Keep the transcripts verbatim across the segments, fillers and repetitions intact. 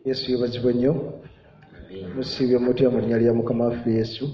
Yesu yebazibwe nnyo. Musiibye mutya mu linnya lya Mukama waffe Yesu.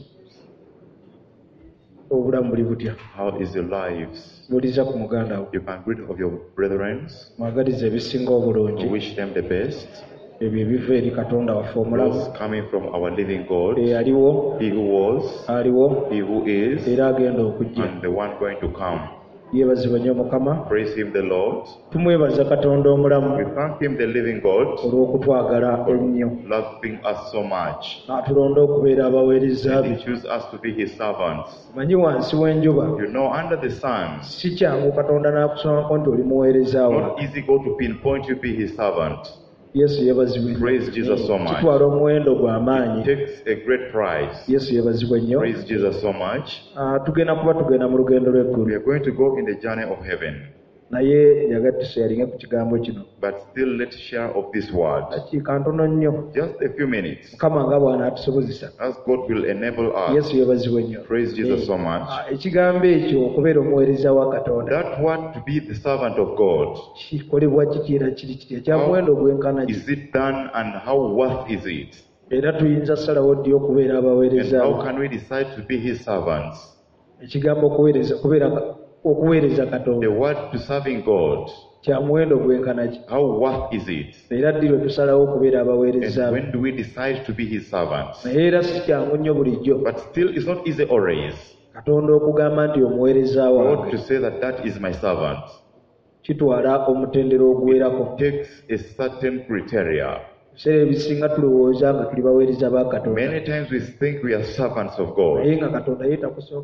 Obulamu buli butya? How is your lives? Buuliza ku muganda wo. You can greet of your brethren. Mwagaliza ebisinga obulungi. Wish them the best. Ebyo ebiva eri Katonda waffe omulamu. Those coming from our living God. Eyaliwo. He who was. Aliwo. He who is. Era agenda okujja. And the one going to come. Yebazibwe nnyo Mukama. Praise him the Lord. Tumwebaza Katonda omulamu. We thank him the living God. Olw'okutwagala ennyo. Loving us so much. Atulonda okubeera abaweereza be. He chose us to be his servants. Manyi wansi w'enjuba. You know, under the sun. Si kyangu Katonda n'akusomako nti oli muweereza we. Not easy go to pinpoint you be his servant. Yesu yebazibwe nnyo. Praise Jesus so much. Kitwala omuwendo gw'amaanyi. It takes a great prize. Yesu yebazibwe nnyo. Praise Jesus so much. Uh, tugenda kuba tugenda mu lugendo lw'eggulu. We are going to go in the journey of heaven. Naye njagala tuseeringe ku kigambo kino. But still let's share of this word. Dakiika ntono nnyo. Just a few minutes. Mukama nga bw'anaatusobozesa. As God will enable us. Yesu yebazibwe nnyo. Praise Jesus so much. Uh, ekigambo ekyo okubeera omuweereza wa Katonda. That word to be the servant of God. Kikolebwa kiti era kiri kitya kya muwendo gwenkana ki. Is it done and how worth is it? Era tuyinza ssalawo ddi okubeera And abaweereza. how can we decide to be his servants? Ekigambo okuweereza kubeera okuweereza Katonda. The word to serving God. Kya muwendo gwenkana ki. How worth is it? Era ddi lwe tusalawo okubeera abaweereza. And when do we decide to be his servants? Naye era si kyangu nnyo bulijjo. But still it's not easy always. Katonda okugamba nti omuweereza God wange. to say that that is my servant. Kitwala omutendero oguwerako. Takes a certain criteria. Ebiseera ebisinga tulowooza nga tuli baweereza ba Katonda. Many times we think we are servants of God. Naye nga Katonda ye takusooka.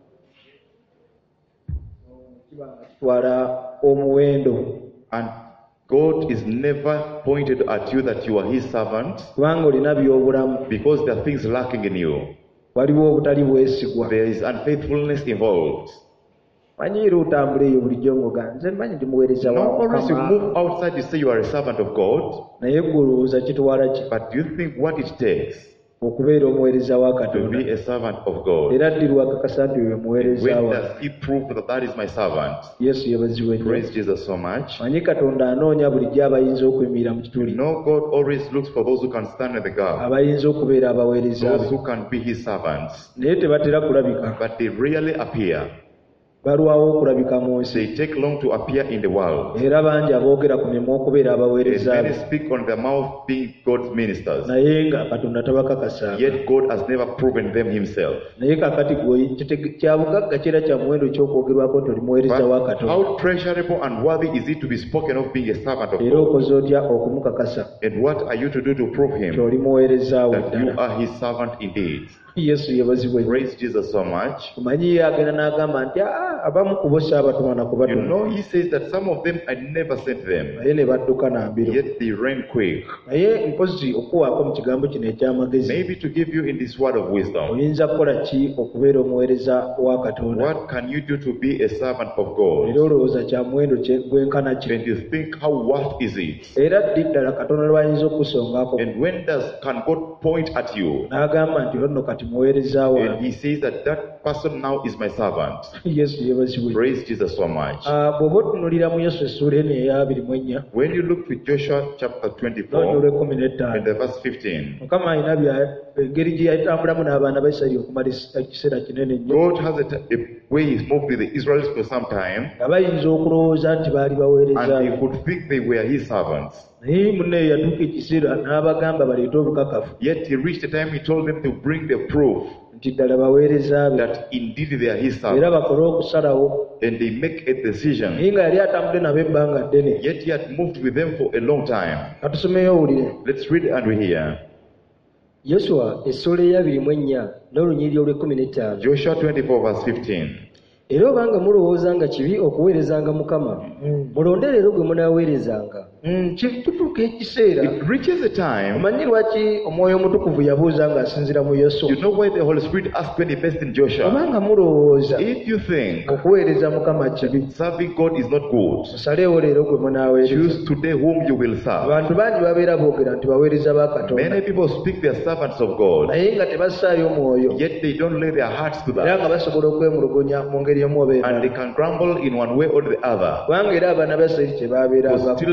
Kitwala omuwendo. And God is never pointed at you that you are his servant. Kubanga olina by'obulamu. Because there are things lacking in you. Waliwo obutali bwesigwa. There is unfaithfulness involved. Manyi era otambula eyo bulijjo ng'oga nze manyi ndi muweereza wa Now always you Mukama. move outside, you say you are a servant of God. Naye ggwe olowooza kitwala ki But do you think what it takes okubeera omuweereza wa to Katonda? be a servant of God? Era ddi lwakakasa nti oyo muweereza When wa does he prove that that is my servant? Yesu yebazibwe nnyo. Praise Jesus so much. Manyi Katonda anoonya bulijjo abayinza okuyimirira mu You kituli. know God always looks for those who can stand in the gap. Abayinza okubeera abaweereza Those be. who can be his servants. Naye tebatera kulabika. But they rarely appear. Balwawo okulabika mu nsi. They take long to appear in the world. Era bangi aboogera ku mimwa okubeera And abaweereza many be. speak on their mouth being God's ministers. Naye nga Katonda tabakakasa. Yet God has never proven them himself. Naye kakati gwe kya bugagga kyera kya muwendo ky'okwogerwako nti oli muweereza wa But Katonda. how treasurable and worthy is it to be spoken of being a servant of Era God? okoze otya okumukakasa And what are you to do to prove him ky'oli muweereza we that you ddala. are his servant indeed? Yesu yebazibwe nnyo. Praise Jesus so much. Omanyi ye agenda n'agamba nti "Ah, abamu ku bo saabatuma na You kubatuma." know, he says that some of them I never sent them, Naye ne badduka na mbiro. yet they ran quick. Naye mpozi okuwaako mu kigambo kino eky'amagezi. Maybe to give you in this word of wisdom, Oyinza kukola ki okubeera omuweereza wa Katonda? what can you do to be a servant of God? Era olowooza kya muwendo gwenkana ki? And you think, how worth is it? Era ddi ddala Katonda lwayinza okusongako And when does can God point at you n'agamba nti onno kati muweereza wange. and he says that that person now is my servant? Yesu yebazibwe. Praise Jesus so much. Ah, bw'oba otunuulira mu Yesu essuula eno eya abiri mu ennya When you look to Joshua chapter n'olwo twenty-four olw'ekkumi and n'ettaano, the verse fifteen, Mukama alina bya engeri gye yatambulamu n'abaana ba Isirayiri okumala ekiseera kinene nnyo. God has a, t- a way he's moved with the Israelites for some time, Nga bayinza okulowooza nti baali baweereza and be. they could think they were his servants. Naye munne yatuuka ekiseera n'abagamba baleete obukakafu Yet he reached the time he told them to bring the proof nti ddala baweereza be. that indeed they are his Era servants. bakole okusalawo. And they make a decision. Naye nga yali atambudde nabo ebbanga ddene. Yet he had moved with them for a long time. Katusomeyo owulire. Let's read and we hear. Yoswa essuula ey'abiri mu ennya n'olunyiriri olw'ekkumi n'ettaano. Joshua twenty-four verse fifteen. Era obanga mulowooza nga kibi okuweerezanga Mukama, mulonde leero gwe munaaweerezanga. Kitutuuka ekiseera. It reaches a time. Omanyi lwaki Omwoyo Omutukuvu yabuuza ng'asinziira mu Yoswa? You know why the Holy Spirit asked when he based in Joshua? Obanga mulowooza If you think okuweereza Mukama kibi, serving God is not good, musaleewo leero gwe munaaweereza. choose today whom you will serve. Abantu bangi babeera boogera nti baweereza ba Katonda, Many people speak they are servants of God, naye nga tebassaayo mwoyo, yet they don't lay their hearts to era nga that. basobola okwemulugunya mu ngeri emu oba And they endala. can grumble in one way or the other. Kubanga era abaana ba Isirayiri kye baabeerangako. But still the Israelites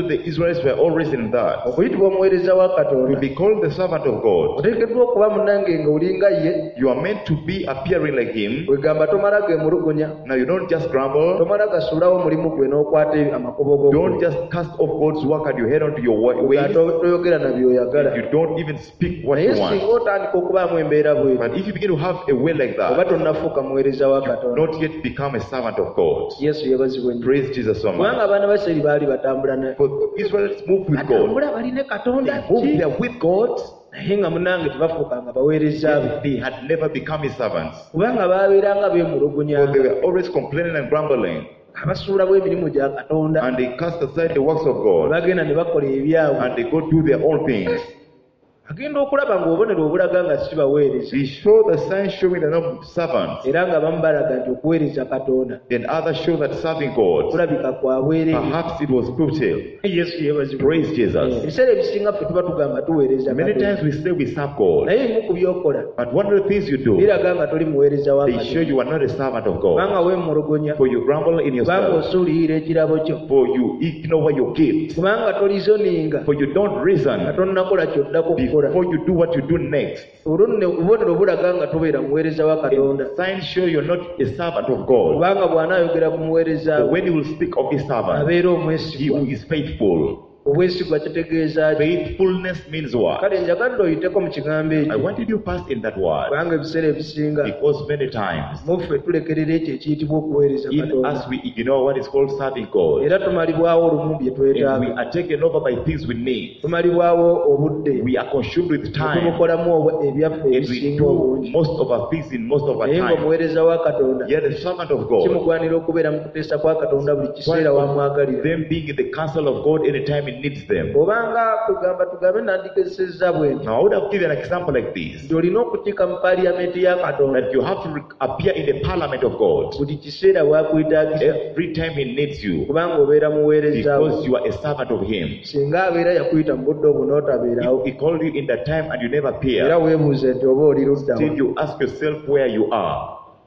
Israelites were always in that. okuyitibwa omuweereza wa To katonda be called the servant of God, oteekeddwa okuba munnange nga olinga ye you are meant to be appearing like Him. wegamba tomala gemulugunya Now you don't just grumble, tomala gasuulawo omulimu gwe n'okwata amakubo go don't just cast off God's work and you head on to your wa- ways. toyogera na byoyagala You don't even speak what naye you singa want. otandika okubaamu embeera bweti But if you begin to have a way like oba that, tonnafuuka muweereza wa katonda not yet become a servant of God. yesu yebazibwe nnyo Praise Jesus so kubanga much. abaana ba isirayiri baali batambula naye For Israelites moved with God. batambula baline katonda They moved ki there with God. naye nga munange tebafuukanga baweereza be Yet they had never become His servants. kubanga baabeeranga For they beemulugunyanga were always complaining and grumbling. abasuulamu emirimu gya katonda And they cast aside the works of God. bagenda ne bakola ebyabwe And they go do their own things. agenda okulaba ng'obubonero obulaga nga si baweereza They show the signs showing they're not servants. era nga bamu balaga nti okuweereza katonda And others show that serving God, kulabika kwa bwereere perhaps it was futile. yesu yebazibwe Praise Jesus. ebiseera ebisinga ffe tuba tugamba tuweereza Many katonda times we say we serve God. naye ebimu ku byokola But one of the things you do, biraga nga toli muweereza wa they show katonda you are not a servant of God. kubanga weemulugunya For you grumble in kubanga yourself. osuulirira ekirabo kyo For you ignore your gift. kubanga tolizoninga For you don't reason nga tonnakola ky'oddako okukola before you do what you do next. olwo nno obubonero bulaga nga tobeera muweereza wa katonda And signs show you're not a servant of God. kubanga bw'anaayogera ku muweereza So we when he will speak of his servant, abeera he omwesigwa who is faithful. obwesigwa kitegeeza ki Faithfulness means what? kale njagadde oyiteko mu kigambo I ekyo wanted you pass in that word kubanga ebiseera ebisinga because many times, muffe tulekerera ekyo ekiyitibwa okuweereza even katonda as we ignore what is called serving God, era tumalibwawo olumu bye and we twetaaga are taken over by things we need, tumalibwawo obudde we are consumed with time, tubukolamu obwa- ebyaffe and we ebisinga do obungi most of our things in most of our naye time. ng'omuweereza wa katonda Yet the servant of God, kimugwanira okubeera mu kuteesa kwa katonda buli kiseera wamwagalira them being in the counsel of God anytime he needs them. obanga tugamba tugambe nandigesezza bwe nti Now I would have given an example like this, nti olina okukiika mu paaliyamenti ya katonda that you have to re- appear in the parliament of God buli kiseera bwakuyitaagisa every time he needs you, kubanga obeera muweereza we because you are a servant of him. singa abeera yakuyita mu budde obwo n'otabeerawo If he called you in that time and you never era appear, weebuuze nti oba oli luddawa still you ask yourself where you are.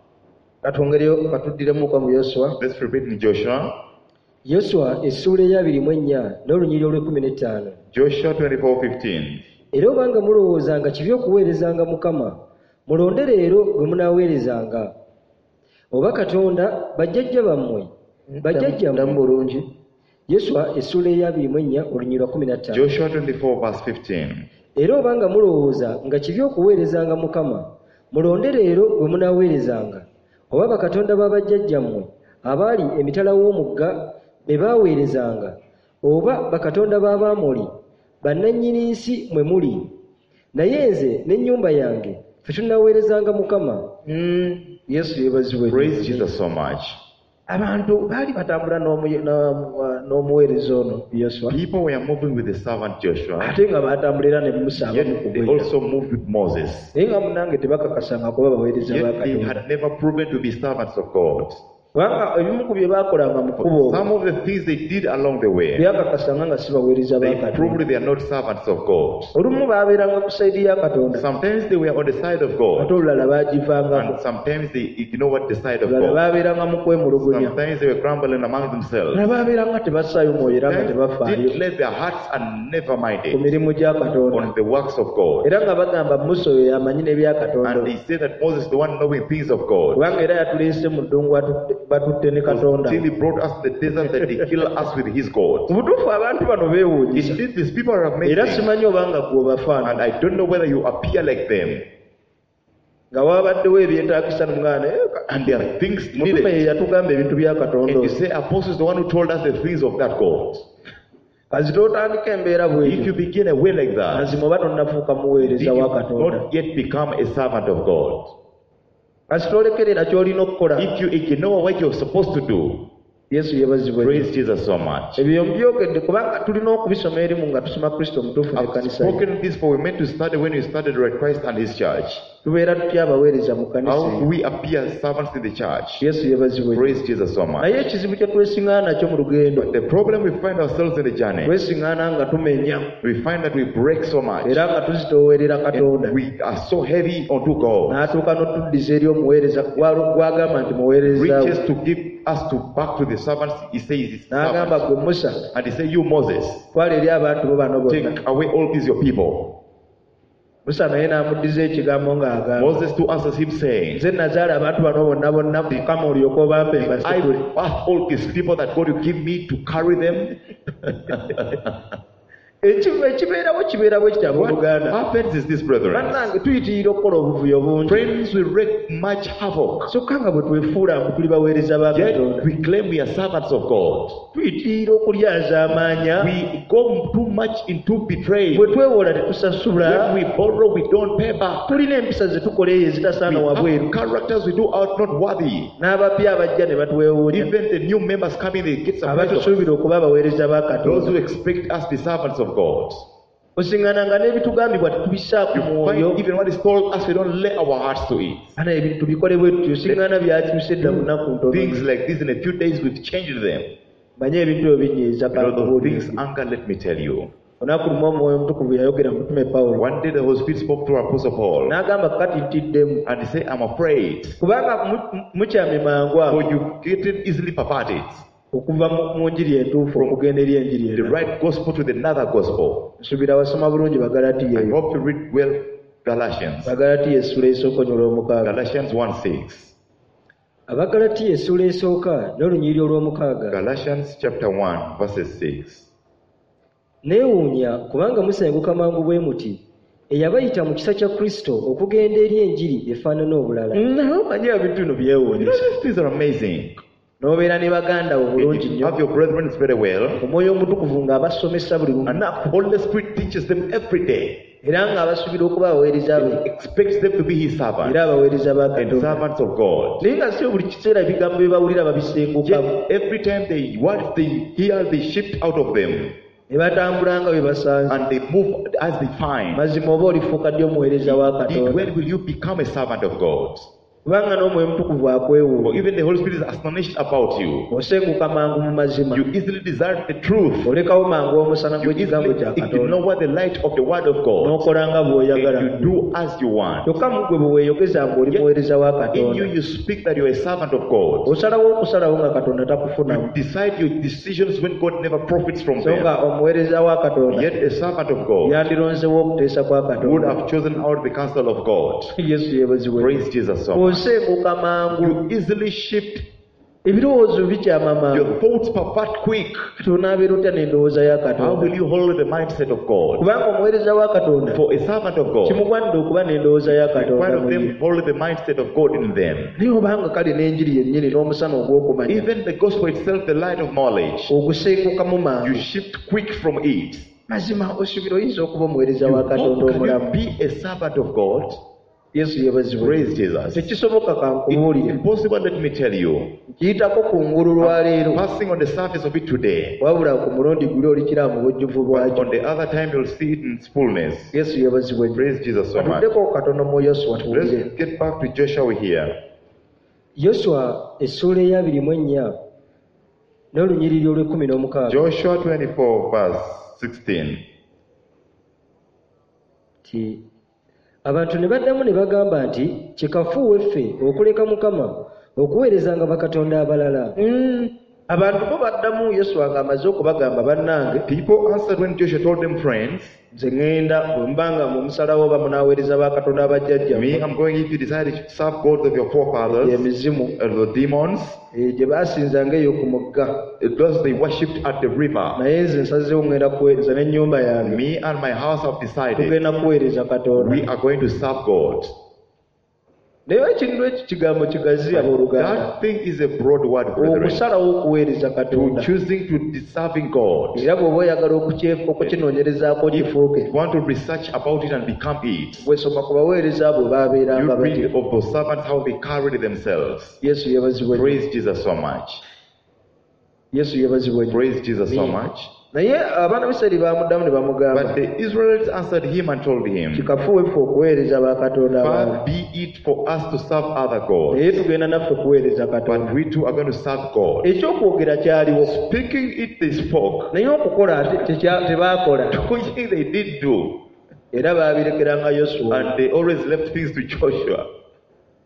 katwongereyo katuddiremuko mu yosuwa Let's repeat in Joshua. yoswa essuula eyabiri mu ennya n'olunyiri olw'ekkumi n'ettaano. Joshua twenty-four fifteen. Era obanga mulowooza nga kibi okuweerezanga mukama, mulonde leero gwe munaaweerezanga. Oba katonda bajjajja bammwe bajjajjammwe damu bulungi yoswa essuula eyabiri mu ennya olunyiri lwa kumi na ttaano. Joshua twenty-four verse fifteen. Era obanga mulowooza nga kibi okuweerezanga mukama, mulonde leero gwe munaaweerezanga. Oba bakatonda b'abajjajjammwe abaali emitala w'omugga be baaweerezanga, oba bakatonda b'Abamoli bannannyini nsi mwe muli. Naye nze n'ennyumba yange ffe tunaaweerezanga mukama. Mm, yesu yeebazibwe Praise Jesus so much. abantu baali batambula n'omu- n'omu- n'omuweereza ono yoswa People were moving with the servant Joshua, ate nga batambulira ne musa abamu yet ku they bwera also moved with Moses. naye nga munange tebakakasanga kuba baweereza ba Yet they katonda had never proven to be servants of God. kubanga ebimu ku bye baakolanga mu kkubo Some of the things they did along the way, byakakasanga nga si baweereza ba they katonda proved they are not servants of God. olumu baabeeranga ku sayidi ya katonda Sometimes they were on the side of ate God, olulala baagivangako and sometimes they ignore what the side of olulala God. baabeeranga mu kwemulugunya Sometimes they were grumbling among themselves. olulala baabeeranga tebasaayo mwoyo era nga Sometimes tebafaayo didn't let their hearts and never ku minded mirimu gya katonda on the works of God. era nga bagamba musa oyo yamanyi n'ebya katonda And they say that Moses is the one knowing things of God. kubanga era yatuleese mu ddungu batutte- batutte ne katonda Till he brought us to the desert that they kill us with his God. mu butuufu abantu bano beewuunyisa Indeed, these people are era amazing. simanyi oba nga gwe obafaana And I don't know whether you appear like them. nga wabaddewo ebyetaagisa nomwana And there are things mutume ye needed. yatugamba ebintu bya katonda And you oyo. say, Apostle is the one who told us the things of that God. kazita otandika embeera If bwetyo you begin a way like that, mazima oba tonnafuuka you muweereza wa have katonda not yet become a servant of God. kazita olekerera ky'olina okukola If you ignore what you're supposed to do, yesu yeebazibwe praise Jesus so much. ebyo mbyogedde kubanga tulina okubisoma erimu nga tusoma kristo omutuufu I've n'ekkanisa ye. spoken this for we meant to study when we started with Christ and his church. tubeera tutya abaweereza mu kkanisa How do ye. we appear as servants in the church? yesu yeebazibwe Praise Jesus so much. naye ekizibu kye twesiŋŋaana nakyo mu lugendo The problem we find ourselves in the journey, twesiŋŋaana nga tumenya we find that we break so much. era nga tuzitoowerera katonda And we are so heavy onto God. n'atuuka n'otuddiza eri omuweereza gw'agamba nti muweereza we. Reaches to give us to back to the servants, he says it's n'agamba servants. gwe Musa And he said, you Moses, twala eri abantu bo bano bonna. take away all these your people. Musa naye n'amuddiza ekigambo ng'agamba Moses too answers him saying, nze nazaala abantu bano bonna bonna Mukama olyoke obampe I mbasitule. birth all these people that God will give me to carry them. Ekivu ekibeerawo kibeerawo kitya What Buganda. happens is this, brethren. Bannange tuyitiira okukola obuvuyo bungi. Friends will wreak much havoc. Kyokka nga bwe twefuula mbu tuli baweereza ba Yet Katonda. we claim we are servants of God. Tuyitiira okulyaza amaanya. We go too much into betrayal. Bwe twewola tetusasula. When we borrow, we don't pay back. Tulina empisa ze tukola eyo We ezitasaana wabweru. have characters we do out not worthy. N'abapya abajja ne batwewuunya. Even the new members coming, they get surprised. Abatusuubira okuba abaweereza ba Those who Katonda. expect us to be servants of God. Osiŋŋaananga n'ebitugambibwa tetubisaako You mwoyo. find even what is told us, we don't lay our hearts to it. Ana ebintu tubikole bwe tutyo. Osiŋŋaana byakyuse dda mu nnaku ntono. Things like this in a few days, we've changed them. Manye ebintu ebyo binyiiza You know, those things kankubuulire. anger, let me tell you. Olunaku lumu omwoyo omutukuvu yayogera mu mutume Pawulo. One day the Holy Spirit spoke to Apostle Paul N'agamba kati ntiddemu. and he said, I'm afraid, Kubanga mu- mukyame mangu ago for you getting easily perverted. okuva mu- mu njiri entuufu okugenda eri enjiri The endala. right gospel to the another gospel. Nsuubira basoma bulungi Bagalatiya I eyo. hope you read well Galatians. Bagalatiya essula esooka olw'omukaaga. Galatians one six. Abagalatiya essula esooka n'olunyiriri olw'omukaaga. Galatians chapter one verses six. Neewuunya kubanga musenguka mangu bwe muti eyabayita mu kisa kya Kristo okugenda eri enjiri efaanana obulala. Naye omanyi ebintu bino You know, byewuunyisa. these things are amazing. N'obeera ne baganda wo bulungi If you nnyo. have your brethren, it's very well. Omwoyo omutukuvu ng'abasomesa buli And lumu. now Holy Spirit teaches them every day. Era ng'abasuubira okuba abaweereza be. He expects them to be his servants Era abaweereza ba and Katonda. servants of God. Naye nga si buli kiseera ebigambo bye bawulira babisengukamu. Yet every time they what they hear, they shift out of them Ne batambula nga bwe basanze. and they move as they find. Mazima oba olifuuka ddi omuweereza wa Indeed, Katonda. when will you become a servant of God? Kubanga n'omwoyo omutukuvu For akwewuunya. even the Holy Spirit is astonished about you. Osenguka mangu mu mazima. You easily desire the truth. Olekawo mangu omusana You gw'ekigambo easily kya Katonda. ignore the light of the word of God. N'okola nga bw'oyagala. And you do as you want. Kyokka mu gwe bwe weeyogeza ng'oli muweereza wa In you, Katonda. you speak that you are a servant of God. Osalawo okusalawo nga Katonda takufunamu. You decide your decisions when God never profits from So them. nga omuweereza wa Katonda Yet a servant of God yandironzewo okuteesa kwa would Katonda. have chosen out the counsel of God. Yesu yeebazibwe. Praise Jesus so much. Osenguka mangu. You easily shift Ebirowoozo bikyama mangu. your thoughts pervert quick. Tunaabeera otya n'endowooza ya How Katonda. will you hold the mindset of God? Kubanga omuweereza wa Katonda For a servant of God, kimugwanidde okuba n'endowooza ya one Katonda of mu ye. them hold the mindset of God in them. Naye obanga kale n'enjiri yennyini n'omusana ogw'okumanya Even the gospel itself, the light of knowledge, ogusengukamu you mangu. shift quick from it. Mazima osuubira oyinza okuba omuweereza You, wa Katonda how can omulamu. you be a servant of God? Yesu yeebazibwe. Praise Jesus. Tekisoboka It's kankubuulire. impossible, let me tell you. Kiyitako ku ngulu lwa leero. Passing on the surface of it today, Wabula ku mulundi guli olikira mu bujjuvu but bwakyo. on the other time you'll see it in its fullness. Yesu yeebazibwe. Praise Jesus so much. Atuddeko Katonda mu Yoswa tuwulire. Let's get back to Joshua here. Yoswa essula ey'abiri mu ennya n'olunyiriri olw'ekkumi n'omukaaga. Joshua twenty-four verse sixteen. Ti abantu ne baddamu ne bagamba nti kikafuuwe ffe okuleka Mukama okuweerezanga bakatonda abalala. Mm. Abantu bo baddamu Yesu ng'amaze okubagamba bannange. People answered when Joshua told them, friends, Nze ŋŋenda bwe mbanga mu musalawo oba munaaweereza bakatonda abajjajja me, I'm going, if you decide to serve gods of your forefathers, emizimu uh, the demons, eh, gye baasinzanga eyo ku mugga. those they worshipped at the river. Naye nze nsazeewo ŋŋenda kuweereza n'ennyumba yange. Me and my house have decided Tugenda kuweereza Katonda. we are going to serve God. Naye ekintu ekyo kigambo kigazi abooluganda. That thing is a broad word, brethren. Okusalawo okuweereza To Katonda. choosing to serving God. Era bw'oba oyagala okukyefu okukinoonyerezaako kifuuke. If you want to research about it and become it, Bw'esoma ku baweereza abo you baabeeranga read batyo. of those servants how they carried themselves. Yesu yeebazibwe. Praise Jesus so much. Yesu yeebazibwe. Praise Jesus so much. Naye abaana b'Isirayiri baamuddamu ne bamugamba. But the Israelites answered him and told him, Kikafuuwe ffe okuweereza bakatonda abalala. far be it for us to serve other gods, Naye tugenda naffe kuweereza Katonda. but we too are going to serve God. Ekyokwogera kyaliwo. Speaking it, they spoke. Naye okukola ate tekya- tebaakola. Doing they did do. Era baabirekeranga Yoswa. And they always left things to Joshua.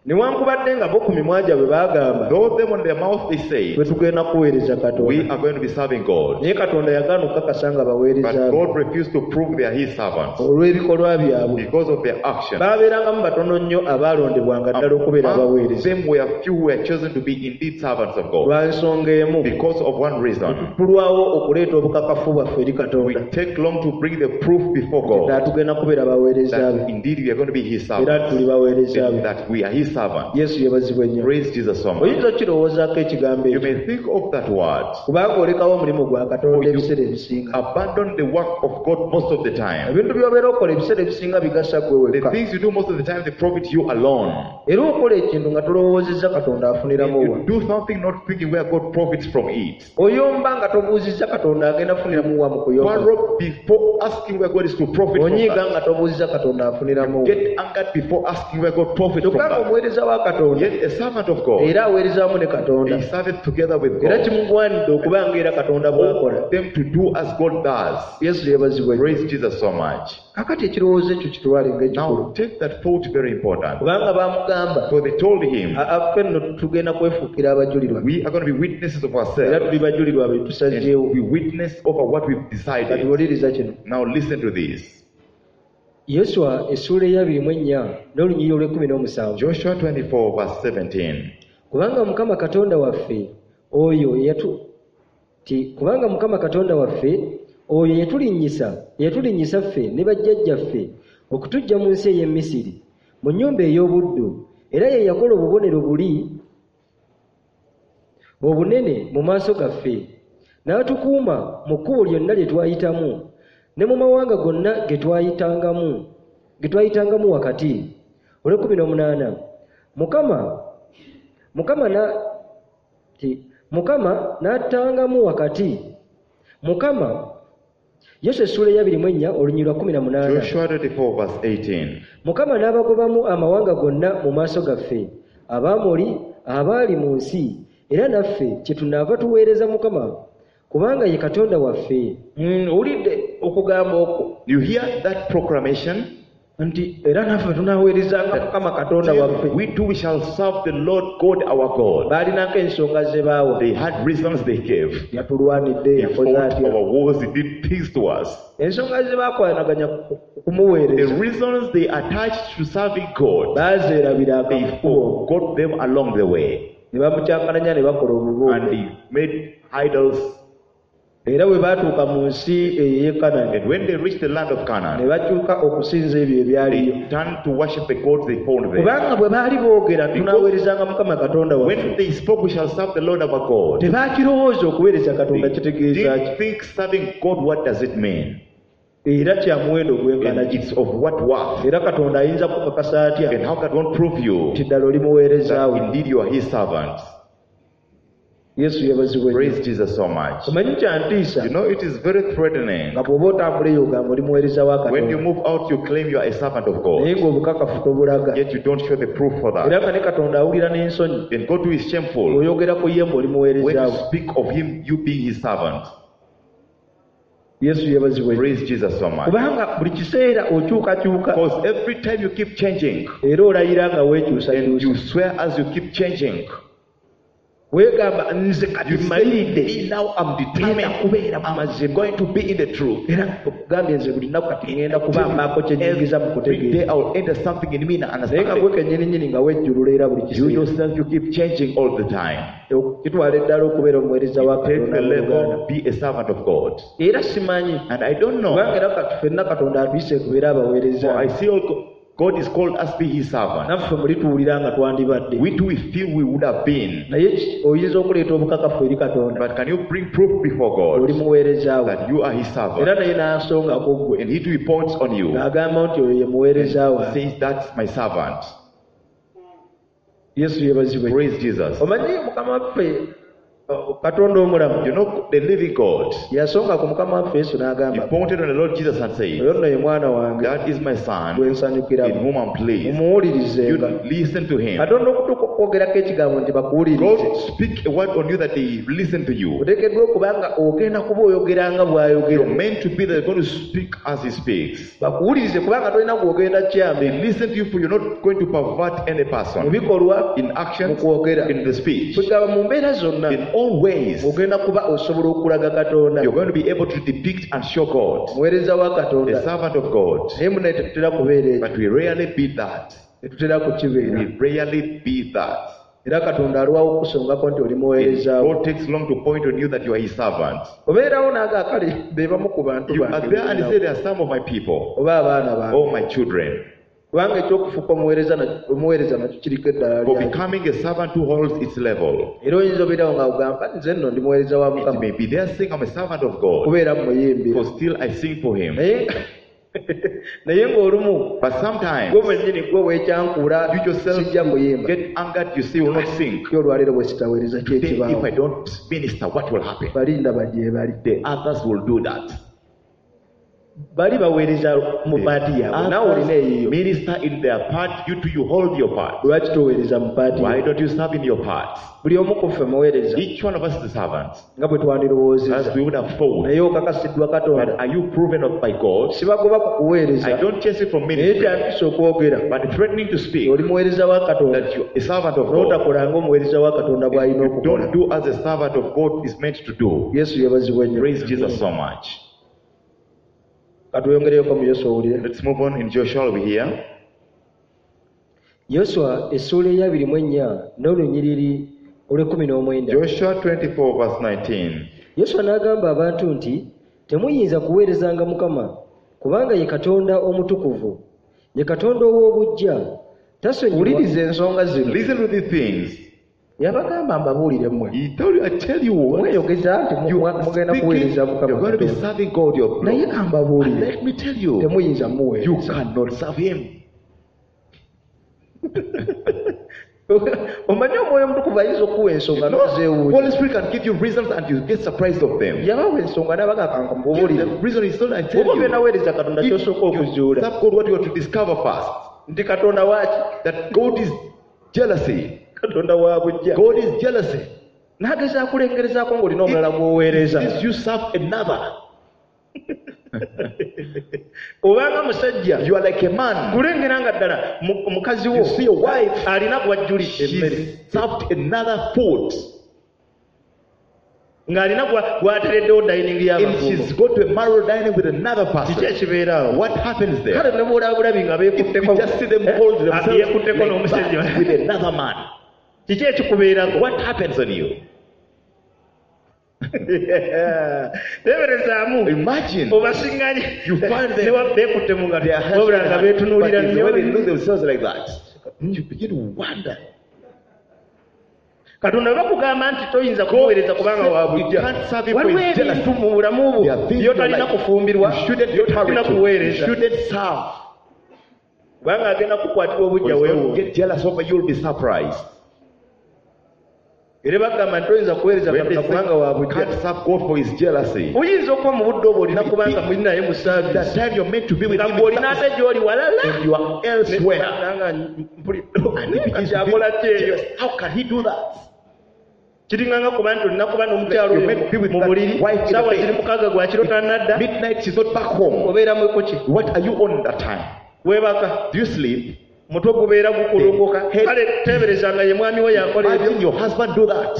newankubadde nga bo ku mimwa gyabwe baagamba Though them on their mouth they say, bwe tugenda kuweereza we katonda are going to be serving God. naye katonda yagaana okukakasa nga But baweereza be God refused to prove they are His servants olw'ebikolwa byabwe because of their action. baabeerangamu batono nnyo abaalondebwanga ddala okubeera Among abaweereza them were few who were chosen to be indeed servants of God. lwa nsonga emu Because of one reason, tulwawo okuleeta obukakafu bwaffe eri we katonda take long to bring the proof before ddala God tugenda kubeera baweereza that be indeed we are going to be His era servants, tuli baweereza be that we are His servants. yesu yebazibwe nnyo Praise Jesus so much. oyinza okirowoozaako ekigambo You ekyo may think of that word. kubanga olekawo omulimu gwa katonda ebiseera ebisinga Abandon the work of God most of the time. ebintu by'obeera okola ebiseera ebisinga bigasa gwe The wekka things you do most of the time, they profit you alone. era okola ekintu nga tolowoozezza katonda afuniramu wa You do something not thinking where God profits from it. oyomba nga tobuuzizza katonda agenda afuniramu wa mu kuyomba Quarrel before asking where God is to profit from onyiiga that. nga tobuuzizza katonda afuniramu wa Get angered before asking where God profits from kyokka nga that. omuweereza wa katonda Yet a servant of God, era aweereza wamu ne katonda he serveth together with era God. kimugwanidde okubanga era katonda bw'akola For them to do as God does. yesu yebazibwe Praise Jesus so much. kakati ekirowoozo ekyo kitwale ng'ekikulu Now take that thought very important. kubanga baamugamba So they told him, affe nno tugenda kwefuukira abajulirwa we are going to be witnesses of era ourselves. tuli bajulirwa be And tusazeewo we witness over what we've decided. katuwuliriza kino Now listen to this. yoswa essuula eyabiri mu ennya n'olunyiriri olw'ekkumi n'omusanvu Joshua twenty-four verse seventeen. kubanga mukama katonda waffe oyo eyatu ti kubanga mukama katonda waffe oyo yatulinnyisa yatulinnyisa ffe ne bajjajjaffe okutuggya mu nsi ey'e Misiri mu nnyumba ey'obuddu era ye yakola obubonero buli obunene mu maaso gaffe n'atukuuma mu kkubo lyonna lye twayitamu ne mu mawanga gonna ge twayitangamu ge twayitangamu wakati olw'ekkumi n'omunaana mukama mukama na ti mukama n'atangamu wakati mukama Yoswa essuula eyabiri mu ennya olunyiriri lwa kkumi na munaana Joshua twenty-four verse eighteen. mukama n'abagobamu amawanga gonna mu maaso gaffe abaamoli abaali mu nsi era naffe kyetunaava tuweereza mukama kubanga ye katonda waffe. Mm, owulidde okugamba okwo You hear that proclamation? nti era naffe tunaaweerezanga mukama katonda waffe. We too we shall serve the Lord God our God. baalinako ensonga ze baawa, They had reasons they gave. yatulwanidde He yakoze fought atya. our wars, he did things to us. ensonga ze baakwanaganya ku- The kumuweereza reasons they attached to serving God, baazeerabiranga they mu kkubo, forgot them along the way. ne bamukyankalanya ne bakola And obubuubu. they made idols. Era bwe baatuuka mu nsi eyo ey'e Kanani, And when they reached the land of ne Canaan, bakyuka okusinza ebyo ebyaliyo. they turned to worship the gods they found there. Kubanga bwe baali boogera tunaaweerezanga mukama katonda waffe, When they spoke, we shall serve the Lord our God. tebaakirowooza okuweereza katonda They kitegeeza ki, didn't think serving God, what does it mean? era kya muwendo ogwenkana And ki. it's of what worth? Era katonda ayinza kukakasa atya And how can one prove you nti ddala oli muweereza that we. indeed you are his servants? Yesu yebazibwe nnyo. Praise Jesus so much. omanyi kyantiisa You know, it is very threatening. nga bw'oba otambula eyo ogamba oli muweereza wa When you katonda, move out, you claim you are a servant of naye God, ng'obukakafu tobulaga, yet you don't show the proof for era that. nga ne katonda awulira n'ensonyi And God too is shameful oyogera ku ye mbu oli when muweereza you we. speak of him, you being his servant. Yesu yebazibwe nnyo. Praise Jesus so much. kubanga buli kiseera okyukakyuka Because every time you keep changing, era olayira nga and weekyusakyusa, you swear as you keep changing, weegamba nze kati you say, mmalidde "Me now I'm ngenda determined, kubeera mu I'm mazima, going to be in the truth. era okugambye nze buli nnaku kati ngenda kubambaako kyennyingiza mu Every kutegeeza, day I will enter something in me and naye nga understand gwe it." kennyininyini nga wejjulula era buli You kiseera yourself, you keep changing all the time. kitwala eddala okubeera omuweereza wa Take katonda the mu Uganda. level, be a servant of God. Era simanyi And I don't know. kubanga era kati ffenna katonda atuyise kubeera So abaweereza, I see all, God is called us be his servant. naffe mulituwulira nga twandibadde, We too we feel we would have been. naye ki- oyinza okuleeta obukakafu eri katonda But can you bring proof before oli God muweereza we, that you are his era servant? naye n'asongako ggwe And he too he points on you, ng'agamba nti oyo ye muweereza wange. says that's my servant. Yesu yebazibwe. Praise Jesus. omanyi mukama waffe katonda omulamu You know, the living God. yasonga ku mukama waffe yesu He n'agamba pointed on the Lord Jesus and said, oyo nno ye mwana wange that is my gwe son in nsanyukiramu whom I'm pleased. mumuwulirizenga You listen to him. katonda okutuuka okwogerako ekigambo nti bakuwulirize God speak a word on you that they listen to you. oteekeddwa okuba nga ogenda kuba oyogeranga bw'ayogera You're meant to be there, going to speak as he speaks. bakuwulirize kubanga tolina gwogenda kyambe They listen to you for you're not going to pervert any mu person. bikolwa In mu actions, kwogera in the speech, kwegamba mu mbeera zonna in all ways, ogenda kuba osobola okulaga katonda you're going to be able to depict and show God, muweereza wa the katonda servant of God. naye munaye tetutera kubeera ekyo But we rarely be that. tetutera kukibeera We rarely be that. era katonda alwawo okusongako nti oli muweereza we God takes long to point on you that you are his servant. obeerawo naaga akale be bamu ku bantu You are there and he bange said, there are some of my people, oba abaana bange all my children. kubanga ekyokufuuka omuweereza na- omuweereza nakyo kiriko eddala For lyakyo. becoming a servant who holds its level. era oyinza obeerawo nga ogamba nze nno ndi muweereza wa It mukama may be there saying, I'm a servant of God, kubeera mumuyimbira for still I sing for him. naye naye ng'olumu But sometimes, gwe mwennyini gwe weekyankuula you yourself sijja kuyimba get angered, you say, you will not sing. ki olwaleero bwe sitaweereza ki Then if ekibaawo I don't minister, what will happen? balinda bajje bali The others will do that. bali baweereza mu paati yaabwe naawe olina Others eyiyo minister in their part, you too, you hold your part. lwaki toweereza mu paati Why yaabwe? don't you serve in your part? buli omu ku ffe muweereza Each one of us is a servant, nga bwe twandirowoozeza as we would have thought. naye okakasiddwa But katonda are you proven of by God? sibagoba ku kuweereza I don't chase you from naye ministry, kyandisa okwogera but threatening to speak oli muweereza wa katonda that you're a servant of God. n'otakolanga omuweereza wa katonda bw'alina You okukola don't do as a servant of God is meant to do. yesu yebazibwa ennyo Praise Jesus so much. katweyongereyoko mu yoswa owulire Let's move on in Joshua over here. yoswa essuula eyabiri mu ennya n'olunyiriri olw'ekkumi n'omwenda Joshua twenty-four, verse nineteen. yoswa n'agamba abantu nti temuyinza kuweerezanga mukama kubanga ye katonda omutukuvu ye katonda ow'obuggya tasonyiwa wuliriza ensonga zino Listen to these things. yabagamba mbabuulire mmwe He told you, I tell you what, mweyogeza nti mu- you mwa- are mugenda speaking, kuweereza you're mukama going to be katonda serving God your naye God. kambabuulire Let me tell you, temuyinza you muweereza cannot serve him. omanyi omwoyo omutukuvu ayinza okuwa ensonga No, nokuzeewuunya Holy Spirit can give you reasons and you get surprised of them. yabawa ensonga nabagakanga mubuulire The reason is so I tell oba you, byenaweereza katonda if kyosooka you okuzuula serve God, what you have to discover first, nti katonda waaki that God is jealousy. katonda wa bujja God is jealousy. n'ageza akulengerezaako ng'olina omulala gw'oweereza Since you serve another, obanga musajja you are like a man. kulengera nga ddala mu- mukazi wo You see your wife, alina gwajjulidde emmere she served another food, ng'alina gwa- gwatereddewo dayiningi and y'abavubo she's got to a marrow dining with another kiki person. ekibeeraawo What happens there? kale ne bwolabulabi nga If beekutteko you just see them Eh? hold Ah, themselves yeekutteko like n'omusajja that with another man, kiki ekikubeerako what happens on you? teeberezaamu Imagine obasiŋŋanye You find them- ne wa- beekutte mu their ngalo husband, wabula nga but beetunuulira it's the way they nnyo look themselves like that. You begin to wonder. katonda bakugamba nti toyinza kumuweereza kubanga wa You bujja can't serve him for waliwo his jealousy. ebintu mu bulamu bwo There are things byotalina in your life kufumbirwa you shouldn't byotalina carry to. You kuweereza shouldn't serve. kubanga agenda kukwatibwa obujja When weewo you get jealous over you, you'll be surprised. era bagamba nti toyinza kuweereza When they katonda kubanga wa say you bujja can't serve God for his jealousy, oyinza okuba mu budde obwo olina kubanga muli naye mu that saavisi time you're meant to be with nga him in gw'olina service, ate gy'oli walala and you are elsewhere. nanga And he begins to kyakola be kyeyo jealous. How can he do that? kiringanga kuba nti olina kuba n'omukyalo You're oyo meant to be with mu that buliri wife in the saawa bed. ziri mukaaga gwa kiro tannadda Midnight, she's not back home. obeera mukuki What are you on that time? weebaka Do you sleep? mutwe gubeera gukulunguka Head- kale teeberezanga ye mwami we yakola ebyo Imagine your husband do that.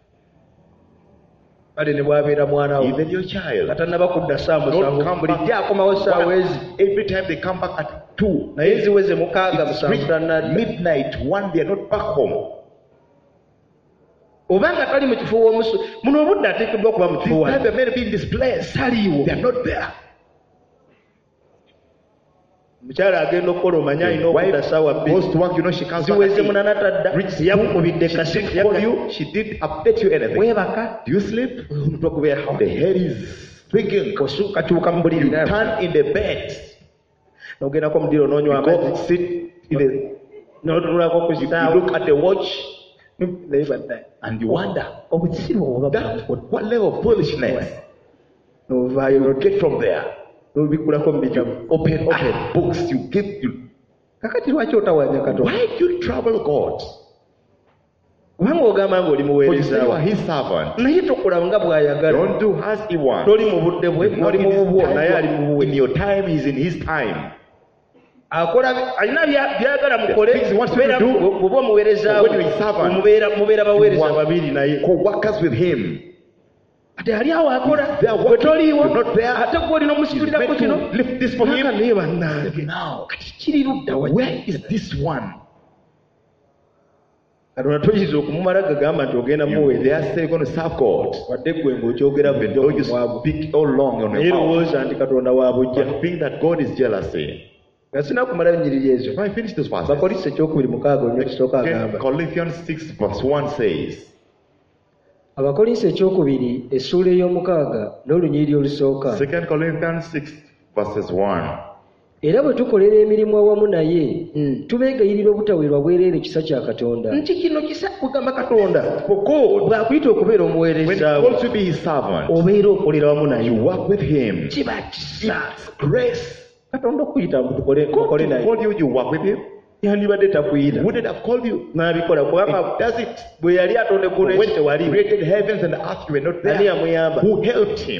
kale ne bwabeera mwana we Even your child. katannaba kudda saa Don't musanvu come bulijjo back. akomawo saawa ezi Every time they come back at two, naye ziweze mukaaga it's musanvu tannadda midnight, one, they are not back home. obanga tali mu kifo w'omusu muno obudde ateekeddwa okuba mu This kifo time wano they're meant to be in this place. taliiwo They are not there. mukyala agenda okukola omanye alina Wife okudda saawa goes bbiri to work, you know, she comes back ziweze at eight. munana tadda Reach yakukubidde She kasi didn't call you, she didn't update you anything. weebaka Do you sleep? omutwe gubeera The head is thinking. katuuka mu buliri You turn in the bed. n'ogendako mu ddiro n'onywa You go amazzi sit in the, n'otunulako ku you kitaawo look at the watch. naye baddaye And you wonder, obusiru oba that, what, what level of foolishness novaayo you get from there? nobikulako mu bitabo Open, open books, you give, you, kakati lwaki otawanya katonda why do you trouble God? kubanga ogamba nga oli For you say you are muweereza his servant. naye tokola nga bw'ayagala Don't do as he wants. toli mu budde bwe Not oli in, mu his bubwo time, naye ali mu buwe in your time, he's in his time. akola alina bya- byagala mukole The things he wants you to kubeera- do, bwe- bw'oba omuweereza when you're his servant, mubeera mubeera baweereza you are babiri naye Co-workers with him. ate ali awo akola They are bwe working, toliiwo you're not there. ate gwe olina omusitulirako Meant kino to lift this for him. naye bannange Now, kati kiri ludda wa where is this one? katonda toyinza okumumala gagamba nti ogenda You, muweereza they are saying you're going to serve God. wadde gwe ng'okyogera Even budde though you omwavu speak all long on naye your mouth. lowooza nti katonda wa bujja But think that God is jealousy. nga sina kumala binyiriri ezo If I finish this verse, bakolisa ekyokubiri mukaaga onyo kisooka agamba Colossians six verse one says, abakolinso ekyokubiri essuula ey'omukaaga n'olunyiriri olusooka Second Corinthians six verses one. era bwe tukolera emirimu awamu naye tubeegayirira obutaweerwa bwereere kisa kya katonda nti kino kisa kugamba katonda For God, bw'akuyita okubeera when he omuweereza calls you to be his servant, obeera okolera wamu naye you work with him. kiba kisa It's grace. katonda okuyita mbu tukole God tukole to naye call you, you work with him. yandibadde takuyita Wouldn't have called you. n'abikola kubanga It does it. bwe yali atonde ku When nsi he tewali created heavens and the earth, you were not ani there. yamuyamba Who helped him?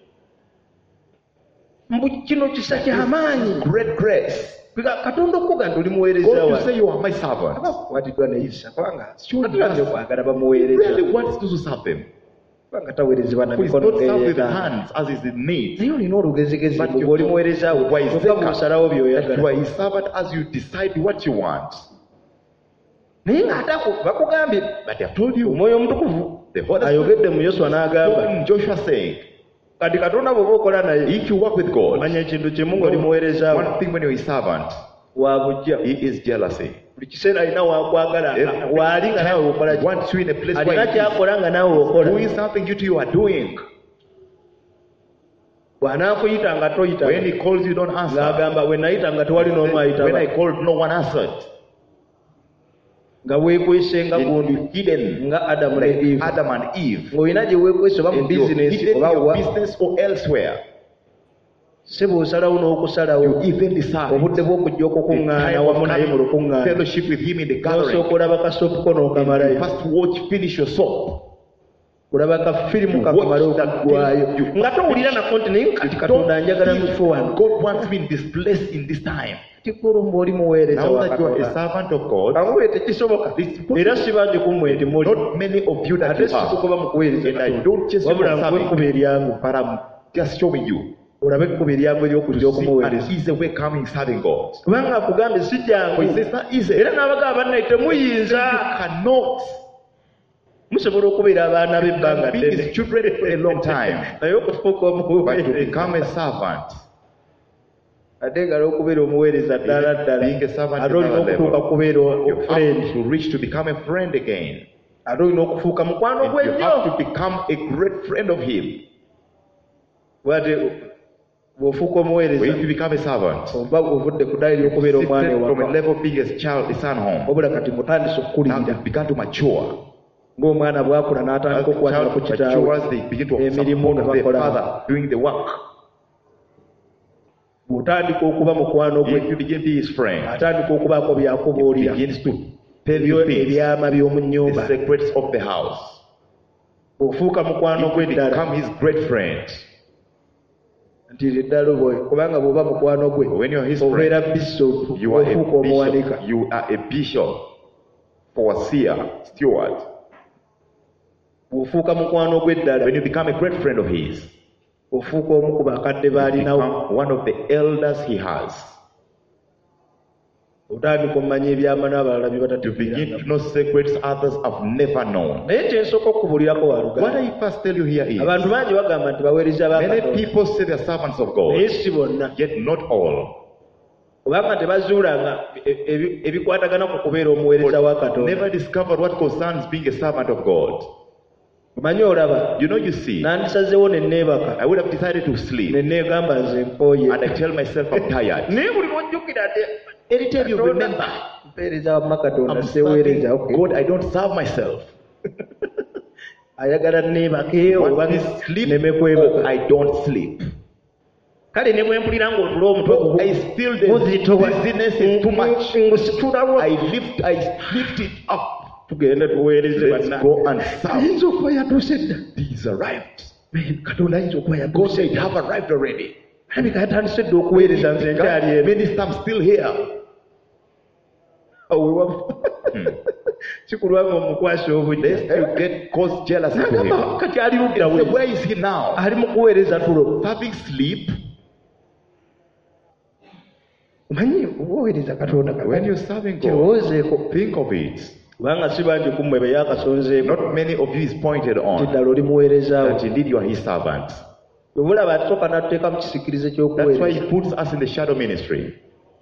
mbu kino kisa kyamaanyi Great grace. Ka- katonda okuga nti oli muweereza God to wa say you are my servant. abakwatiddwa neyisa kubanga Sure, atulabye yes. okwagala He bamuweereza really wants to serve him. kubanga taweerezebwa na For he's mikono not served with geyeeta hands as is in need. naye olina olugezigezi But bwe you- oli muweereza we Why is kyokka bw'osalawo that you by'oyagala are his servant as you decide what you want. naye ng'ate ako bakugambye But they have told you. omwoyo omutukuvu The Holy ayogedde mu yoswa Spirit n'agamba spoke in Joshua saying, kati katonda bw'oba okola naye if you work with God, manya ekintu kimu ng'oli muweereza we one thing when you're his servant, wa bujja he is jealousy. buli kiseera alina wakwagala Every waali nga naawe okola time he wants you in a place alina where he is kyakola nga naawe okola doing something you two you are doing. bw'anaakuyita nga toyita When he calls you, don't answer. ng'agamba we nayita nga tewali n'omu When I ayitaba called, no one answered. nga weekwese nga In gundi hidden, nga adamu ne like eve Adam and Eve. ng'olina gye weekwese oba mu In your bizinesi hidden oba your wa business or elsewhere. se bw'osalawo n'okusalawo You even decide. obudde bw'okujja The okukuŋŋaana time of wamu naye mu coming lukuŋŋaana fellowship with him in the gathering. n'osooka olaba kasopuko You n'okamalayo first watch, finish your soap. olaba kafirimu You kakamala watch that okuggwayo thing, you nga towulira nako nti naye kati katonda njagala mufu wano God wants me in this place in this time. tikulumba oli muweereza Now wa that you are a katonda servant of God, kamuwe tekisoboka era sibangi kummwe nti muli not many of you that ate you sikukuba are, mu kuweereza and I Katonda. don't just wabula you for nkuba ekkuba eryangu serving, but I'm just showing you olabe ekkuba eryangu ery'okujja to see an okumuweereza easy way coming serving God. kubanga akugambye si For he jangu says it's not easy. era n'abagamba bannaye temuyinza You cannot musobola okubeera abaana b'ebbanga be ddene his children for a long time, naye okufuuka but to omuweereza become a servant, ate nga n'okubeera omuweereza ddala ddala being a servant ate is olina another okutuuka level. kubeera You friend have to reach to become a friend again. ate olina okufuuka mukwano And gwe you nnyo have to become a great friend of him. bwate bw'ofuuka omuweereza When you become a servant, oba ovudde ku ddali ly'okubeera omwana shifted from a ewaka level of being a child, a son home, wabula kati mutandise now okukulirira you began to mature. ng'omwana bw'akula As n'atandika the okukwatira ku child kitaawe matures, they begin to emirimu support ne their bakola father doing the work. bw'otandika okuba mukwano gwe If you begin to be his friend, atandika okubaako he byakubuulira begins to tell ebyo you things, ebyama by'omu nnyumba the secrets of the house. ofuuka mukwano gwe You ddala become his great friend. nti ddala oba kubanga bw'oba mukwano gwe When you are his obeera friend, bisopu you are ofuuka a omuwanika bishop. You are a bishop, overseer, steward. bw'ofuuka mukwano gwe ddala When you become a great friend of his, ofuuka omu ku bakadde you baalinawo become one of the elders he has. otandika omumanya ebyama n'abalala bye You batategeera begin to know secrets others have never known. naye kyensooka okubuulirako What waluganda I first tell you here is, abantu bangi bagamba nti baweereza ba many Katonda people say they're servants of naye God, si bonna yet not all. kubanga tebazuulanga e- ebi- ebikwatagana ku kubeera omuweereza wa Katonda Never discovered what concerns being a servant of God. omanyi olaba You know, you see, nandisazeewo ne neebaka I would have decided to ne sleep, neegamba nze nkooye and I tell myself I'm tired. naye buli lwojjukira ate Anytime you Katonda, remember, mpeereza wamma Katonda I'm seweereza. serving Okay. God, I don't serve myself. Ayagala neebake oba Want me sleep neme or kwebaka. I don't sleep. Kale ne bwe mpulira ng'otula omutwe But I feel the guzitowa. dizziness is too much. Ngusitulawo. I lift, I lift it up. Tugende tuweereze Let's banna. go and serve. Ayinza okuba yatuuse dda. He's arrived. Katonda ayinza okuba God yatuuse said, dda. have arrived already. Alabika yatandise dda okuweereza nze nkyali eno. Minister, I'm still here. Awo wewa- si kulwanga omukwasa obujja. Lest you get cause jealousy to him. N'agamba kati ali ludda Say, we. where is he now? Ali mu kuweereza tulo. Having sleep. Omanyi oweereza Katonda When kakati. you're serving God, Kirowoozeeko. think of it. Kubanga si bangi ku mmwe be yakasonzeeko. Not many of you is pointed Nti on ddala oli muweerezaawo. that indeed you are his servant. Bwe bulaba atusooka n'atuteeka mu kisiikirize That's why ky'okuweereza. he puts us in the shadow ministry.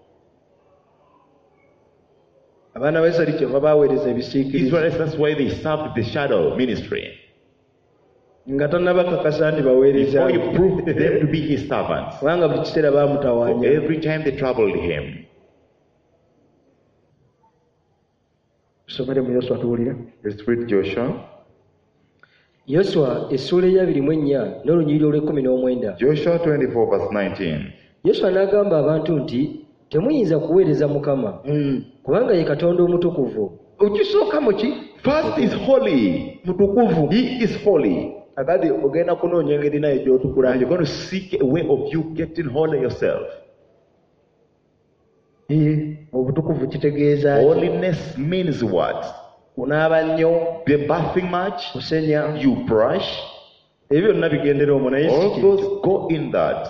Abaana ba Isirayiri kyeva baaweereza ebisiikirize. Israelites, that's why they served the shadow ministry. Nga tannabakakasa nti baweereza. Before you proved them to be his servants. Kubanga buli kiseera For baamutawaanya. every time they troubled him. Tusomere mu Yoswa tuwulire. Let's read Joshua. Yoswa essuula ey'abiri mu ennya n'olunyiriri olw'ekkumi n'omwenda. Joshua twenty-four verse nineteen. Yoswa n'agamba abantu nti temuyinza kuweereza Mukama kubanga ye Katonda omutukuvu. Okisooka mu ki? First is holy. Mutukuvu. He is holy. Akati ogenda kunoonya engeri naye And gy'otukulamu. you're going to seek a way of you getting holy yourself. Ee, obutukuvu kitegeeza ki? Holiness means what? Kunaaba nnyo, Be bathing much, kusenya. you brush, Ebyo byonna bigendera omwo naye si all kintu. those go in that.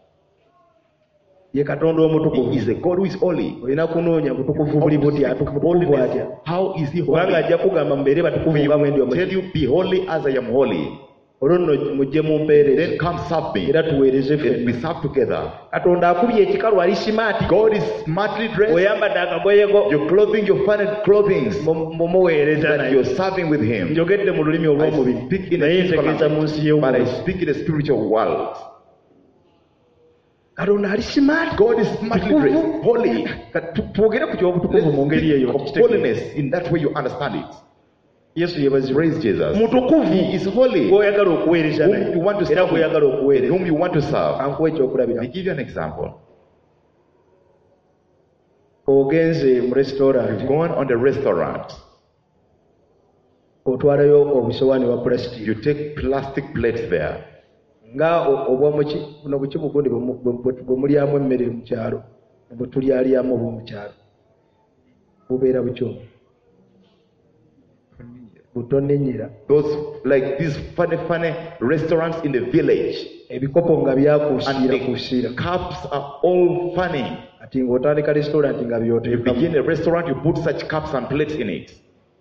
Ye Katonda He omutukuvu. is a God who is holy. Olina kunoonya butukuvu buli buti atukuvu Holiness, atya. how is he Kubanga holy? ajja kugamba mubeere batukuvu He nga bwe ndi will tell omutukuvu. you, be holy as I am holy. Olwo nno mujje mumpeereze. Then come serve me. Era tuweereze Then we ffenna. serve together. Katonda akubye ekikalu ali simaati. God is smartly dressed. Oyambadde akagoye go You're clothing your fine clothing mumuweereza that naye. you're serving with him. Njogedde mu lulimi I olw'omubiri speak in a naye physical ntegeeza mu nsi language, but I y'omwoyo. speak in the spiritual world. Katonda ali simaati. God is smartly dressed, holy. Tu- twogere ku ky'obutukuvu mu ngeri eyo. Of holiness, in that way you understand it. Yesu yeebazibwe. Praise Jesus. Mutukuvu He is holy. gw'oyagala okuweereza Whom naye you want to era serve, gw'oyagala with, okuweereza. whom you want to serve. Kankuwa ekyokulabira. Let me give you an example. Ogenze mu restaurant You've gone on the restaurant. otwalayo obusowaani bwa plastic You take plastic plates there. nga o- obwamuki buno buki bugundi bwe mu- bwe- bwe mulyamu emmere mu kyalo bwe tulyalyamu obwo mu kyalo bubeera butyo butonenyera Those like these funny, funny restaurants in the village. ebikopo nga And byakuusiira the kuusiira cups are all funny. ati ng'otandika restaurant nga You byoteekamu begin a restaurant, you put such cups and plates in it.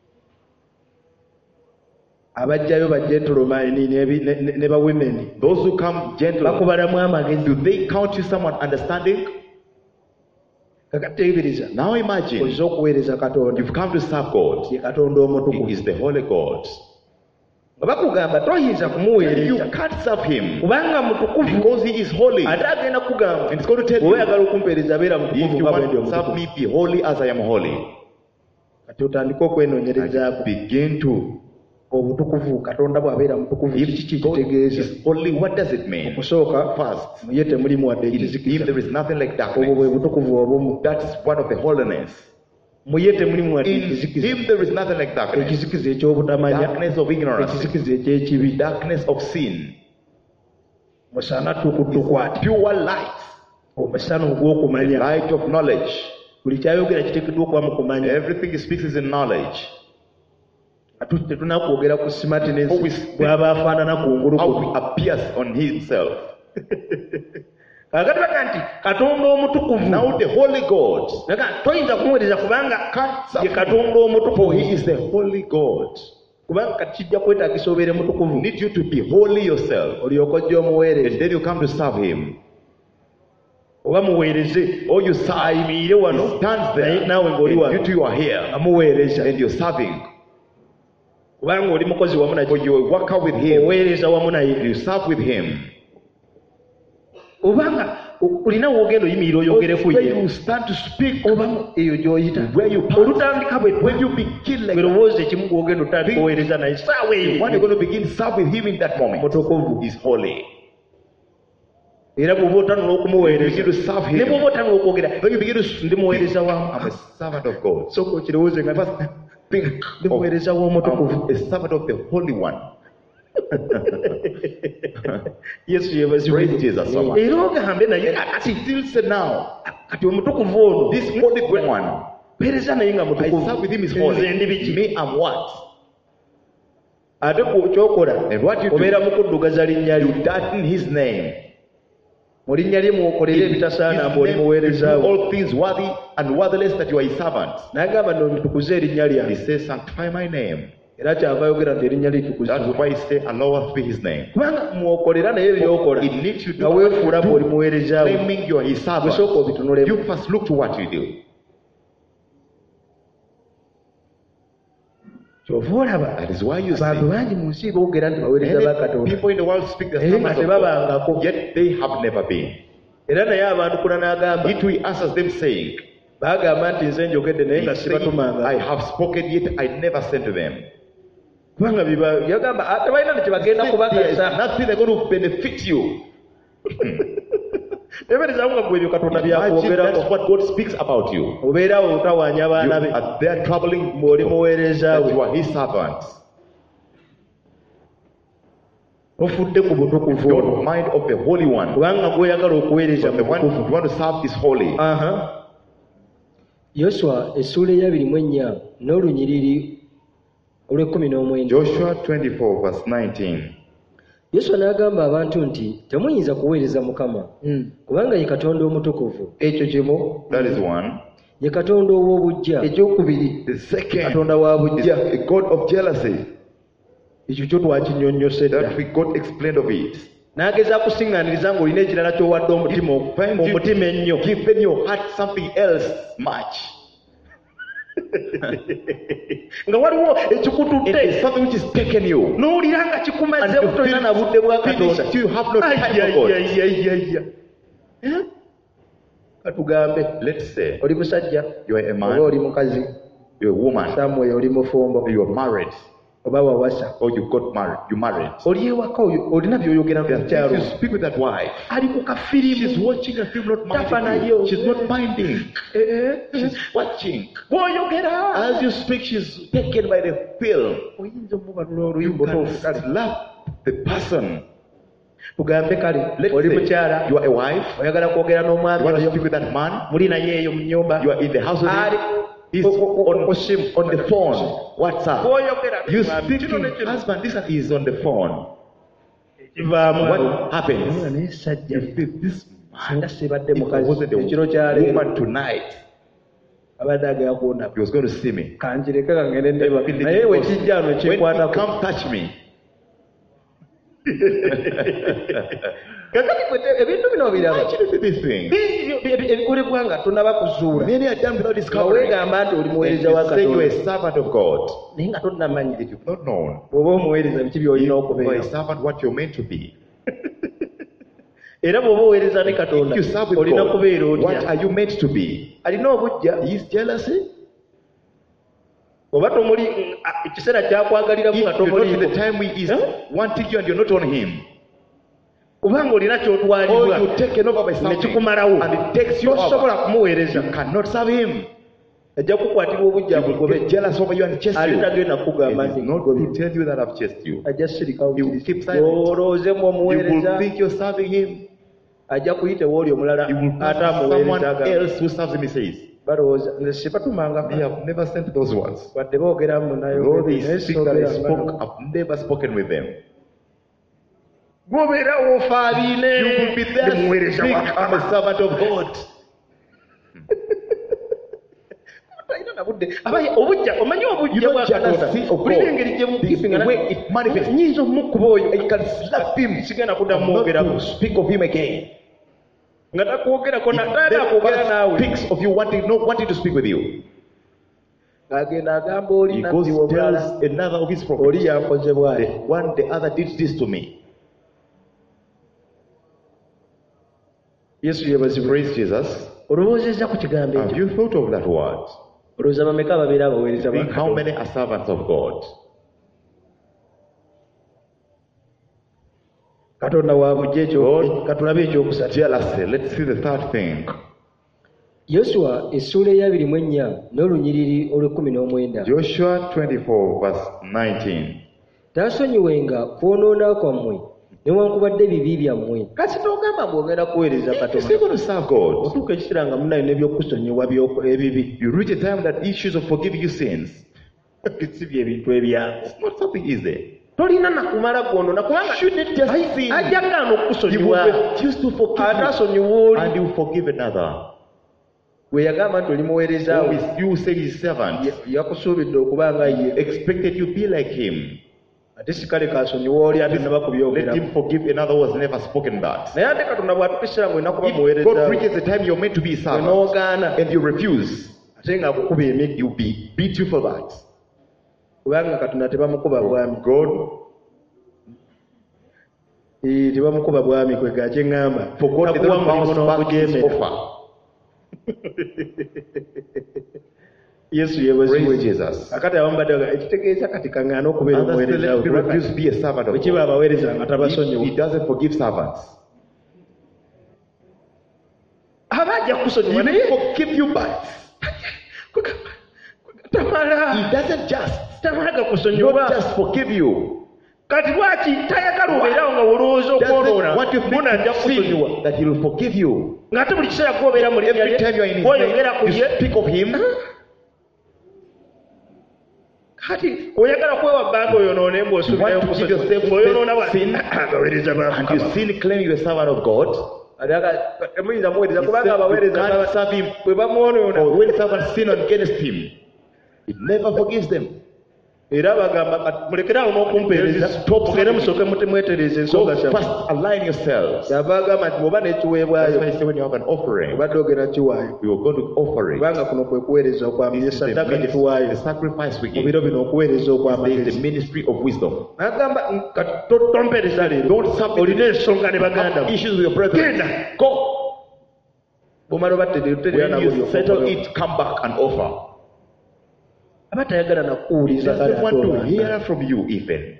abajjayo bajentulomani ne bawemeni Those who come gentle, bakubalamu amagezi do they count you someone understanding? kakateebereza Now imagine oza okuweereza Katonda you've come to serve God. ye Katonda He omutukuvu is the holy God. nga bakugamba toyinza You kumuweereza can't serve him kubanga mutukuvu because he is holy. ate agenda kugamba And it's going to tell bwe you, oyagala okumpeereza beera if mutukuvu you nga bwe ndi want to serve omutukuvu me, be holy as I am holy. kati otandike okwenoonyerezaako And begin to. obutukuvu Katonda bw'abeera mutukuvu kiki If God kitegeeza is holy, what does it mean? okusooka First, muye temulimu wadde in him ekizikiza there is nothing like obwo bwe darkness. butukuvu obumu That is one of the holiness. muye temulimu wadde In ekizikiza him there is nothing like darkness. ekizikiza ekyobutamanya Darkness of ignorance. ekizikiza eky'ekibi Darkness of sin. musana tukutukwati Pure light. omusana ogw'okumanya Light of knowledge. buli kyayogera kiteekeddwa okuba mu kumanya Everything he speaks is in knowledge. atu tetunakwogera ku smartness Oh, we speak- bw'aba afaanana ku ngulu How kuno he appears on himself. kakati baga nti Katonda omutukuvu Now the holy God. naga toyinza kumuweereza kubanga Can't ye serve Katonda For omutukuvu he is the holy God. kubanga kati kijja kwetaagisa obeere mutukuvu Need you to be holy yourself. olyoka ojja omuweereza And then you come to serve him. oba muweereze Or you serve. ayimiire wano He stands naye there. naawe ng'oli And wano you two you are here. amuweereza And you're serving. kubanga oli mukozi wamu Or naye you work out with him. oweereza wamu naye You serve with him. obanga olina woogenda oyimirira oyogereku where ye you stand to speak, oba eyo gy'oyita where you pass, olutandika bwe when you begin like that, lowooza ekimu gwogenda otandika oweereza naye saawa the one you're eyo going to begin serve with him in that moment mutukuvu is holy. era bw'oba otanula okumuweereza You begin to serve him. ne bw'oba otanula okwogera When you begin to speak, ndi muweereza wamu I'm a servant of God. sooka okirowooze nga Think ndi muweereza w'omutukuvu of a servant of the Holy One. yesu yebazibwe Praise Jesus so much. era ogambe naye kakati Still say now, kati omutukuvu ono this Holy One, peereza naye nga I serve mutukuvu with him is nze ndi holy. biki Me, I'm what? ate ku kyokola And what you do, obeera mu kuddugaza linnya you lye darken his name. mu linnya lye muokolera ebitasaana His mbe oli name, you do muweerezaawo all things worthy and worthless that you are his servant. n'agamba no ntukuze erinnya He lyange says, sanctify my name. era kyava ayogera nti erinnya That's litukuzibwa why he says, alloweth be his name. kubanga mwokolera naye ebyokola It needs you nga to weefuula bw'oli do, muweerezaawo claiming you are his servant. gusooka obitunulemu You first look to what you do. kyova olaba That is why you abantu see bangi mu nsi boogera nti baweereza ba many katonda people in the world speak the naye nga servants of God, tebabangako yet they have never been. era naye abantu kuna n'agamba It will answer them saying, baagamba nti nze njogedde naye nga He's saying, sibatumanga I have spoken yet I never sent to them. kubanga biba yagamba "Ah, tebalina ne kyebagenda There is kubagasa nothing they're going to benefit you. teberezaamu nga gwe ebyo katonda Imagine that's byakwogerako what God speaks about you. obeerawo otawaanya You abaana be are there troubling ng'oli people, muweereza that you we are his servants. ofudde ku butukuvu Don't mind of the Holy One. kubanga gw'oyagala okuweereza But the one mutukuvu you want to serve is holy. aha yoswa essuula eyabiri mu ennya n'olunyiriri olw'ekkumi n'omwenda. Joshua twenty-four verse nineteen. yoswa n'agamba abantu nti temuyinza kuweereza mukama Mm. kubanga ye katonda omutukuvu, ekyo kimu That is one. ye katonda ow'obuggya, ekyokubiri The second katonda wa is bujja a God of jealousy. ekyo kyo twakinnyonnyose dda That we got explained of it. n'ageza kusiŋŋaaniriza ng'olina ekirala ky'owadde omutima oku- Find you omutima ennyo given your heart something else much. nga waliwo It is ekikutudde something which is taken you. n'owulira nga kikumaze And you butolina feel na budde bwa katonda finished, you have no time for God. Ayayayayaya. Eh? katugambe Let's say oli musajja you are a oba man, oli mukazi you're a woman, samwe oli mufumbo you are married, oba wawasa or you got married, you married. oli ewaka oyo olina by'oyogera There mu are kyalo things you speak with that wife. ali ku She's kafirimu watching a film, not Tafa minding. nayo. You. She's not minding. Eh, eh. She's watching. bw'oyogera As you speak, she's taken by the film. oyinza omubalula You oluyimba can otoofukale slap the person. tugambe kale Let's oli say mukyala you are a wife. oyagala kwogera You n'omwami want to oyo speak with that man. muli naye eyo mu nnyumba You are in the house with ali him. He's o- o- o- on, ku simu on the phone. WhatsApp. bw'oyogera You n'omwami, speak kino to ne your kino. husband. This one is on the phone. kivaamu awo. What happens? Naye naye sajja You feel this singa man. sibadde If I mukazi wasn't ekiro a kyaleero woman tonight, abadde agenda kuwonako he was going to see me. kanjireke kangende ndeba Feeling naye it was- wekijja ano When he kyekwatako come touch me, kakati kwete- ebintu bino biraba actually see this thing. ebikolebwa nga tonaba kuzuula Many are done without nga discovering. weegamba nti oli And muweereza wa you say you're a katonda servant of God. naye nga tonnamanya If you've not known, bw'oba omuweereza biki by'olina you are okubeera a servant what you're meant to be. era bw'oba oweereza ne katonda If you serve with olina God, kubeera what otya are you meant to be? alina obujja Is jealousy? oba tomuli mm, ah, ekiseera kyakwagaliramu If nga you're not in the tomuliiko time he is Huh? wanting you and you're not on him, kubanga olina or kyotwalibwa you're taken over by ne something kikumalawo and it takes you tosobola over, kumuweereza you cannot serve him. ajja kukwatirwa obujja He will bugobe get jealous over you and chase ate you. tagenda kukugamba It nti is not to tell you that I've chased you. ajja sirikawo He will keep silent. olowooze mu You will omuweereza think you're serving him. ajja kuyita ewooli omulala He will ate pass someone amuweereza agamba else who serves him, he says. balowooza nze sibatumanga They have never sent those ones. wadde boogeramu Though they naye speak that I soogera spoke, ngano. I've never spoken with them. gwobeera wofaabiine You will be there. ndi muweereza Speak, wa I'm a servant of God. talina na budde Abaye- obujja omanyi You obujja know bwa katonda jealousy of bulina God. engeri gye The mukipingana way it manifests. nyinza omukuba oyo You can slap him. sigenda kuddamu Not mwogerako to speak of him again. nga takwogerako Then nataada akwogera naawe speaks of you wanting, not wanting to speak with you. agenda agamba He oli goes nabbi omulala tells another of his oli prophets. yankoze bwali The one, the other did this to me. yesu yebazibwe. Praise Jesus. Olowoozezza ku kigambo Have ekyo. you thought of that word? Olowooza bameka ababeera abaweereza ba Think how Katonda? many are servants of God? Katonda wa bujja ekyo God. katulabe ekyokusatu. Jealousy. Let's see the third thing. yoswa essuula eyabiri mu ennya n'olunyiriri olw'ekkumi n'omwenda. Joshua twenty-four verse nineteen. taasonyiwenga kwonoona kwammwe newankubadde ebibi byammwe. Kasita ogamba ng'ogenda kuweereza If Katonda, you're going to serve God, otuuka ekiseera nga munayo n'ebyokusonyiwa by'oko- ebibi. you reach a time that issues of forgiving you sins. Si byebintu ebyangu. It's not something easy. Tolina na kumala gwonoona kubanga Shouldn't just Ayi- sin. ajja gaana You will okusonyiwa. refuse to forgive Ate you, asonyiwa and oli. you forgive another. Gwe yagamba nti oli muweereza we. Always you say his servant, Ya- yakusuubidde okuba nga ye. expected you be like him. Ate si kale kasonyiwa oli ate naba Let kubyogera. him forgive another who has never spoken that. Naye ate Katonda bw'atukiseera ng'olina kuba If muweereza God we. reaches the time you're meant to be a Gwe servant, n'ogaana and you refuse, ate nga kukuba emiggo. you'll be beat you for that. Kubanga Katonda tebamukuba bwami. God, Eh, tebamukuba bwami kwe gakye ŋŋamba. for God, they Takuwa don't mulimu bounce back his n'okujeemera. offer. Yesu yeebazibwe. Praise Jesus. Akati abamu baddaga ekitegeeza kati kaŋŋaana okubeera Others say, omuweereza let me we. refuse to be a servant of Bwe kiba God. abaweereza nga If tabasonyiwa. he doesn't forgive servants, Aba ajja kusonyiwa he naye will forgive you back. tamala. He doesn't just, Tamala not gakusonyiwa. just forgive you. Kati lwaki tayagala obeerawo nga olowooza okwonoona Doesn't want you bona ajja to kusonyiwa. sin that he will forgive you. Ng'ate buli kiseera gw'obeera mu linnya Every time you are in lye his oyogera ku name, you ye. speak of him. Kati oyagala kwewa bbanga oyonoone You ng'osuubirayo want to give yourself ng'oyonoona bwa sin, abaweereza ba and you Mukama. sin claiming you're a servant of God. Ate aga- temuyinza muweereza He kubanga said you abaweereza can't baba- serve him. bwe bamwonoona For when servants sin against him, he never forgives them. era bagamba kati mulekeraawo n'okumpeereza Stop. mugende musooke mutemwetereza Go ensonga first, zammwe. align yourselves. kyava agamba nti bw'oba That's n'ekiweebwayo why he said when you have an offering, obadde ogenda kiwaayo we are going to offer it. kubanga kuno kwe kuweereza okwamanya This is the, esaddaaka gye ministry, tuwaayo the sacrifice we mu give. biro bino okuweereza This is the okwamagezi. ministry of wisdom. n'agamba kati to- tompeereza leero Don't submit olina ensonga ne baganda Have issues with your brethren. Genda. Go. bw'omala obattereera When you settle it, come back and offer. aba tayagala He nakuwuliza kale doesn't ate want to olwanda. hear from you even.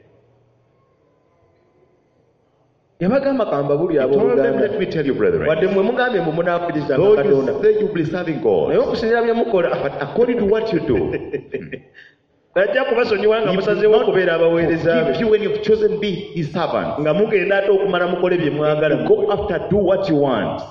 yabagamba kambabuli He abo told them, Oluganda let me tell you, brethren, wadde mmwe mugambye mbu munaafirizanga though Katonda you say you'll be serving naye God, okusinziira bye mukola but according to what you do, ajja kubasonyiwa nga He musazeewo will okubeera abaweereza not be give you when you've chosen be His servant. nga mugenda ate okumala mukole bye mwagala. Go after, do what you want.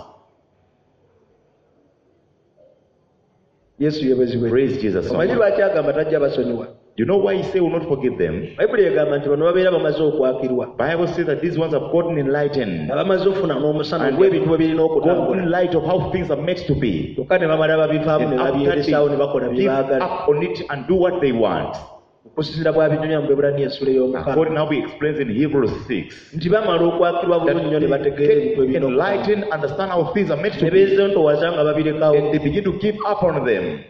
Yesu yeebazibwe. Praise Jesus. so omanyi much. lwaki agamba tajja basonyiwa? You know why He say will not forgive them? bayibuli egamba nti bano babeera bamaze okwakirwa Bible says that these ones have gotten enlightened, nga bamaze ofuna n'omusana And gw'ebintu bwe birina gotten okutambula light of how things are meant to be. kyokka ne bamala babivaamu ne And after babyeresaawo ne bakola they bye give baagala up on it and do what they want. okusinziira bw'abinyonya mu Bwebbulaniya essula ey'omukaaga According now we explains in Hebrews six. nti bamala okwakirwa That bulungi nnyo ne they bategeera ebintu get ebirina okutambula. enlightened, understand how things are meant ne to be, beezentowaza nga babirekawo. and they begin to give up on them.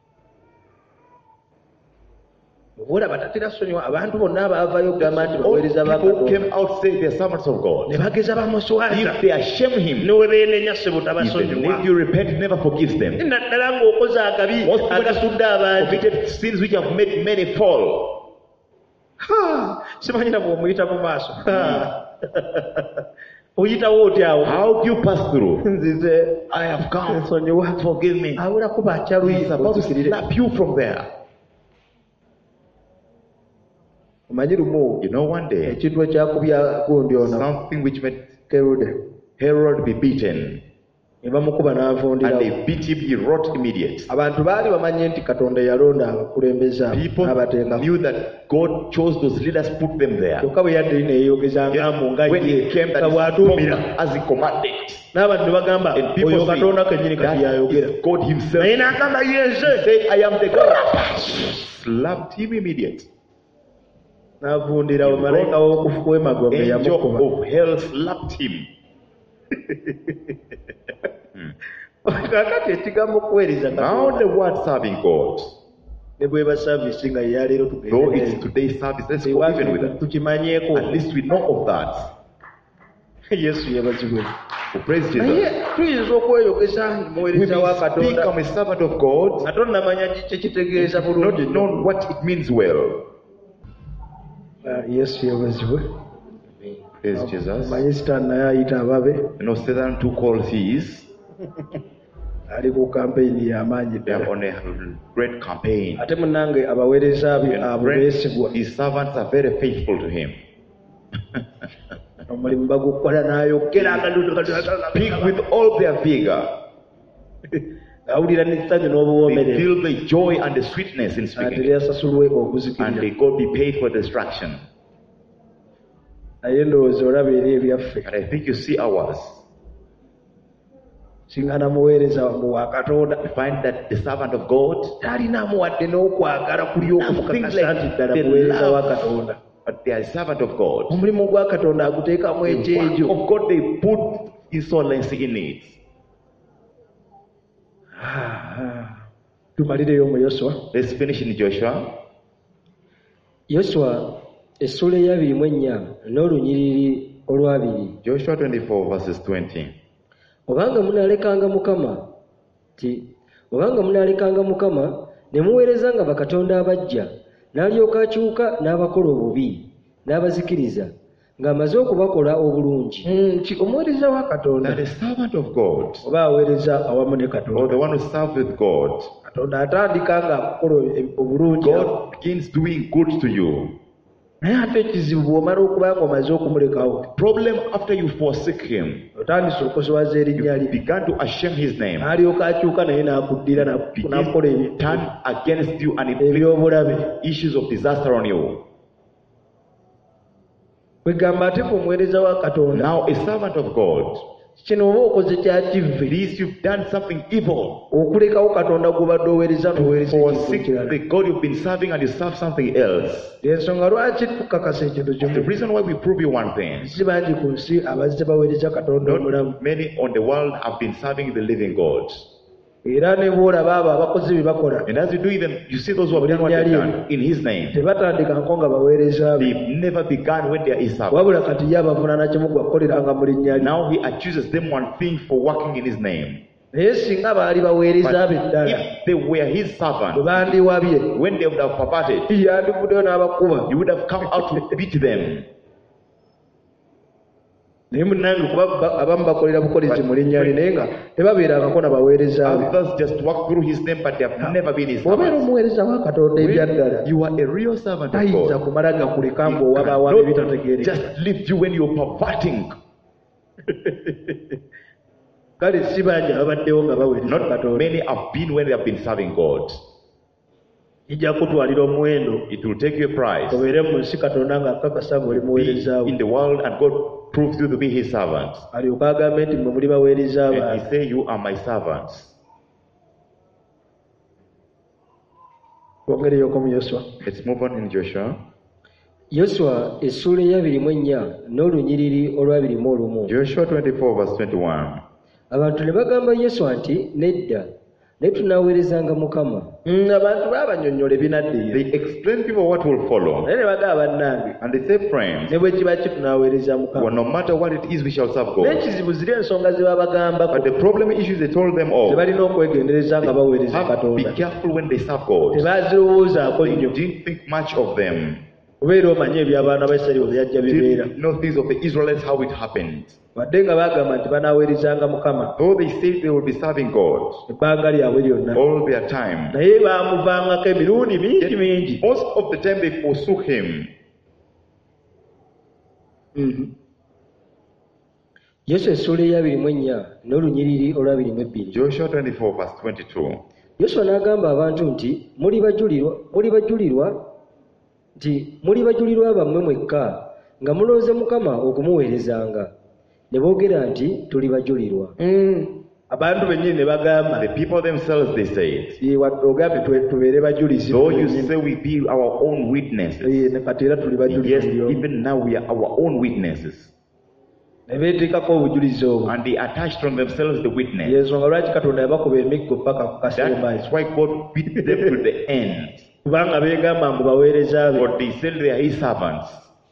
obola batatera sonyiwa abantu bonna abaavaayo okugamba nti All baweereza ba people who Katonda came out say they are servants of ne God. bageza bamuswaza If they shame him, ne we beenenya ssebo even tabasonyiwa. if you repent, he never forgives them. naddala ng'okoze akabi Most people agasudde abangi. committed sins which have made many fall. Ha! simanyira bw'omuyita mu maaso Ha! oyitawo otya awo How do you pass through? nzize I have come. nsonyiwa Forgive me. abulako bakyaluyi He's about to slap you from there. omanyi lumu You know, one day, ekintu ekyakubya gundi ono something which made Kerode Herod be beaten, ne bamukuba and n'avundirawo. they beat him, he wrought immediate. abantu baali bamanye nti Katonda yalonda abakulembeze abo People n'abateekako. knew that God chose those leaders, put them there. kyokka bwe yadde neeyogeza ngambo nga When ye he came, that nga he bw'atuumira spoke as he commanded. n'abantu ne bagamba And people oyo say, Katonda kennyini kati that yayogera is God himself. naye n'agamba yenze Say, I am the God. Slapped him immediate. n'avundirawo malayika w'okufu w'emagombe Angel yamukuba. of hell slapped him. kakati ekigambo kuweereza Now Katonda the word serving God, ne bweba saavisi nga yeyaleero though it's today's service, let's go even with tugendeeyo it. tukimanyeeko. At least we know of that. Yesu yebazibwe. Praise naye Jesus. tuyinza okweyogeza We muweereza wa may speak, Katonda I'm a servant of God, nga tonnamanya kye kitegeeza not bulungi. know what it means well. Ah, Yesu yebazibwe. Praise Jesus. Manyi Sitaani naye ayita ababe You know, Satan too calls his. ali ku kampeyini y'amaanyi They are ddala. on a great campaign. Ate munnange abaweereza be And abo friends, beesigwa his servants are very faithful to him. omulimu bagukola n'ayogera Speak with all their vigor. awulira n'essanyu They n'obuwoomerero feel the joy and the sweetness in ate speaking. lyasasulwe And okuzikirira. they go be paid for destruction. naye ndowooza olaba eri ebyaffe But I think you see ours. singa namuweereza mu wa Katonda We find that the servant of God, talinaamu wadde n'okwagala kulyoku nothing mukakasa nti like ddala the muweereza wa love, Katonda. but they are a servant of God. omulimu gwa Katonda aguteekamu The work ekyejo. of God, they put insolence in it. Tumalireyo mu Yoswa. Let's finish in Joshua. Yoswa essula ey'abiri mu ennya n'olunyiriri olwabiri. Joshua twenty-four verses twenty. Obanga munaalekanga Mukama ti obanga munaalekanga Mukama ne muweerezanga bakatonda abajja n'alyoka akyuka n'abakola obubi n'abazikiriza ng'amaze okubakola obulungi. nti omuweereza wa Katonda That a servant of God, oba aweereza awamu ne or Katonda. the one who serves with God, Katonda atandika nga akukola obulungi, God begins doing good to you. naye ate ekizibu bw'omala okuba nga omaze okumulekawo Problem after you forsake him, otandise okuswaza erinnya you lye, began to ashame his name, n'alyoka akyuka naye n'akuddira begins n'akola to turn against you and inflict ebyobulabe. issues of disaster on you. Kwegamba ate ku omuweereza wa Katonda, Now a servant of God, kino oba okoze kya kivve this you've done something evil. okulekawo Katonda gubadde oweereza n'oweereza ekintu Forsake kirala. the God you've been serving and you serve something else. Ensonga lwaki tukakasa ekintu The kimu. reason why we prove you one thing, Si bangi ku nsi abazze baweereza Katonda omulamu, not many on the world have been serving the living God. era ne bw'olaba abo abakozi bye bakola And as you do even, you see those who have done what they've done in his name. tebatandika nko nga baweereza be, They've never begun when they are his servants. wabula kati ye abavunaana kimu gwakoleranga mu linnya lye. Now he accuses them one thing for working in his name. Naye singa baali baweereza be But ddala if they were his bwe servants, bandiwabye, when they would have perverted, yandivuddeyo n'abakuba. he would have come out to beat them. Naye munnange kuba ba- abamu bakolera bukolezi mu linnya lye naye nga tebabeerangako na baweereza be. Others just walk through his name, but they have never been his Bw'obeera servants. omuweereza wa Katonda ebya ddala, When you are a real servant of tayinza God, kumala gakuleka he ng'owabaawa cannot ebitategeereka. just leave you when you're perverting. Kale si bangi ababaddewo nga baweereza Not Katonda. many have been when they have been serving God. Kijja kutwalira omuwendo It will take you a price. obeere mu nsi Katonda ng'akakasa ng'oli Be muweereza we. in the world and God proves you to be his servants. Alyoka agambe nti mwe muli baweereza And he bange. say, you are my servants. Twongereyoko mu Yoswa. Let's move on in Joshua. Yoswa essula ey'abiri mu ennya n'olunyiriri olwabiri mu olumu. Joshua twenty-four verse twenty-one. Abantu ne bagamba Yoswa nti nedda naye tunaaweerezanga Mukama. Mm, abantu baabanyonnyola ebinaddeyo They explain people what will follow. naye ne bagamba bannange And they say, friends, ne bwe kiba ki tunaaweereza well, Mukama. no matter what it is, we shall serve God. N'ekizibu ziri ensonga ze babagambako But the problem issues they told them all, tebalina okwegendereza nga baweereza have to be Katonda. careful when they serve God. Tebazirowoozaako They nnyo didn't think much of them. obeera omanye eby'abaana ba Isirayiri bwe byajja bibeera. Didn't know things of the Israelites, how it happened. Wadde nga baagamba nti banaaweerezanga Mukama Though they said they will be serving God ebbanga lyabwe lyonna, all their time, naye baamuvangako emirundi mingi mingi. most of the time they forsook him. Yoswa essula ey'abiri mu ennya n'olunyiriri olwabiri mu ebbiri. Joshua twenty-four verse twenty-two. Yoswa n'agamba abantu nti muli bajulirwa muli bajulirwa nti muli bajulirwa bammwe mwekka nga mulooze Mukama okumuweerezanga. Ne boogera nti tuli bajulirwa. Mm. Abantu bennyini ne bagamba The people themselves, they said, "Ye, wadde ogambe twe- tubeere bajulizi though you bennyini." say we be our own witnesses, Ye, ne kati era tuli bajulizi yes, buli omu. even now we are our own witnesses. Ne beeteekako obujulizi obwo. And they attached on themselves the witness. Y'ensonga lwaki Katonda yabakuba emiggo paka ku kaselemaayi. That's why God beat them to the end. Kubanga beegamba mbu baweereza be. For they said they are his servants.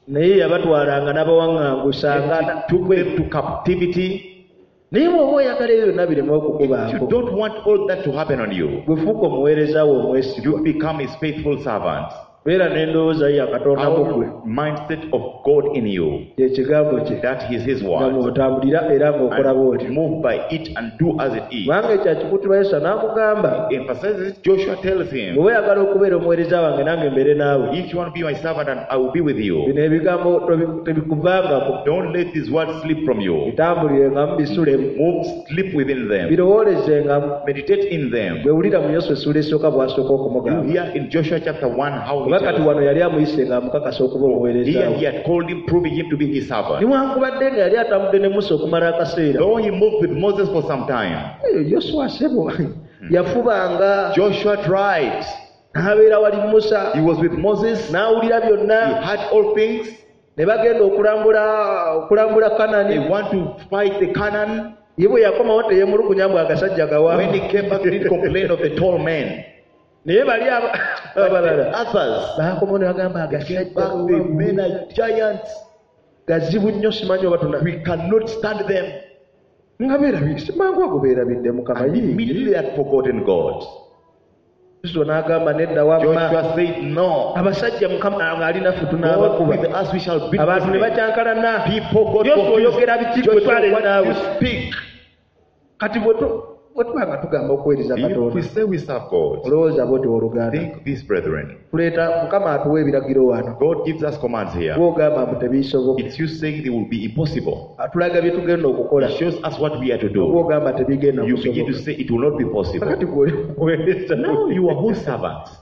naye yabatwalanga n'abawaŋŋangusanga And he took them to captivity. naye bw'oba oyagala ebyo byonna bireme If you okukubaako don't want all that to happen on you, gwe fuuka omuweereza we omwesigwa you become his faithful servant. beera n'endowooza ye akatonda mu gwe Our mindset of God in you, kyekigambo kye that is his nga word. mw'otambulira era ng'okola And bw'otyo move by it and do as it is. kubanga ekyakikuutibwa yesu n'amugamba Emphasizes Joshua tells him, bw'oba oyagala okubeera omuweereza wange nange mbeere naawe if you want to be my servant, and I will be with you. bino ebigambo tobi- tebikuvangako Don't let these words slip from you. bitambulirenga mu bisulemu Move, sleep within them. birowoolezenga Meditate in them. bwewulira mu yesu essula esooka bw'asooka You okumugamba hear in Joshua chapter one how he kuba kati tells wano yali amuyise nga amukakasa okuba omuweereza Here we he had called him, proving him to be his servant. niwankubadde nga yali atambudde ne musa okumala akaseera Though he moved with Moses for some time, Eh, yoswa sebo yafubanga Joshua tried. n'abeera wali musa He was with Moses. n'awulira He byonna had all things. ne bagenda okulambula okulambula They kanani want to fight the Canaan. ye bwe yakomawo teyemulukunya mbu agasajja gawa When he came back, he didn't complain of the tall men. naye bali aba- abalala Others bakomawo ne bagamba came agasajja back, the men are giants. gazibu nnyo simanyi oba tuna We cannot stand them. nga beerabye simangu ago beerabidde mukama And ye immediately they had forgotten God. kristo n'agamba nedda wamma Joshua said, no. abasajja mukama nga ali naffe God tunaabakuba with us, we shall beat abantu ne them. bakyankalana People got Joshua oyogera biki confused. gwe twale Joshua, what naawe do you speak? kati bwe tu- bwe tuba nga tugamba okuweereza If we katonda say we serve God, olowooza bwoti oluganda think this, brethren. tuleeta mukama atuwa ebiragiro wano God gives us commands here. gwogamba mbu tebiisoboka It's you saying they will be impossible. atulaga bye tugenda okukola It shows us what we are to do. gwogamba tebigenda You begin to kusoboka say it will not be possible. kakati gwoli muweereza No, you are whose servants.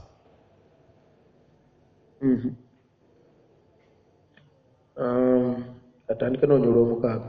Mhm. Um, atandike noonya olw'omukaaga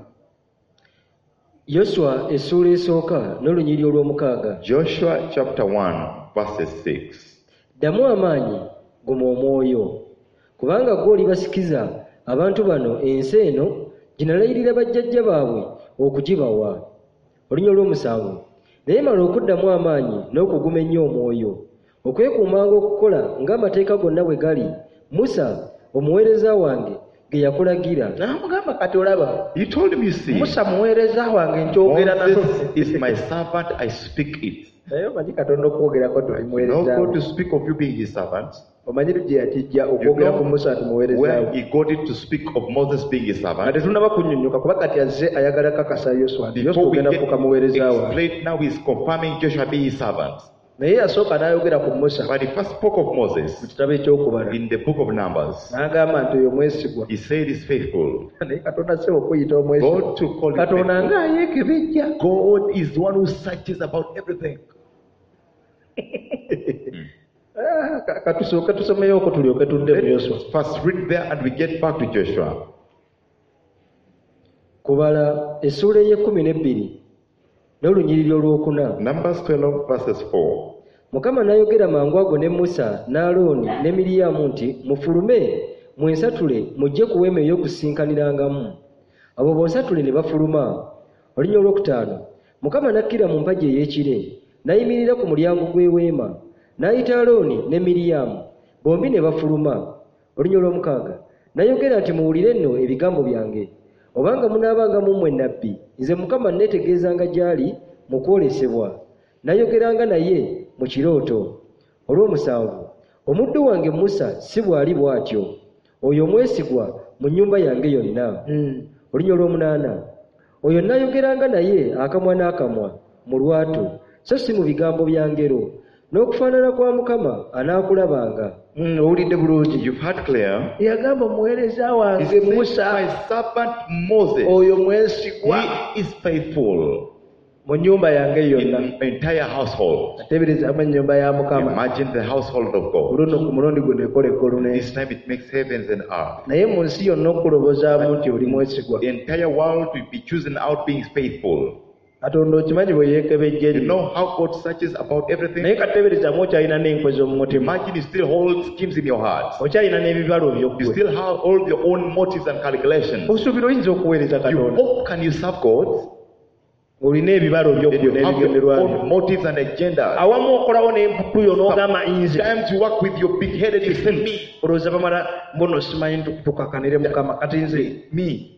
yoswa essuula esooka n'olunyiri olw'omukaaga. Joshua chapter one, verses six. ddamu amaanyi guma omwoyo kubanga gwe olibasikiza abantu bano ensi eno gye nalayirira bajjajja baabwe okugibawa. olunya olw'omusanvu naye mala okuddamu amaanyi n'okuguma ennyo omwoyo okwekuumanga okukola ng'amateeka gonna bwe gali musa omuweereza wange ge yakulagira. n'amugamba kati olaba He told him, you see, musa muweereza wange nkyogera naso Moses is my servant, I speak it. naye omanyi katonda okwogerako tuli You know muweereza God we. to speak of you being his servant. omanyi gye yakijja You okwogera ku know musa ati muweereza where we. he got it to speak of Moses being his nga servant. tetunaba kunnyonnyoka kuba kati azze ayagala kakasa yoswa nti yoswa Before we ogenda get kufuuka muweereza wange explained, now he's confirming Joshua being his servant. naye yasooka n'ayogera ku musa But he first spoke of mu Moses kitabo ekyokubala in the book of Numbers. n'agamba nti oyo mwesigwa He said he's faithful. naye katonda se okuyita omwesigwa God to call him katonda faithful. ng'ayeekebejja God is the one who searches about everything. Ah, ka- katusooke tusomeyo okwo tulyoke tudde mu yoswa Let's first read there and we get back to Joshua. kubala essuula ey'ekkumi n'ebbiri n'olunyiriri olwokuna. Numbers twelve, verses four. mukama n'ayogera mangu ago ne musa ne alooni ne miriyamu nti mufulume mwensatule mujje ku weema ey'okusinkanirangamu. abo bonsatule ne bafuluma. olunya olwokutaano mukama n'akkira mu mpagi ey'ekire n'ayimirira ku mulyango gw'eweema n'ayita alooni ne miriyamu bombi ne bafuluma. olunya olw'omukaaga n'ayogera nti muwulire nno ebigambo byange obanga munaabanga mu mmwe nnabbi nze mukama neetegeezanga gy'ali mu kwolesebwa nayogeranga naye mu kirooto. olw'omusanvu omuddu wange musa si bw'ali bw'atyo oyo omwesigwa mu nnyumba yange yonna. olunya olw'omunaana oyo nayogeranga naye akamwa n'akamwa mu lwatu so si mu bigambo bya ngero n'okufaanana kwa mukama anaakulabanga. Mm, owulidde bulungi You've heard clear. yagamba omuweereza He wange said, musa my servant Moses, oyo mwesigwa he is faithful mu nnyumba yange yonna. in the entire household. ateeberezaamu ennyumba ya mukama Imagine the household of God. oluno ku mulundi guno ekola eggulu n'ensi This time it makes heavens and earth. naye mu nsi yonna okulobozaamu nti oli mwesigwa The entire world will be chosen out being faithful. katonda okimanyi bwe yeekebejja You ennyo know how God searches about everything? naye kateeberezaamu okyalina n'enkwe z'omu mutima Imagine you still hold schemes in your heart. okyalina n'ebibalo You byoggwe still have all your own motives and calculations. osuubira oyinza okuweereza You katonda hope can you serve God? olina ebibalo And byokyo you have your n'ebigenderwa own motives and agendas. awamu okolawo n'emputtu yo n'ogamba nze Sometimes you work with your big headed, you say, me, olowooza bamala mbono simanyi tukakanire mukama kati nze me.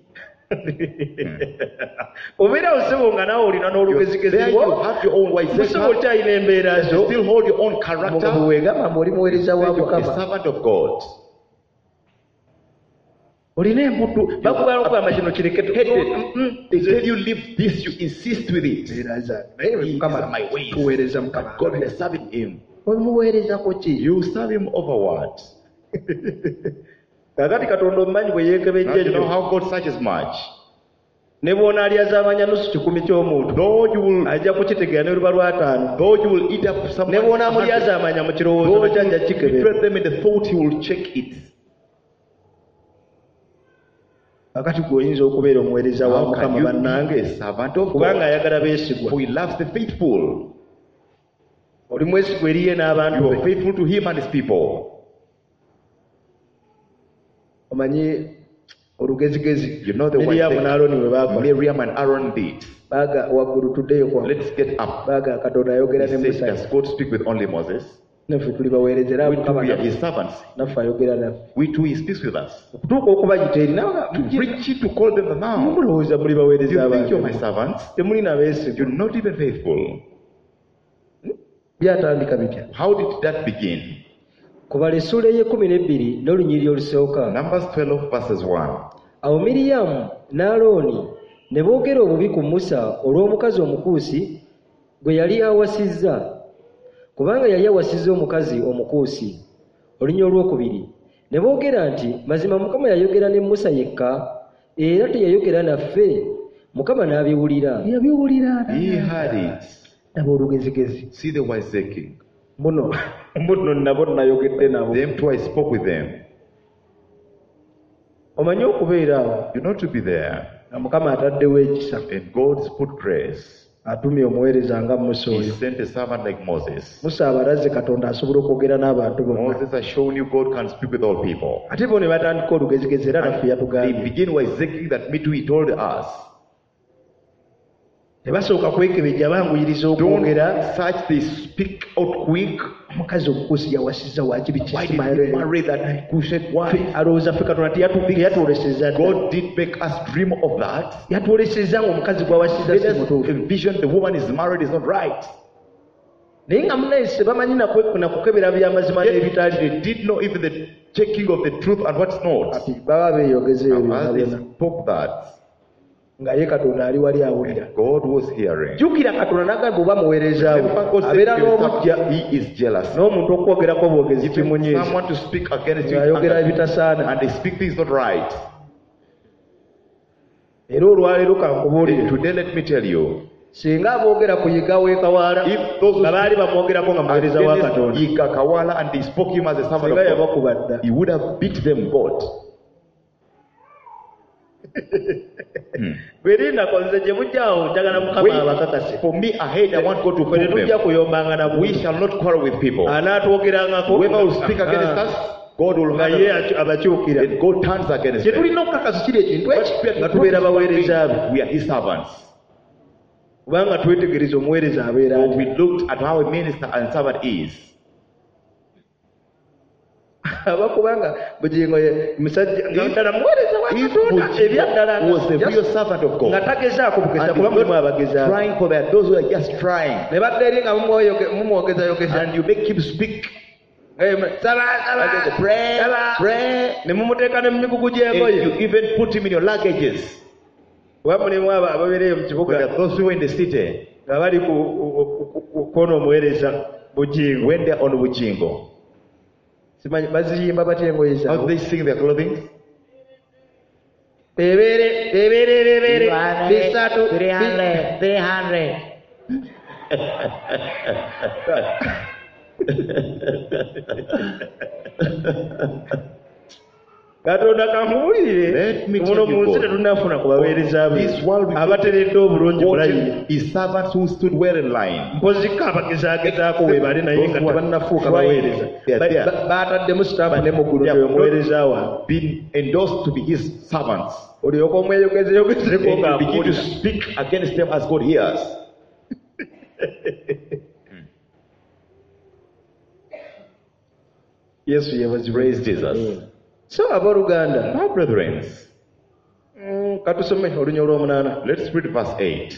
obeera osebo nga naawe olina There n'olugezigezi you bwo have your own wise musebo okyalina embeera You zo still hold your own character. bwegamba mbu oli muweereza wa You're a mukama servant of God. olina emputtu bakugala okugamba kino kireke They tell you leave this, you insist with it. embeera zange naye These mukama are my ways. tuweereza mukama God, we are serving Him. omuweerezako ki You serve Him over what? kakati katonda omumanyi bwe yeekebejja Now you know nnyo how God searches much. ne bw'onaalyaza amanya nusu kikumi ky'omuntu Though you will, ajja kukitegeera ne luba lw'ataano though you will eat up ne someone, bw'onaamulyaza amanya mu kirowoozo though nakyo ajja you kikebera betray them in the thought, He will check it. kakati gwe oyinza okubeera omuweereza wa How can mukama you bannange be a servant of kubanga God? ayagala beesigwa For He loves the faithful. oli mwesigwa eriye n'abantu You are be faithful to Him and His people. omanyi olugezigezi You know the miryamu wise n'aloni bwe baakola Miriam and Aaron did. baaga waggulu tuddeyo kwa Let's get up. baaga katonda ayogera He ne said, musa does God speak with only Moses? naffe tuli baweereza era We too, mukama we are naffe- His servants. naffe ayogera naffe We too, He speaks with us. okutuuka okubayita eri To preach it, to call them now. mulowooza muli Do baweereza you think you're my abantu servants? temuli na beesigwa You're not even faithful. byatandika bitya How did that begin? kubala essuula ey'ekkumi n'ebbiri n'olunyiriri olusooka Numbers twelve verses one. awo miriyamu ne alooni ne boogera obubi ku musa olw'omukazi omukuusi gwe yali awasizza kubanga yali awasizza omukazi omukuusi olunya olwokubiri ne boogera nti mazima mukama yayogera ne musa yekka era teyayogera naffe mukama n'abiwulira yabiwulira He had it. nabo olugezigezi See the wise king. muno muno nabo nayogedde nabo Them too I spoke with them. omanyi okubeera awo You know to be there. nga mukama ataddewo ekisa And God's put grace. atumye omuweereza nga musa He oyo sent a servant like Moses. musa abalaze katonda asobola okwogera n'abantu bonna Moses has shown you God can speak with all people. ate bo ne batandika olugezigezi era naffe They yatugambye begin wisecting that me too, He told us. tebasooka kwekebejja banguyiriza Don't okwogera search, they speak out quick. omukazi omukuusi yawasiza wakibi Why did He marry that Cushion? Why? alowooza ffe katonda teyatu- teyatwoleseza dda. God did make us dream of that. yatwoleseza ngaomukazi gwawasiza Let si us mutuufu envision the woman is married is not right. naye nga munaise bamanyi nakwe- nakukebera byamazima Yet n'ebitali they did know even the checking of the truth and what's not. Kati baba beeyogeza ebyo byonna As they byonna spoke that, nga ye katonda ali wali awulira God was hearing. jjukira katonda nagamba oba muweereza we Remember God said abeera to his n'obujja servant, He is jealous. n'omuntu okwogerako obwogezi If kimunyiiza someone to speak against you ng'ayogera and, ebitasaana and they speak things not right, era olwaleero kankubuulire today let me tell you, singa aboogera ku yiga w'ekawaala if those who nga baali bamwogerako nga muweereza wa against katonda Ika Kawala and they spoke him as a servant singa of God, yabakuba dda he would have beat them both. bwerindako nze gye bujjaawo njagala mukama abakakase Wait for me ahead, I want God to ffe prove tetujja them. kuyombanga nabo We shall not quarrel with people. anaatwogerangako Whoever will speak against us, God will nga handle ye it. aky- abakyukira And God turns against kye them. tulina okukakasa kiri ekintu But eki we are nga to tubeera prove baweereza be something. We are His servants. kubanga twetegereza omuweereza abeera So ati we looked at how a minister and servant is. abakubanga bugingo ye musajja nga ddala muweereza wa If katonda ebyaddala Bugingo was the real servant of nga God, tagezaako bugeza and kuba he's mulimu not abageza trying for that, those who are just trying, ne badda eri nga mumwoyoge- mumwogezayogeza and you make him speak, Eh, saba saba pray, saba pray, ne mumuteeka ne mu migugu and gy'engoye you even put him in your luggages. kuba mulimu abo ababeereyo mu But kibuga there are those who are in the city, nga bali ku- ku- ku- ku- kwona omuweereza bugingo when they're on Bujingo, simanyi baziyimba batya engoye how do zaabwe they sing their clothing? bebeere bebeere bebeere bisatu three hundred. Katonda kamuwulire Let me muno tell you, mu nsi God. tetunafuna ku baweereza be This world we abateredde obulungi bulayini quoted his servants who stood well in line. mpozika abagezaagezaako webale naye nga tebannafuuka baweereza They are there. Ba- ba- bataddemu sitampu ne muggulu They oyo have muweereza wange not been endorsed to be his servants. olyoka omweyogezeyogezeko And you begin to ng'akuwulira speak against them as God hears. yesu yeebazibwe. Praise Jesus. so abooluganda Now, brethren, mm, katusome olunya olw'omunaana let's read verse eight.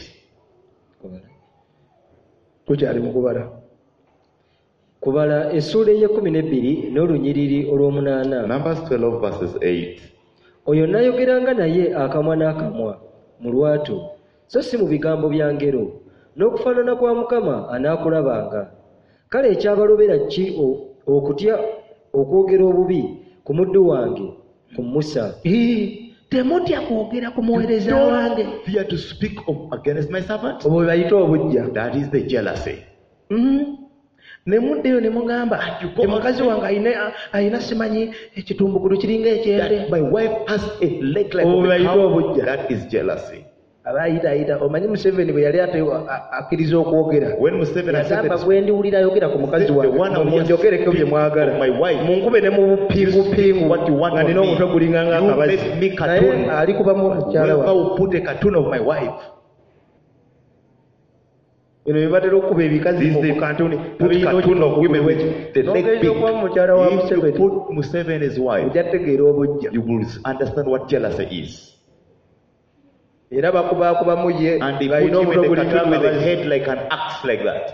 tukyali mu kubala kubala essuula ey'ekkumi n'ebbiri n'olunyiriri olw'omunaana. Numbers twelve, verses eight. Oyo nayogeranga naye akamwa n'akamwa mu lwatu, so si mu bigambo bya ngero, n'okufaanana kwa Mukama anaakulabanga. Kale ekyabalobera ki o- okutya okwogera obubi ku muddu wange ku Musa? temutya kwogera ku muweereza wange Don't fear to speak of against my servant. obwo bayita obujja. That is the jealousy. Mhm. ne muddeyo ne mugamba "Nti mukazi wange ayina ayina simanyi ekitumbukulu kiringa ekyende That my wife has a leg like Oh, of a right, cow. oh, bujja. That is jealousy. aba ayita ayita omanyi Museveni bwe yali ate a- akkiriza okwogera When Museveni said yagamba that gwe ndiwulira ayogera ku mukazi The wange one who munjogereko bye speaks mwagala of my wife. munkube ne mu bupingupingu What you want nga of nina me. omutwe gulinganga You akabazi make me naye cartoon. ali kubamu mukyala whoever wange will put a cartoon of my wife, bino bye batera okuba ebikazi this mu they kantuni put cartoon of women with the leg big. okuba mukyala wa If you Museveni put Museveni's wife, ojja tegeera obujja you will understand what jealousy is. era bakubaakubamu ye And they ng'alina put him omutwe in the gulinga cartoon with a akabazi head like an axe like that.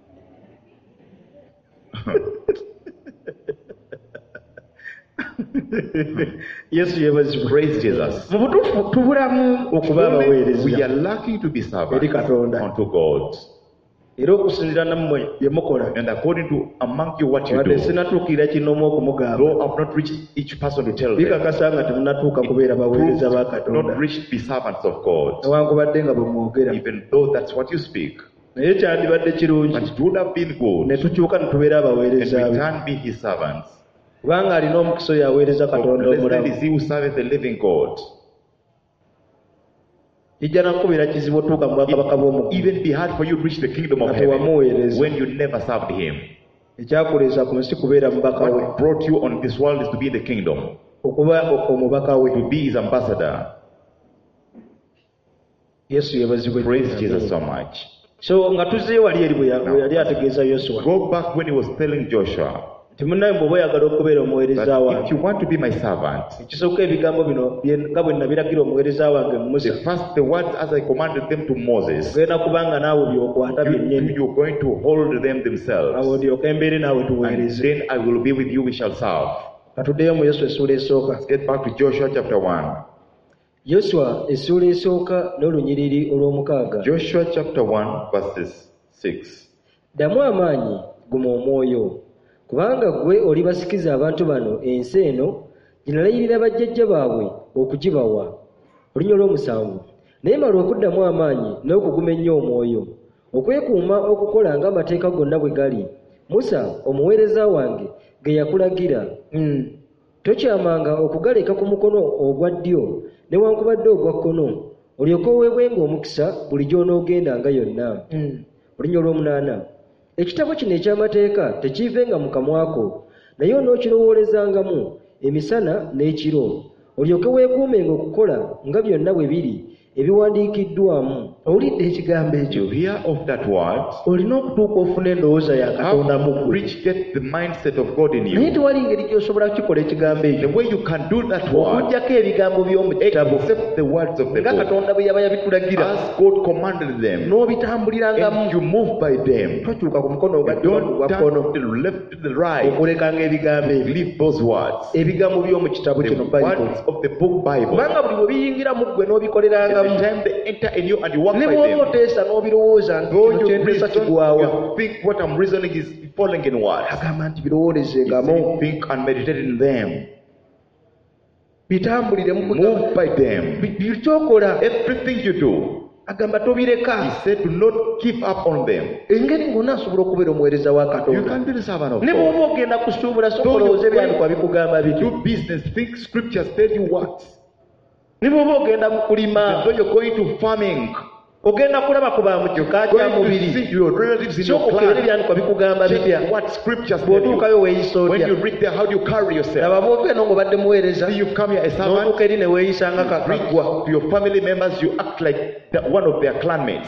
yesu yeebazibwe Praise Jesus. mu butuufu tubulamu okuba Truly, abaweereza we are lucky to be Eri servants Katonda. unto God. era okusinziira nammwe bye mukola And according to among you what you wadde do, sinatuukirira kinoomu okumugamba though I've not reached each person to tell them, bikakasa nga temunatuuka kubeera proves baweereza ba not Katonda reached to be servants of God, newankubadde nga bwe mwogera even though that's what you speak. naye kyandibadde kirungi But it would have been ne good tukyuka ne tubeera and abaweereza we be can be his servants. kubanga alina omukisa oyo aweereza For Katonda blessed omulamu is he who serveth the living God. kijja nakukubira kizibu otuuka mu bwakabaka It bw'omu even be hard for you to reach the kingdom of nga heaven tewamuweereza when you never served him. ekyakuleesa ku nsi kubeera mubaka we What brought you on this world is to be in the kingdom, okuba o- omubaka we to be his ambassador. yesu yeebazibwe Praise Jesus so much. so nga tuzzeyo wali eri bwe ya- bwe yali ategeeza yosuwa Go back when he was telling Joshua nti munnaye bw'oba oyagala okubeera omuweereza that wange if you want to be my servant, ekisooka ebigambo bino bye- nga bwe nabiragira omuweereza wange musa the first the words as I commanded them to Moses, ogenda kubanga naawe byokwata you, byennyini you're going to hold them awo themselves, ndyoka embeere naawe and tuweereze then I will be with you, we shall serve. katuddeyo mu yesu essuula esooka Let's get back to Joshua chapter one. Yoswa essuula esooka n'olunyiriri olw'omukaaga. Joshua chapter one, verses six. Ddamu amaanyi guma omwoyo, kubanga ggwe olibasikiza abantu bano ensi eno gye nalayirira bajjajja baabwe okugibawa. Olunya olw'omusanvu. Naye mala okuddamu amaanyi n'okuguma ennyo omwoyo, okwekuuma okukola ng'amateeka gonna bwe gali Musa omuweereza wange ge yakulagira. Mm. Tokyamanga okugaleka ku mukono ogwa ddyo newankubadde ogwa kkono, olyoke oweebwenga omukisa buli gy'onoogendanga yonna. Mm. Olunya olw'omunaana. Ekitabo kino eky'amateeka tekiivenga mu kamwako, naye onookirowoolezangamu emisana n'ekiro, olyoke weekuumenga okukola nga byonna bwe biri ebiwandiikiddwamu. owulidde ekigambo ekyo You hear of that word? olina okutuuka ofuna endowooza ya katonda mu How ggwe rich get the mindset of God in naye you? tewali ngeri gy'osobola kukikola ekigambo The ekyo way you can do that word, okugyako ebigambo by'omu kitabo except the words of the nga book, katonda bwe yaba yabitulagira as God commanded them, n'obitambulirangamu and you move by them. tokyuka ku mukono ogwa You ddyo don't ogwa turn kkono to the left to the right. okulekanga ebigambo ebyo Leave those words. ebigambo by'omu kitabo The kino bayibuli words of the book Bible. kubanga buli bwe biyingira mu ggwe Every n'obikolerangamu time they enter in you and you walk ne by bw'oba them, oteesa n'obirowooza nti though kino you kyenteesa reason, kigwawa you think what I'm reasoning is falling in words. agamba nti You birowoolezengamu say, think and meditate in them. bitambulire mu Move by them. buli kyokola Everything you do, agamba tobireka. He said, do not give up on them. Engeri ng'onaasobola okubeera omuweereza wa You Katonda. can be the servant of Ne God. bw'oba ogenda kusuubula so Though olowooza you're ebyandikwa going bikugamba to biti. do business, think scriptures tell you what. Ne bw'oba ogenda mu kulima, Though you're going to farming, ogenda kulaba ku bamukyoka kya going to mubiri. see your relatives in your Kyokukebera clan. ebyandikwa bikugamba bitya. Check what scriptures tell you. Bw'otuukayo weeyisa When you otya. reach there, how do you carry yourself? Laba bw'otuuka eno ng'obadde muweereza. See, you come here a servant. N'otuuka eri ne weeyisa nga You reach kakagwa. to your family members, you act like the, one of their clanmates.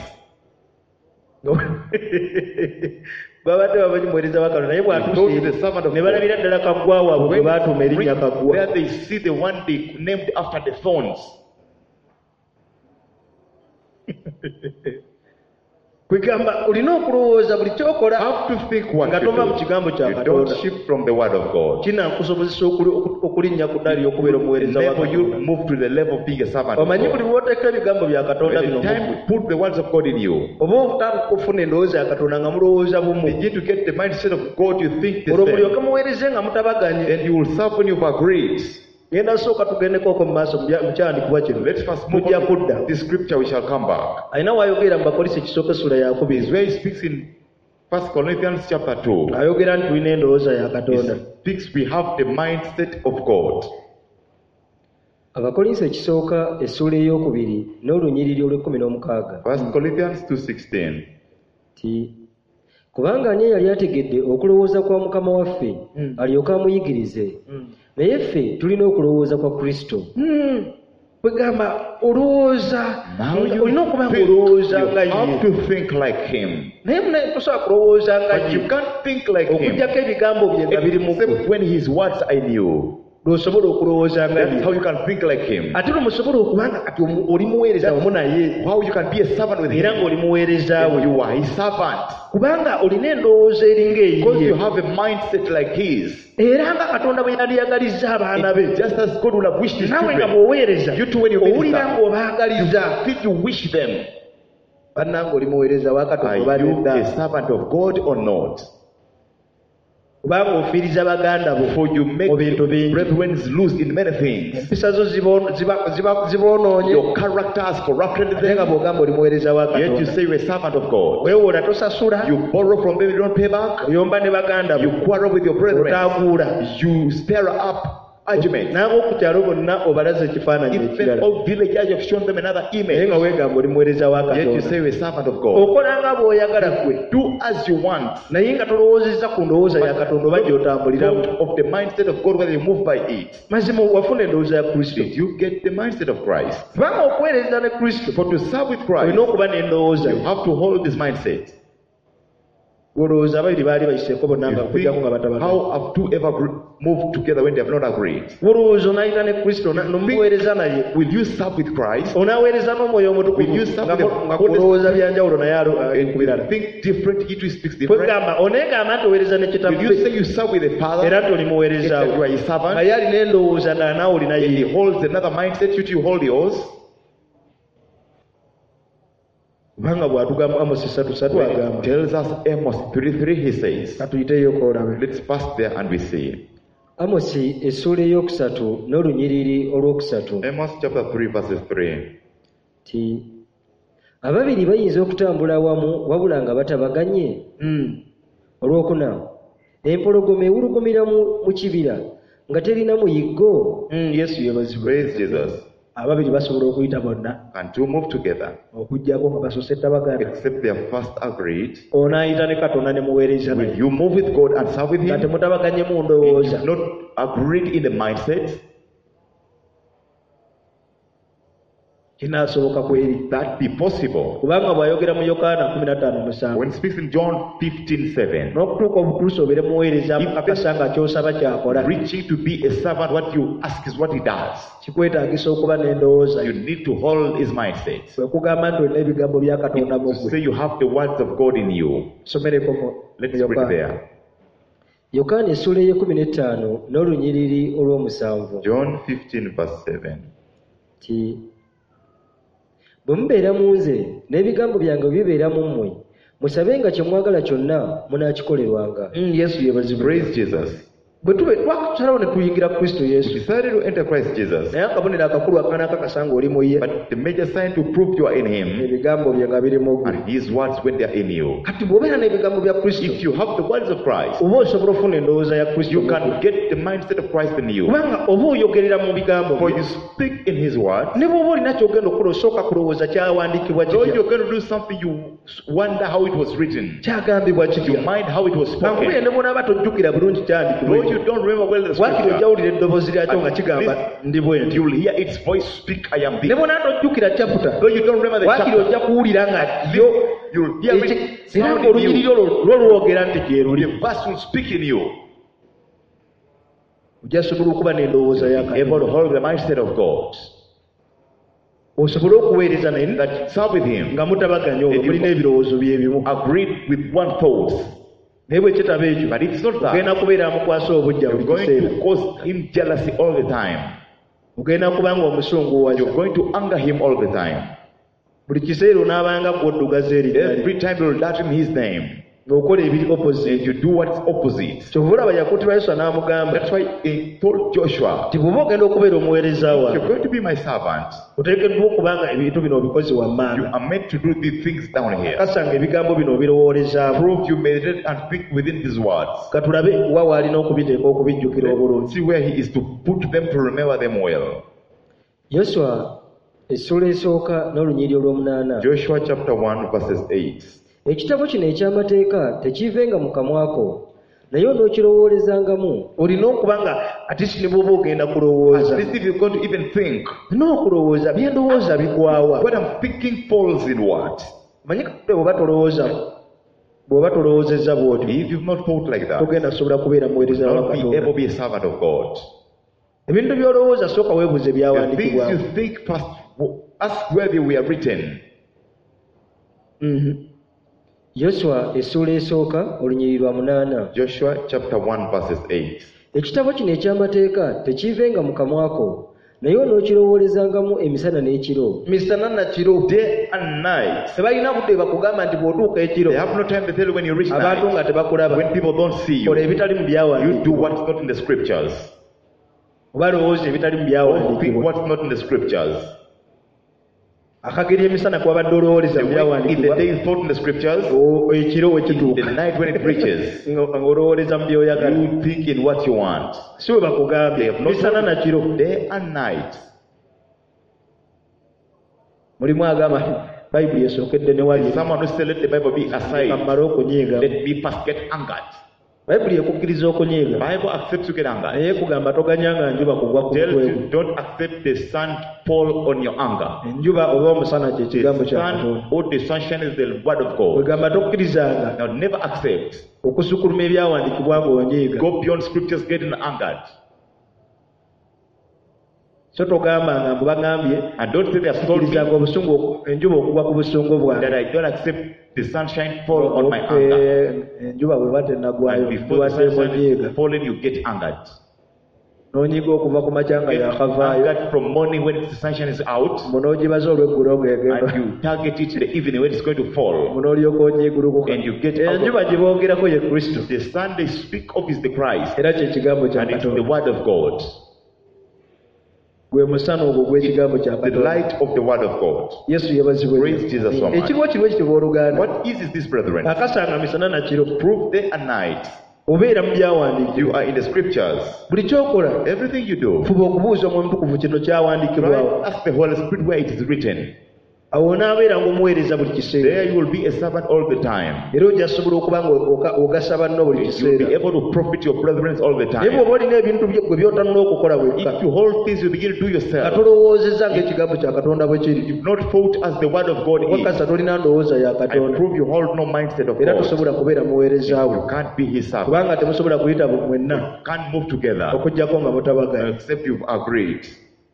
Babadde bamanyi muweereza wa Katonda naye Those bw'atuuse are the servant of ne God. balabira ddala kaggwa waabwe gwe When baatuuma you erinnya reach kaggwa. there, they see the one they named after the thorns. Kwegamba olina okulowooza buli kyokola Have to think what nga you tova mu kigambo do. kya You don't Katonda. shift from the word of God. Kinaakusobozesa okuli- okulinnya ku ddali okubeera omuweereza wa Level you Katonda. move to the level of being a servant of Omanyi buli God. lw'oteeka ebigambo bya Katonda By bino the mu time ggwe, you put the words of God in you, oba otandika okufuna endowooza ya Katonda nga mulowooza bumu, begin to get the mindset of God, you think the olwo mulyoke same. muweereze nga mutabaganye. And you will serve when you've agreed. Genda sooka tugendeko okwo mu maaso mu bya- mu kyandikibwa kino. Let's first move Tujja on kudda. to this scripture, we shall come back. Alina w'ayogera mu Bakolisi ekisooka essula ya Is kubiri. where he speaks in First Corinthians chapter two. Ayogera nti tulina endowooza ya He Katonda. speaks, we have the mindset of God. Abakolinso ekisooka essula ey'okubiri n'olunyiriri olw'ekkumi n'omukaaga. First Corinthians two sixteen. Ti kubanga ani yali ategedde okulowooza kwa Mukama waffe Mm. alyoke amuyigirize. Naye ffe tulina okulowooza kwa Kristo. Hmm. Kwegamba olowooza Now you, olina okuba think, ng'olowooza you nga have ye. to think like him. Naye munaye tosobola kulowooza nga But you ye. can't think like him Okuggyako ebigambo bye nga biri mu ggwe. except when his words are in you. Lw'osobola okulowooza nga That's how ye. you can think like him. Ate lwomusobola okuba nga kati omu- oli muweereza wamu naye How you can be a servant with era him. ng'oli muweereza we. And you are his servant. Kubanga olina endowooza eringa Because you eyiye. have a mindset like his. Era nga Katonda bwe yandiyagaliza abaana be. Just as God will have wished his Naawe nga children. bw'oweereza You too, when you owulira minister, ng'obaagaliza. you feel you wish them. Bannange oli muweereza wa Katonda oba Are you nedda? a servant of God or not? Kubanga ofiiriza baganda bo For you make mu bintu bingi. brethren lose in many things. empisa zo zibo- ziba- ziba- ziboonoonye Your character has corrupted ate nga them. bw'ogamba oli muweereza wa Yet you Katonda. say you're a servant of God. Weewoola tosasula, You borrow from them, you don't pay back. oyomba ne baganda bo, You quarrel with your brethren. otaaguula. You stir up arguments. N'ab'oku kyalo bonna obalaza ekifaananyi Even ekirala. all villagers, you have shown them another Naye image. nga weegamba oli muweereza wa Yet you Katonda. say you're a servant of God. Okola nga bw'oyagala ggwe, Do as you want. naye nga tolowoozezza ku ndowooza ya Katonda oba gy'otambuliramu. Don't of the mindset of God, whether you move by it. Mazima wafuna endowooza ya Kristo. Did you get the mindset of Christ? Kubanga okuweereza ne Kristo For to serve with Christ, olina okuba n'endowooza. you have to hold this mindset. Olowooza ababiri baali bayiseeko bonna nga You okujjako nga think, batabagana. how have two ever gr- moved together when they have not agreed? Olowooza onayita ne Kristo na- n'omuweereza naye. Will you serve with Christ? Onaaweereza n'omwoyo Will omutukuvu you serve nga with mu- the nga Holy kulowooza byanjawulo naye alo- And kubirala. will think different, he too speaks different. Kwegamba oneegamba nti oweereza ne Will you kitaffe say you serve with the Father, era nti oli yet muweereza that you we. are his servant, Naye alina endowooza ndala naawe olina and he yiye. holds another mindset, you too hold yours? Kubanga bw'atugamba Amosi ssatu ssatu When agamba. it tells us Amos three three, he says, Katuyiteyo koolabe. let's pass there and we see. Amosi essula ey'okusatu n'olunyiriri olwokusatu. Amos chapter three, verses three. Ti ababiri bayinza okutambula awamu wabula nga batabaganye. Mm. Olwokuna empologoma ewulugumira mu mu kibira nga terina muyiggo. Mm, Yesu yeebazibwe. Praise Jesus. Ababiri basobola okuyita bonna Can two move together okuggyako nga basose tabaganda. except they have first agreed? Onaayita ne Katonda ne muweereza Will naye. you move with God and serve with Nga him? temutabaganye mu If ndowooza. you've not agreed in the mindset, Kinaasoboka kweri. that be possible. Kubanga bw'ayogera mu Yokaana kumi na ttaano musanvu. When it speaks in John fifteen seven, N'okutuuka obukristo obeere muweereza mukakasa nga ky'osaba kyakola. reaching to be a servant, what you ask is what he does. Kikwetaagisa okuba n'endowooza. You need to hold his mindset. Kwe kugamba nti olina ebigambo bya Katonda mu To ggwe. say you have the words of God in you. Somereko mu Let's mu read Yokaana. there. Yokaana essula ey'ekkumi n'ettaano n'olunyiriri olw'omusanvu. John fifteen verse seven. Ti bwe mubeera mu nze n'ebigambo byange bwe bibeera mu mmwe musabenga kye mwagala kyonna munaakikolerwanga. Mm, Yesu yeebazibwe. Praise Jesus. bwe tube twasalawo ne tuyingira Kristo We Yesu decided to enter Christ Jesus. naye akabonero akakulu akaana kakasanga oli mu ye But the major sign to prove you are in Him ebigambo bye nga biri mu gwe and His words when they are in you. kati bw'obeera n'ebigambo bya Kristo If you have the words of Christ, oba osobola ofuna endowooza ya Kristo you can get the mindset of Christ in you. kubanga oba oyogerera mu bigambo For bye you speak in His words. ne bw'oba olina kyogenda okukola osooka kulowooza kyawandiikibwa Though kitya you're going to do something, you wonder how it was written. kyagambibwa You kitya mind how it was mankuye spoken. ne bw'onaaba tojjukira bulungi kyandikibwa Though you don't remember well the wakiri scripture, ojjawulira eddoboozi lyakyo nga At kigamba least ndi bwe nti you will hear its voice speak, I am ne this. bw'onaaba tojjukira chapter Though you don't remember the wakiri chapter, ojja kuwulira nga at yo least you'll hear eki- it era sound in ng'olunyiriri you. olwo lwo lwogera nti gye luli The verse will speak in you. ojja sobola okuba n'endowooza ya Able to Katonda hold the mindset of God. osobole okuweereza naye That serve with Him. nga mutabaganya olwo And you- mulina ebirowoozo byebimu Agreed with one thought. naye bwe kitaba ekyo But it's not that. ogenda kubeera amukwasa obujja You're buli going kiseera to cause Him jealousy all the time. ogenda kuba nga omusunguwaza You're going to anger Him all the time. buli kiseera onaabanga gw'oddugaza erinnya lye Every time you'll doubt Him His name. ng'okola ebiri opposite And you do what's opposite. kyova olaba yakuutibwa Yesu n'amugamba That's why He told Joshua, nti bw'oba ogenda okubeera omuweereza you're wange going to be my servant. oteekeddwa okubanga ebintu bino obikozi You wammanga are meant to do these things down here. kasanga ebigambo bino obirowoolezaamu Prove you meditate and think within these words. katulabe wa waalina okubiteeka okubijjukira obulungi See where He is to put them to remember them well. yoswa essula esooka n'olunyiriri olw'omunaana Joshua chapter one verses eight. ekitabo kino eky'amateeka tekiivenga mu kamwako naye onookirowoolezangamu olina okuba nga ate si ne bw'oba ogenda At kulowooza least if you're going to even think, n'okulowooza byendowooza bigwawa what I'm thinking falls in what? manyi kale bw'oba tolowooza bw'oba tolowoozezza bw'otyo If you've not thought like that, togenda kusobola kubeera muweereza wa you'll not be able Katonda to be a servant of God. ebintu by'olowooza sooka weebuuze The things byawandiikibwamu you think first, ask where they were written. Mhm. yoswa essula esooka olunyiriri lwa munaana Joshua chapter one verses eight. ekitabo kino eky'amateeka tekiivenga mu kamwako naye onookirowoolezangamu emisana n'ekiro misana na kiro Day and night. tebalina budde bakugamba nti bw'otuuka ekiro They have no time to tell you when you reach abantu night. nga tebakulaba When people don't see kola you, ebitali mu you byawandiikibwa do what's not in the scriptures. oba lowooza ebitali mu Or think byawandiikibwa what's not in the scriptures. akageri emisana kwabadde olowoleza The mu way in the byawandiikibwa day is thought in the scriptures. o- ekiro we In the kituuka night when it reaches, nga nga olowoleza mu byoyagala you think in what you want. si we bakugambye They have not misana na kiro Day and night. mulimu agamba nti bayibuli esookedde ne wali There's someone who said, let the Bible be aside. kamala okunyiiga Let me first get angered. bayibuli ekukkiriza okunyiiga Bible accepts you get angered. naye kugamba toganyanga njuba kugwa ku Tells mutwe you don't accept the sun fall on your anger. enjuba oba omusana kye kigambo The kya sun Katonda or the sunshine is the word of God. wegamba tokkirizanga Now never accept. okusukuluma ebyawandiikibwa ng'onyiiga Go beyond scriptures getting angered. so togambanga mbu bagambye And don't say they have told me kkirizanga obusungu oku- enjuba okugwa ku busungu that bwange I don't accept the sunshine fall on my Okay, anger. enjuba bweba tennagwayo And before the biwaddeemu sunshine onyiiga is falling, you get angered. n'onyiiga okuva ku makya nga Get yakavaayo angered from morning when the sunshine is out, munoogibaza olw'eggulo ng'egenda and you target it the evening when it's going to fall. munoolyoka onyiigulukuka And you get out of- enjuba gye boogerako ye kristo The sun they speak of is the Christ, era kye kigambo kya and it's the katonda word of God, gwe musana ogwo gw'ekigambo kya the katonda light of the word of God. yesu yebazibwe Praise Jesus so much. ekiriwo kiriwo ekitiibwa oluganda What is this, brethren? akasanga misana na kiro Prove day and night. obeera mu byawandiikibwa You are in the scriptures. buli kyokola Everything you do, fuba okubuuza omwoyo omutukuvu kino try kyawandiikibwawo ask the Holy Spirit where it is written. awo onaabeera ng'omuweereza buli kiseera There you will be a servant all the time. era ojja sobola okuba nga oga- ogasa banno buli You will kiseera be able to profit your brethren all the naye time. bw'oba olina ebintu bye- gwe byotanula okukola wekka If you hold things you begin to do nga yourself, tolowoozezza ng'ekigambo kya katonda bwe kiri you've not thought as the word of God is. wakasa tolina ndowooza ya I katonda prove you hold no mindset of era God. tosobola kubeera muweereza we You can't be his servant. kubanga temusobola kuyita mwenna You can't move together okuggyako nga mutabagana except you've agreed.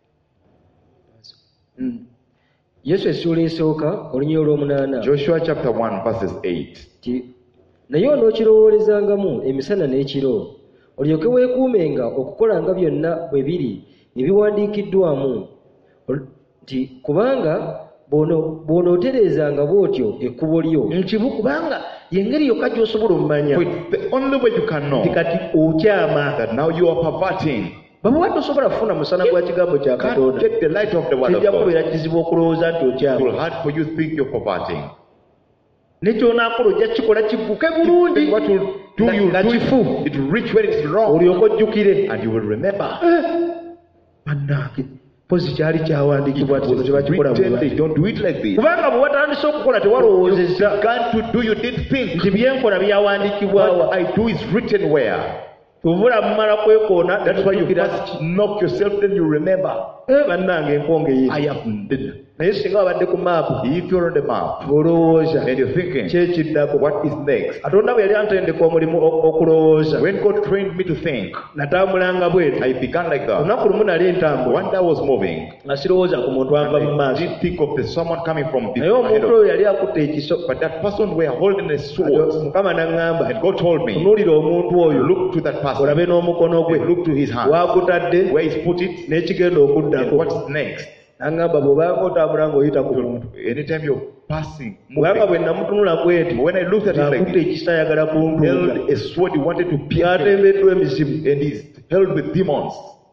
yesu essula esooka olunyiriri olw'omunaana Joshua chapter one verses eight. nti naye onookirowoolezangamu emisana n'ekiro olyoke weekuumenga okukolanga byonna bwe biri ebiwandiikiddwamu Ol- nti kubanga bw'ono- bw'onootereezanga bw'otyo ekkubo lyo nkibu kubanga yengeri yokka gy'osobola omumanya For it's the only way you can know nti kati okyama that now you are perverting. bamuba tosobola kufuna musana gwa kigambo kya Can't katonda get the light of the word of kijja God. kubeera kizibu okulowooza nti It okyama will hard for you to think you're perverting. nekyonaakola ojja kikola kigguke bulungi Then what will do nga- you nga do kifu it, it will reach where it's wrong, olyoka ojjukire and you will remember. bannange pozi kyali kyawandiikibwa It ti kino was tebakikola written, bwe they bati. don't do it like this. kubanga bwe watandise okukola tewalowoozezza Began to do, you did think. nti byenkola byawandiikibwawa What I do is written where? tuvula mumala kwekoona That's why you netujjukira first knock yourself, then you remember. Eh, bannange enkonge ye I have did. naye singa wabadde ku maapu If you're on the map olowooza and you're thinking, kyekiddako what is next? katonda bwe yali antendeka omulimu o- okulowooza When God trained me to think, natambulanga bweru I began like that. olunaku lumu nali ntambula One day I was moving, nga sirowooza ku muntu ava mu I maaso didn't think of the someone coming from naye behind. omuntu oyo yali akutte ekiso But that person were holding a sword. mukama naŋŋamba And God told me, tunuulira omuntu oyo look to that person. olabe n'omukono gwe And look to his hand. wagutadde Where he's put it. n'ekigenda And okuddako what's next? naŋŋamba bw'obanga otambula ng'oyita ku muntu Anytime you're passing, kubanga bwe moving. namutunula bweti When I looked at him like ng'akutte this, ekisa ayagala kuntuuga held a sword, he wanted to pierce him. ng'atembeddwa emizimu And he's held with demons.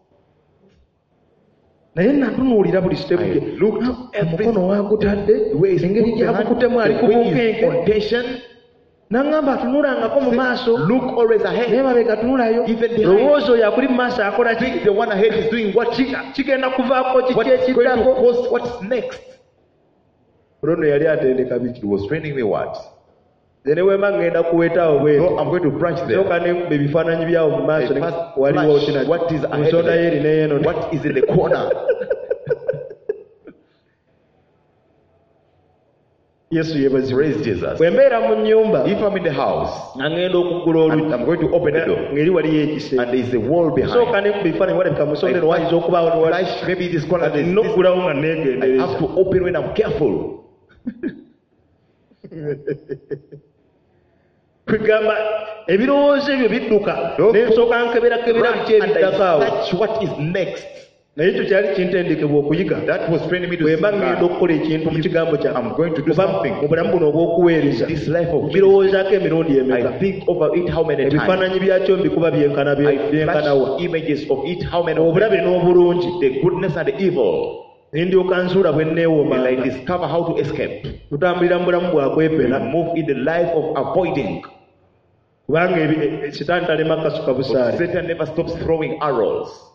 naye natunuulira buli sitepu I gye looked every omukono wagutadde the way he's engeri put the hand, gyagukutemu ali ku the way he's bunkenke on tension. naŋŋamba atunulangako mu maaso Look always naye ahead. mabega tunulayo Even behind. lowooza oyo akuli mu maaso akola ki Think the one ahead is doing what? kigenda kuvaako kiki What's going to ekiddako cause? What's next? olwono yali atendeka biki He was training me what? ze ne wema ŋŋenda kuwetaawo bweti No, I'm going to branch there. soka nekuba ebifaananyi byawo mu maaso I ne- first waliwo flash kina what is ahead nsonda there. yeri neyeeno What is in the corner? yesu yeebazibwe Praise Jesus. bwe mbeera mu nnyumba If I'm in the house, nga ŋŋenda okuggula and oluggi I'm going to open the door, ng'eri waliyo ekise and there's a wall sooka behind. nekuba ebifaananyi walabika mu nsonda eno wayinza okubaawo ne wali Flash, maybe this corner, kati there's nina this. okuggulawo nga I neegendereza have to open when I'm careful. kwegamba ebirowoozo ebyo bidduka No. nensooka nkeberakebera biki And ebiddako awo I search what is next. naye ekyo kyali kintendekebwa okuyiga That was training me to bwe see mba ŋŋenda that okukola ekintu mu kigambo kyange I'm going to do kuba something. mu bulamu buno obw'okuweereza This life of mbirowoozaako emirundi emeka I think over it how many times. ebifaananyi byakyo mbikuba byenkana I bye- byenkanawa flash images of it how many of obulabe them. n'obulungi The goodness and the evil. nendyoka nzuula bwe And I nneewoomanga discover how to escape. tutambulira mu bulamu bwa kwepera And move in the life of avoiding. kubanga ebi- e- sitaani talema kasuka But busaale Satan never stops throwing arrows.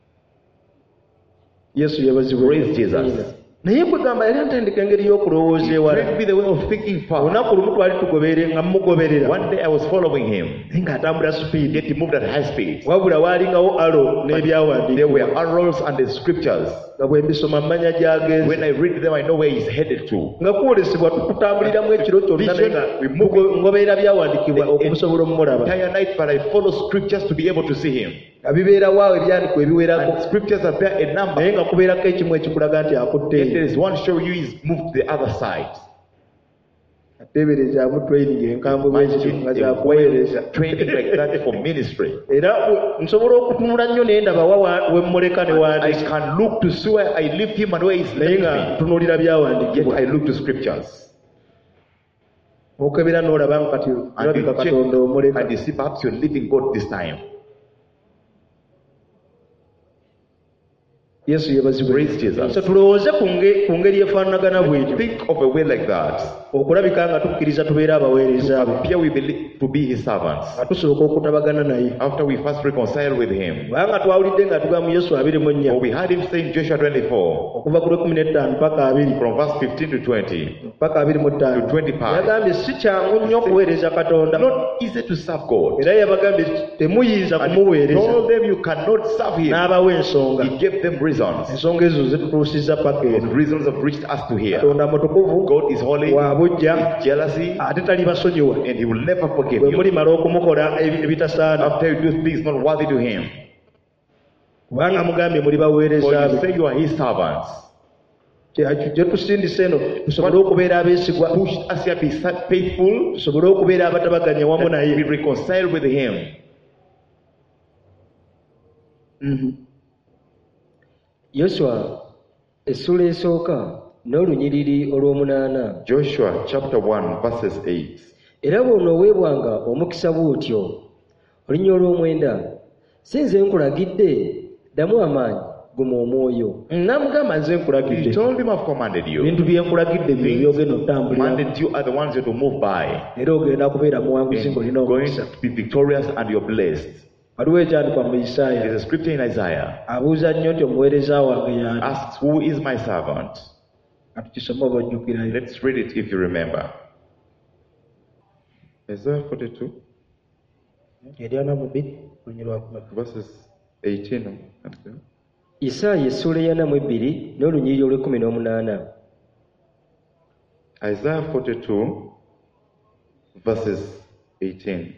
yesu yeebazibwe Praise Jesus. naye kwegamba yali antendeka engeri y'okulowooza ewala Trained me the way of thinking far. olunaku lumu twali tugoberere nga mumugoberera One day I was following him. naye ng'atambula supiidi Yet he moved at high speed. wabula waalingawo alo There n'ebyawandiikibwa were arrows and the scriptures. nga bwe mbisoma mmanya gy'agenze When I read them, I know where he's headed to. nga kwolesebwa tukutambuliramu ekiro kyonna naye nga We move tugo- ngoberera byawandiikibwa okusobola omumulaba Entire night, but I follow scriptures to be able to see him. nga bibeerawo ebyandikwa ebiwerako And scriptures are there a number. naye nga kubeerako ekimu ekikulaga nti akutte Yet there is one showing you he's moved to the other side. ateeberezaamu training enkambwe bwezityo nga Imagine a zakuweereza way training like that for ministry. era bwe- nsobola okutunula nnyo naye ndaba wa wemmuleka ne I wandiika can look to see where I left him and where he's naye left nga me. tunuulira Yet byawandiikibwa I look to scriptures. okebera n'olaba nga kati And olabika you check, katonda omuleka and you see perhaps you're living God this time. yesu yeebazibwe Praise Jesus. so tulowooze ku nge- ku ngeri efaanagana bwetyo Think of a way like that. okulabika nga tukkiriza tubeere abaweereza be Appear we believe to be his servants. nga tusooka okutabagana naye After we first reconcile with him. kubanga twawulidde nga tuga mu yesu abiri mu nnya For we heard him say in Joshua twenty-four, okuva ku lwekumi n'ettaano paka abiri from verse fifteen to twenty, paka abiri mu ttaano to twenty-five. yagambye si kyangu nnyo okuweereza katonda Not easy to serve God. era yabagambye temuyinza And he kumuweereza told them you cannot serve him. n'abawa ensonga He gave them reasons. ensonga ezo zitutuusizza paka Those eno reasons have reached us to here. katonda mutukuvu God is holy, wa bujja His jealousy, ate talibasonyiwa and he will never forgive bwe you. mulimala okumukola ebi- ebitasaana After you do things not worthy to him. kubanga mugambye muli For baweereza you be say you are his servants. kyekyo gye tusindise eno tusobole okubeera abeesigwa Pushed us here to be faithful, tusobole okubeera abatabaganya wamu that we naye reconcile with him. Mhm. yoswa essula esooka n'olunyiriri olw'omunaana Joshua chapter one verses eight. era bw'onooweebwanga omukisa bw'otyo. Olunya olw'omwenda, si nze nkulagidde, ddamu amaanyi, guma omwoyo. N'amugamba nze He nkulagidde. told him, I've commanded you. Ebintu bye nkulagidde bye byogenda otambulira. Commanded you are the ones you have to move by. Era ogenda kubeera muwanguzi And ng'olina going omukisa. to be victorious and you're blessed. Waliwo ekyandikwa mu There's Isaaya. a scripture in Isaiah. Abuuza nnyo nti omuweereza wange y'ani. Asks, who is my servant? Katukisome oba ojjukirayo. Let's read it if you remember. Isaiah forty-two, Eryana mu bbiri olunya lwa kumi. verses eighteen. Isaaya essuula eyana mu ebbiri n'olunyiriri olw'ekkumi n'omunaana. Isaiah forty-two, verses eighteen.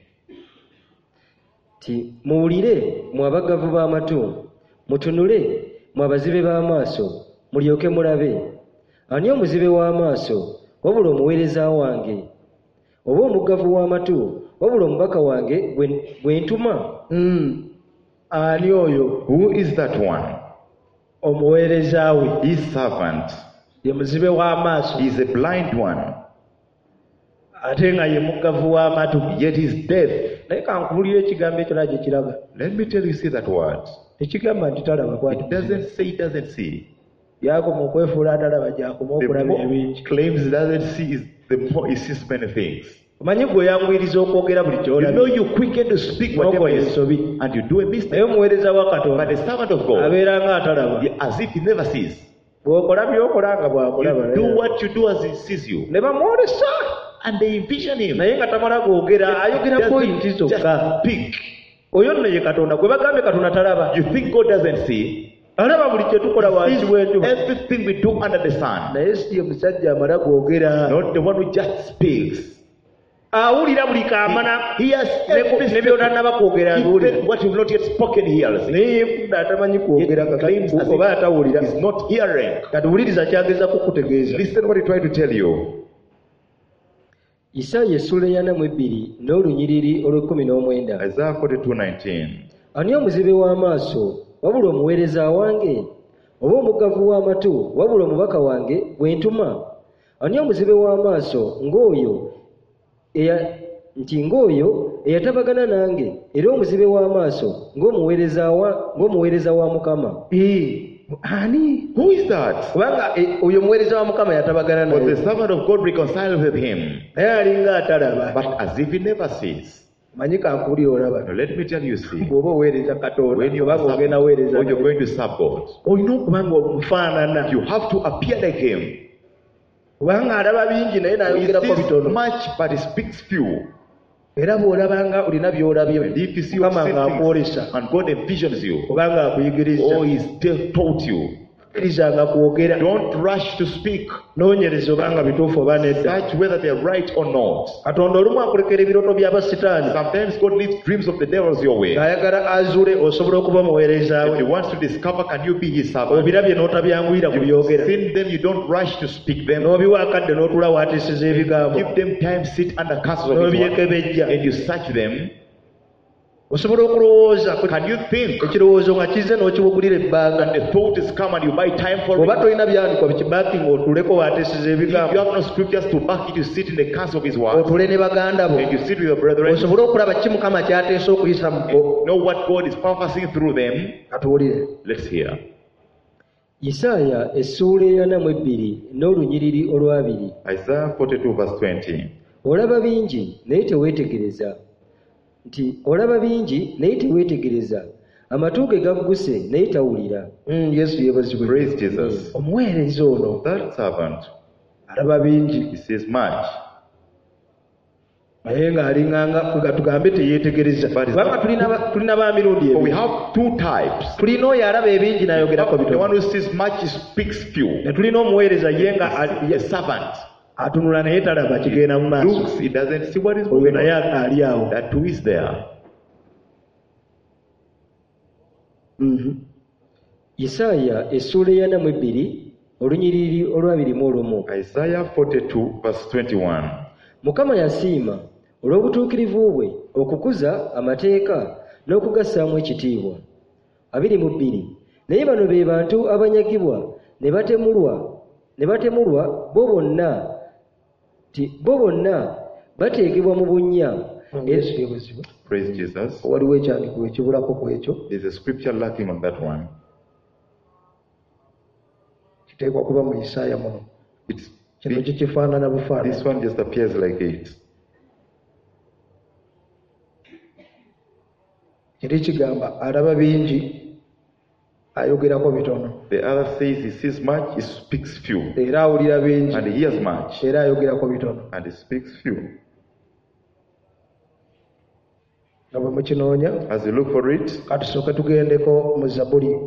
Ti muwulire mmwe abaggavu b'amatu, mutunule mmwe abazibe b'amaaso, mulyoke mulabe. Ani omuzibe w'amaaso wabula omuweereza wange, oba omuggavu w'amatu wabula omubaka wange gwe gwe ntuma? Mm. Ani oyo Who is that one? omuweereza we? His servant. Ye muzibe w'amaaso He is a blind one, ate nga ye muggavu w'amatu. yet he is deaf. Naye kankubuulira ekigambo ekyo gye kiraga. Let me tell you, see that word. Tekigamba nti talaba kwati. It doesn't say he doesn't see. Yakoma okwefuula atalaba gyakoma The okulaba more ebingi. claims he doesn't see, is the more he sees many things. Omanyi gwe oyanguyiriza okwogera buli You ky'olaba. know you quicken to speak whatever N'okola is, ensobi. and you do a Naye mistake. omuweereza wa Katonda But the servant of God, abeera nga atalaba. he- as if he never sees. Bw'okola by'okola nga bw'akulaba. You do what you do as he sees you. Ne bamwolesa. And they envision him. Naye nga tamala gwogera ayogera Doesn't pointi just zokka. speak. Oyo nno ye Katonda gwe bagambye Katonda talaba. You think God doesn't see? Alaba buli kye tukola wansi Sees w'enjuba. everything we do under the sun. Naye si ye musajja amala gwogera. Not the one who just speaks. Awulira buli kaamana He has ne everything. by'otannaba kwogera awulira. Even what you've not yet spoken, he hears it. Naye yeefudde atamanyi kwogera Yet he claims as oba if atawulira. he's not hearing. Katuwuliriza kyageza kukutegeeza. Listen what he tried to tell you. Isaaya essuula eyana mu ebbiri n'olunyiriri olw'ekkumi n'omwenda. Isaiah forty-two nineteen. Ani omuzibe w'amaaso wabula omuweereza wange, oba omuggavu w'amatu wabula omubaka wange gwe ntuma? Ani omuzibe w'amaaso ng'oyo eya nti ng'oyo eyatabagana nange, era omuzibe w'amaaso ng'omuweereza wa ng'omuweereza wa Mukama? Eh, ani? Who is that? Kubanga eh, oyo muweereza wa Mukama yatabagana Was the naye. servant of God reconciled with him, Naye alinga atalaba. but as if he never sees. Manyi kankuli olaba. Now let me tell you, see, Bw'oba oweereza Katonda, when you are kubanga ogenda serve- weereza when you're naye, going to serve God, olina okuba nga omufaanana. you have to appear like him. Kubanga alaba bingi naye He n'ayogerako sees bitono. much, but he speaks few. Era bw'olabanga olina And by'olabye, if you see Mukama certain ng'akwolesa, things, and God envisions you, kubanga akuyigiriza, or he's t- taught you, okkirizanga kwogera, don't rush to speak. noonyereza obanga bituufu oba nedda. Search whether they're right or not. Katonda olumu akulekera ebirooto by'abasitaani Sometimes God leads dreams of the devils your way. ng'ayagala azuule osobola okuba muweereza If we. he wants to discover, can you be his servant? Obirabye n'otabyanguyira You've kubyogera, seen them, you don't rush to speak them. n'obiwa akadde n'otula waatiisiza ebigambo, Give them time, sit under curses of his word, n'obyekebejja. and you search them. Osobola okulowooza ku Can you think? ekirowoozo nga kizze n'okibugulira ebbanga. And the thought is come and you buy time for Oba it. tolina byandikwa bikibaaki ng'otuleko waatiisiza If you ebigambo, have no scriptures to back it, you sit in the curse of his word. otule ne baganda bo, And you sit with your brethren. osobole okulaba ki Mukama ky'ateesa okuyisa mu bo. Know what God is purposing through them. Katuwulire. Let's hear. Isaaya essuula eyana mu ebbiri n'olunyiriri olwabiri. Isaiah forty-two verse twenty. Olaba bingi naye teweetegereza, nti olaba bingi naye teweetegereza, amatu ge gagguse naye tawulira. Mm, Yesu yeebazibwe. Praise Jesus. Omuweereza ono That servant, alaba bingi he says much. naye ng'alinganga nga tugambe teyeetegereza. But it's Kubanga not- tulina ba- tulina ba mirundi But we ebiri. have two types. Tulina oyo alaba ebingi n'ayogerako The one bitono, who sees much, he speaks few. ne tulina omuweereza ye nga ali- A servant atunula naye talaba kigenda mu maaso. looks, he doesn't see what is Oyo moving naye on. ali awo. That too is there. Mhm. Isaaya essuula eyana mu ebbiri olunyiriri olwabiri mu olumu. Isaiah forty-two verse twenty-one. Mukama yasiima olw'obutuukirivu bwe okukuza amateeka n'okugassaamu ekitiibwa. abiri mu bbiri. Naye bano be bantu abanyagibwa ne batemulwa ne batemulwa bo bonna ti bo bonna bateekebwa mu bunnya. Yesu yeebazibwe. Praise Jesus. Waliwo ekyandikibwa ekibulako ku ekyo. There's a scripture lacking on that one. Kiteekwa kuba mu Isaaya muno. It's Kino kikifaanana bufaanana. this one just appears like it. Kiri kigamba alaba bingi ayogerako bitono. The other says he sees much, he speaks few. Era awulira bingi And he hears much, era ayogerako bitono. and he speaks few. Nga bwe mukinoonya As you look for it, katusooke tugendeko mu Zabbuli.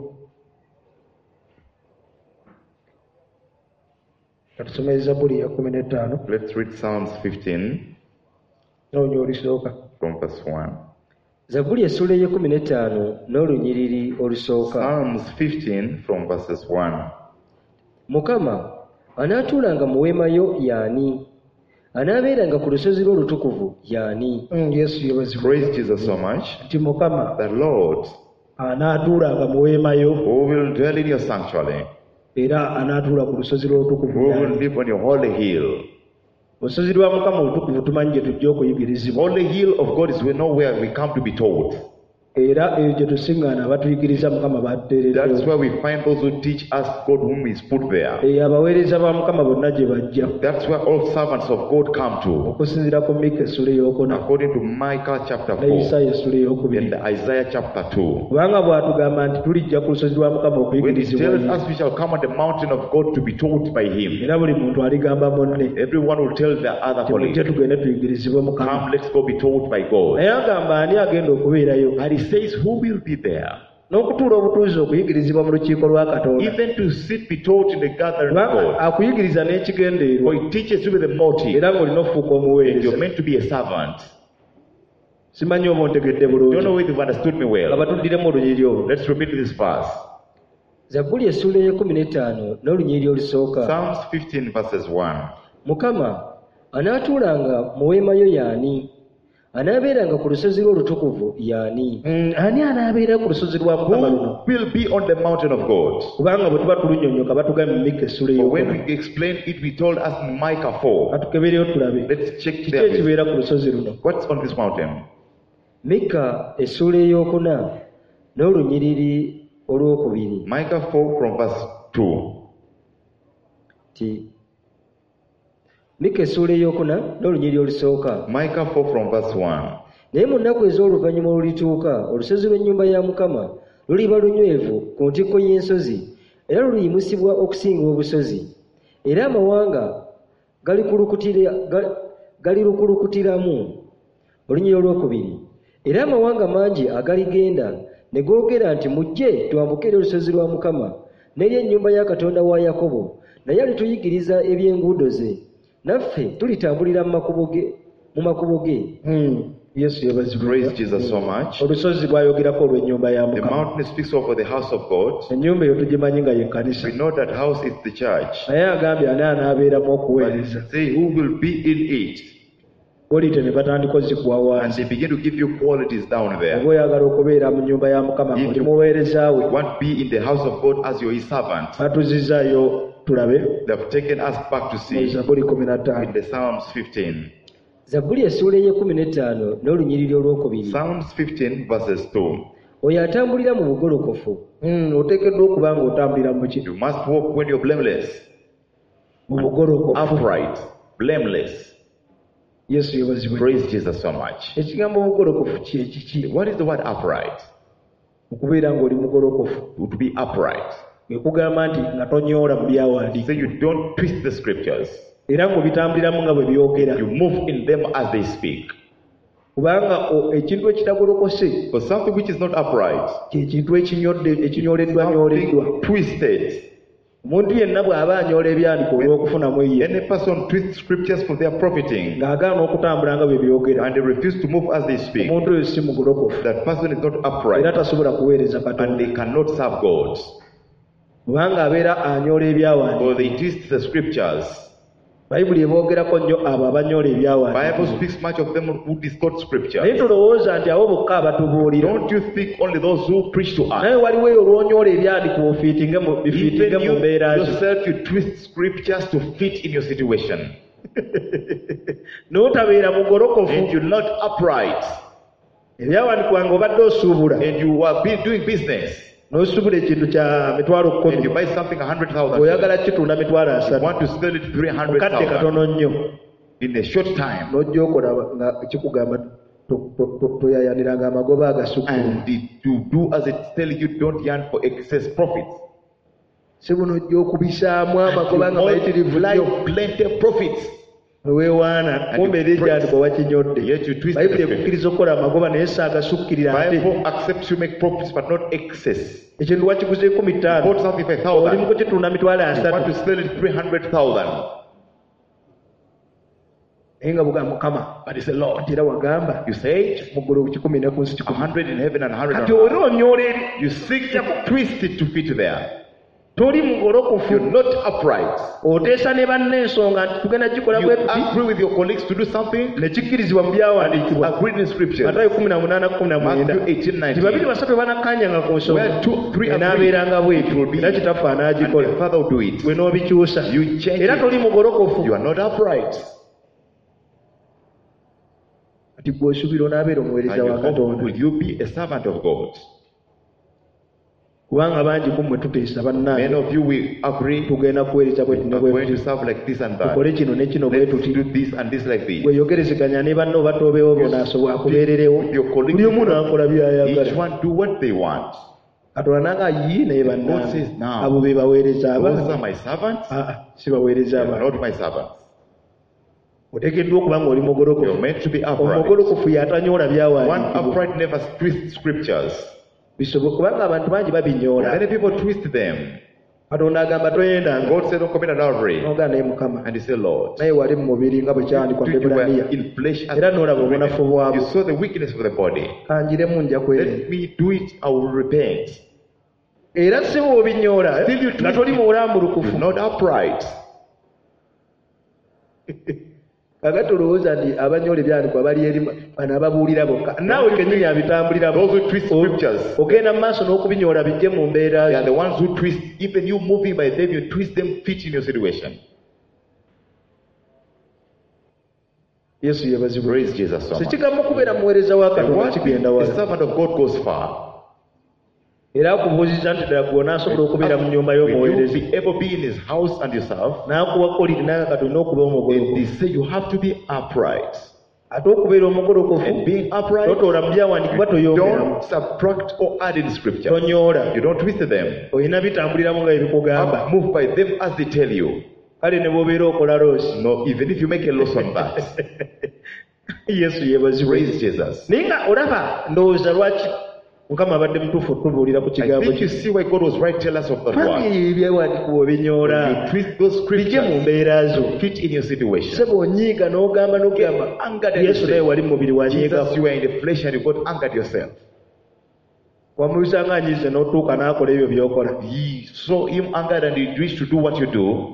Katusome Zabbuli ya kumi n'ettaano let's read Psalms fifteen noonya olusooka. from verse one. Zabbuli essula ey'ekkumi n'ettaano n'olunyiriri olusooka. Psalms fifteen from verses one. Mukama anaatuulanga mu weema yo y'ani? Anaabeeranga ku lusozi lwo olutukuvu y'ani? Mm, Yesu yeebazibwe. Praise Jesus so much. Nti Mukama The Lord, anaatuulanga mu weema yo who will dwell in your sanctuary, era anaatuula ku lusozi lw'olutukuvu who will y'ani? live on your holy hill. Olusozi lwa Mukama olutukuvu tumanyi gye tujja okuyigirizibwa. Holy hill of God is we know where we come to be taught. Era eyo gye tusiŋŋaana abatuyigiriza Mukama That's badderereyo. where we find those who teach us God whom is put there. Eyo abaweereza ba Mukama bonna gye bajja. That's where all servants of God come to. Okusinziira ku Mika essula ey'okuna According to Micah chapter ne four Isaaya essula ey'okubiri. and Isaiah chapter two. Kubanga bw'atugamba nti tulijja ku lusozi lwa Mukama When he okuyigirizibwa tells ye. us we shall come on the mountain of God to be taught by him, Era buli muntu aligamba munne everyone will tell their other timujje colleagues, tugende tuyigirizibwe Mukama. come, let's go be taught by God. Naye agamba ani agenda okubeerayo? And he says, who will be there? N'okutuula obutuuzi okuyigirizibwa mu lukiiko lwa Katonda. Even to sit be taught in the gathering of Kubanga God. akuyigiriza n'ekigendeerwa For he teaches you with a motive. era ng'olina okufuuka And omuweereza. you're meant to be a servant. Simanyi oba ontegedde Don't know bulungi. if you've understood me Nga well. batuddiremu olunyiriri olwo. Let's repeat this verse. Zabbuli essula ey'ekkumi n'ettaano n'olunyiriri olusooka. Psalms fifteen verses one. Mukama anaatuulanga mu weema yo y'ani? Anaabeeranga ku lusozi lwo olutukuvu y'ani? Mm, ani anaabeera ku lusozi lwa Mukama luno? Who will be on the mountain of God? Kubanga bwe tuba tulunyonyoka batugambye mu Mika essula For when ey'okuna. we explained it, we told us in Micah four. Katukebereyo tulabe. Let's check Kiki there. ekibeera ku lusozi luno? What's on this mountain? Mika essula ey'okuna n'olunyiriri olwokubiri. Micah four from verse two. Ti Mika essula ey'okuna n'olunyiriri olusooka. Micah four from verse one. Naye mu nnaku ez'oluvannyuma olulituuka, olusozi lw'ennyumba ya Mukama luliba lunywevu ku ntikko y'ensozi, era luliyimusibwa okusinga obusozi, era amawanga galikulukutira ga- galirukulukutiramu. Olunyiriri olwokubiri. Era amawanga mangi agaligenda ne googera nti mujje twambuke eri olusozi lwa Mukama n'eri ennyumba ya Katonda wa Yakobo, naye alituyigiriza eby'enguudo ze, naffe tulitambulira mu makubo ge mu makubo ge. Mm, Yesu yeebazibwe. Praise Jesus so much. Olusozi lwayogerako olw'ennyumba ya The Mukama. mountain speaks of the house of God. Ennyumba eyo tugimanyi nga ye kkanisa. We know that house is the church. Naye agambye ani anaabeeramu okuweereza. But say who will be in it. Olite ne batandika ozikuwa And wansi. they begin to give you qualities down Oba there. oyagala okubeera mu nnyumba ya Mukama If oli you- muweereza we. Want be in the house of God as your servant. Batuzizaayo tulabe They have taken us back to mu see Zabbuli kumi na in ttaano. the Psalms fifteen. Zabbuli essula ey'ekkumi n'ettaano n'olunyiriri olwokubiri. Psalms fifteen verses two. Oyo atambulira mu bugolokofu, Mm, oteekeddwa okuba nga otambulira mu ki? You must walk when you're blameless, Mu bugolokofu. upright, blameless. Yesu yeebazibwe. Praise Jesus so much. Ekigambo obugolokofu kye kiki? What is the word upright? Okubeera ng'oli mugolokofu. To be upright. Ekugamba nti nga tonyoola mu byawandiika. So you don't twist the scriptures. Era ng'obitambuliramu nga bwe byogera. You move in them as they speak. Kubanga o- ekintu ekitagolokose For something which is not upright, ky'ekintu ekinyodde ekinyoleddwa nyoleddwa. something twisted. Omuntu yenna bw'aba anyola ebyandiko olw'okufunamu ye Any person twists scriptures for their profiting ng'agaana okutambula nga bwe byogera. and they refuse to move as they speak. Omuntu oyo si mugolokofu That person is not era upright tasobola kuweereza and Katonda. they cannot serve God. Kubanga abeera anyola ebyawandiika. Or they twist the scriptures. Bayibuli eboogerako nnyo abo abanyola Bible ebyawandiika. speaks much of them who distort Naye scripture. tulowooza nti abo bokka abatubuulira. Don't you think only those who preach to Naye us? waliwo eyo olwonyola ebyandiko ofiitinge mu bifiitinge Even mu you mbeera zo. yourself, you twist scriptures to fit in your situation. n'otabeera mugolokofu and you're not upright, ebyawandiikibwa ng'obadde osuubula and you are be doing business, n'osuubula ekintu kya mitwalo and you kkumi buy something a hundred thousand, oyagala kitunda mitwalo you asatu want to sell it three hundred mukadde thousand katono nnyo in a short time, n'ojja okola nga kikugamba to- to- to- toyayaniranga amagoba agasukkulu and it- you do as it's telling you, don't yearn for excess profits. si buno ojja okubisaamu And amagoba you nga mayitirivu multiply nnyo plenty of profits. wewewaana And kumbe you era press. ekyandiko wakinyodde Yet you twist bayibuli the ekukkiriza okukola amagoba naye saagasukkirira ate Bible accepts you make profits, but not excess. ekintu wakiguza ekumi ttaano Bought something for a oli thousand, mu kukitunda mitwalo you want asatu to sell it three hundred thousand. naye nga bugamba mukama But it's a lot. era wagamba You say mu ggulu kikumi ne ku nsi a kikumi hundred in heaven and a hundred on kati earth. oli onyola eri You seek to twist it to fit there. toli mugolokofu You're not upright. oteesa ne banneensonga nti tugenda gikola You bwe tuti agree with your colleagues to do something, ne kikkirizibwa mu byawandiikibwa agreed in scripture. matayo kumi na munaana kumi na mwenda Matthew eighteen, nti babiri nineteen. basatu banakkanyanga ku nsonga Where two, three agree, enaabeeranga it bwetu will be. era kitaffe And anaagikola the Father will do it. gwe n'obikyusa You change era it. toli mugolokofu You are not upright. kati gwe osuubira onaabeera And omuweereza you wa hope, katonda will you be a servant of God? kubanga bangi kummwe tuteesa Many bannange of you will agree, tugenda kuweereza bwe we tune are bwe going to tuti serve like this and that. tukole kino ne kino bwe Let's tuti do this and this like this. weyogerezeganya ne banno oba toobeewo bonaasobola akubeererewo Your colleagues, buli omu n'akola each by'ayagala one do what they want. katonda nanga yii naye God bannange says now, abo be baweereza those abange are my servants, aa si baweereza they are abange not my servants. oteekeddwa okuba nga oli You're mugolokofu meant to be upright. omugolokofu y'atanyoola One byawandiikibwa upright never twists scriptures. bisoboka kubanga abantu bangi babinyoola Many people twist them. katonda agamba toyendanga God said, don't commit adultery. nogaa naye mukama And he said, Lord, naye wali mu mubiri nga bwe kyandikwa you were bebulaniya in flesh as era n'olaba obunafu you bwabwo saw the weakness of the body. kanjiremu nja kwereza Let me do it, I will repent. era si bw'obinyoola Still you nga twist toli it. mu bulambulukufu You're not upright. kaga tulowooza nti abanyoola ebyandikwa bali eri bano ababuulira bokka naawe kenyini abitambuliramu Those who twist scriptures, ogenda mu maaso n'okubinyoola bijje mu mbeera they zo are the ones who twist, even you moving by them, you twist them fit in your situation. yesu yebazibwe Praise Jesus so much. sikigambo kubeera muweereza wa The katonda word kigenda the wala servant of God goes far. era akubuuziza nti ddala gwona asobola okubeera mu nnyumba Will you y'omuweereza be able to be in his house and yourself? n'akuwa koliri naye kati olina okuba And they omugolokofu say you have to be upright. ate okubeera omugolokofu And being upright, totoola mu byawandiikibwa toyongeramu don't subtract or add in scripture. tonyoola You don't twist them. olina bitambuliramu nga ebikugamba Have- Move by them as they tell you. kale ne bw'obeera okola loosi No, even if you make a loss on that. yesu yebazibwe Praise Jesus. naye nga olaba ndowooza lwaki mukama abadde mutuufu okutubuulira ku I kigambo think you kye see why God was right. Tell us of that kubanga one. ebyawandiikibwa obinyoola You twist those bijje mu scriptures mbeera zo to fit in your situation. sebo onyiiga n'ogamba n'ogamba Angered at yesu naye yourself. wali mu mubiri Jesus, wanyiigako you were in the flesh and you got angered yourself. wamubisanga anyiize n'otuuka n'akola ebyo by'okola Ye saw him angered and he wished to do what you do.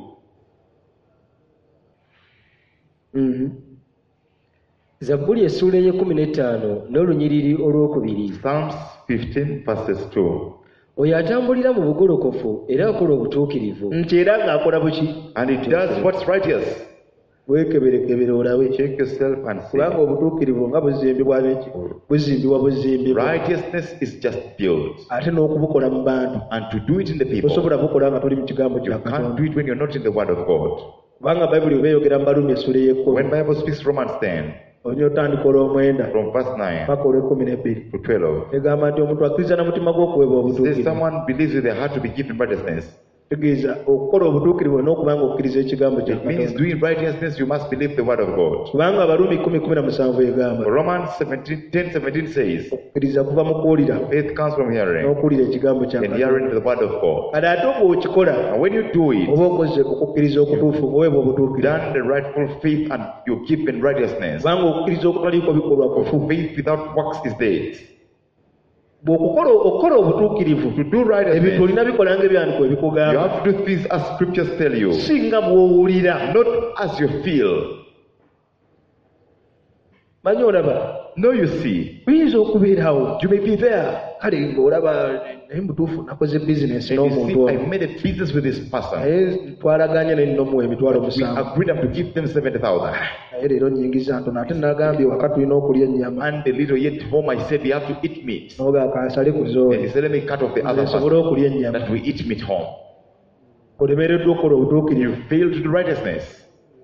Mhm. zabbuli essuula ey'ekumi n'ettaano n'olunyiriri olwokubiri. Psalms fifteen verses two. Oyo atambulira mu bugolokofu era akola obutuukirivu. nti era ng'akola buki And it does what's righteous. weekeberekebere olabe Check yourself and see. kubanga obutuukirivu nga buzimbibwa beki buzimbibwa buzimbibwa Righteousness is just built. ate n'okubukola mu bantu And to do it in the people, tosobola bukola nga tuli mu kigambo you kya can't katonda do it when you're not in the Word of God. kubanga bayibuli oba eyogera mu balumi essula ey'ekkumi When Bible speaks Romans ten, onye otandika olw'omwenda from verse nine paka olw'ekkumi n'ebbiri to twelve, egamba nti omuntu akkiriza na mutima gw'okuweebwa it says obutuukirivu someone believes with their heart to be given righteousness. tegeeza okukola obutuukirivu n'okuba nga okkiriza ekigambo kya It means katonda doing righteousness, you must believe the Word of God. kubanga abalumi kumi kumi na musanvu egamba Romans ten seventeen says, okukkiriza kuva mu kuwulira faith comes from hearing, n'okuwulira ekigambo kya and katonda hearing the Word of God. kale ate obwo okikola And when you do it, oba okoze okukkiriza okutuufu oweebwa obutuukirivu done the rightful faith and you're given righteousness. kubanga okukkiriza okutaliiko bikolwa kufu Faith without works is dead. bw'okukola okukola obutuukirivu To do ebintu righteousness, olina bikola ng'ebyandiko you ebikugamba have to do things as scriptures tell you, si nga bw'owulira not as you feel. manyi olaba No, you see, oyinza okubeerawo you may be there kale ng'olaba naye mutuufu nakoze bizinesi and you n'omuntu see, I ono made a business with this person. naye twalaganye ne nnomuwa emitwalo We musanvu agreed up to give them seventy thousand. naye leero nyingiza ntono ate nagambye waka tulina okulya ennyama And the little yet home, I said, we have to eat meat. nogaaka asale ku And he zoole said, let me cut off the other nsobole person okulya ennyama that we eat meat home. olemereddwa okukola obutuukirivu You failed to do righteousness.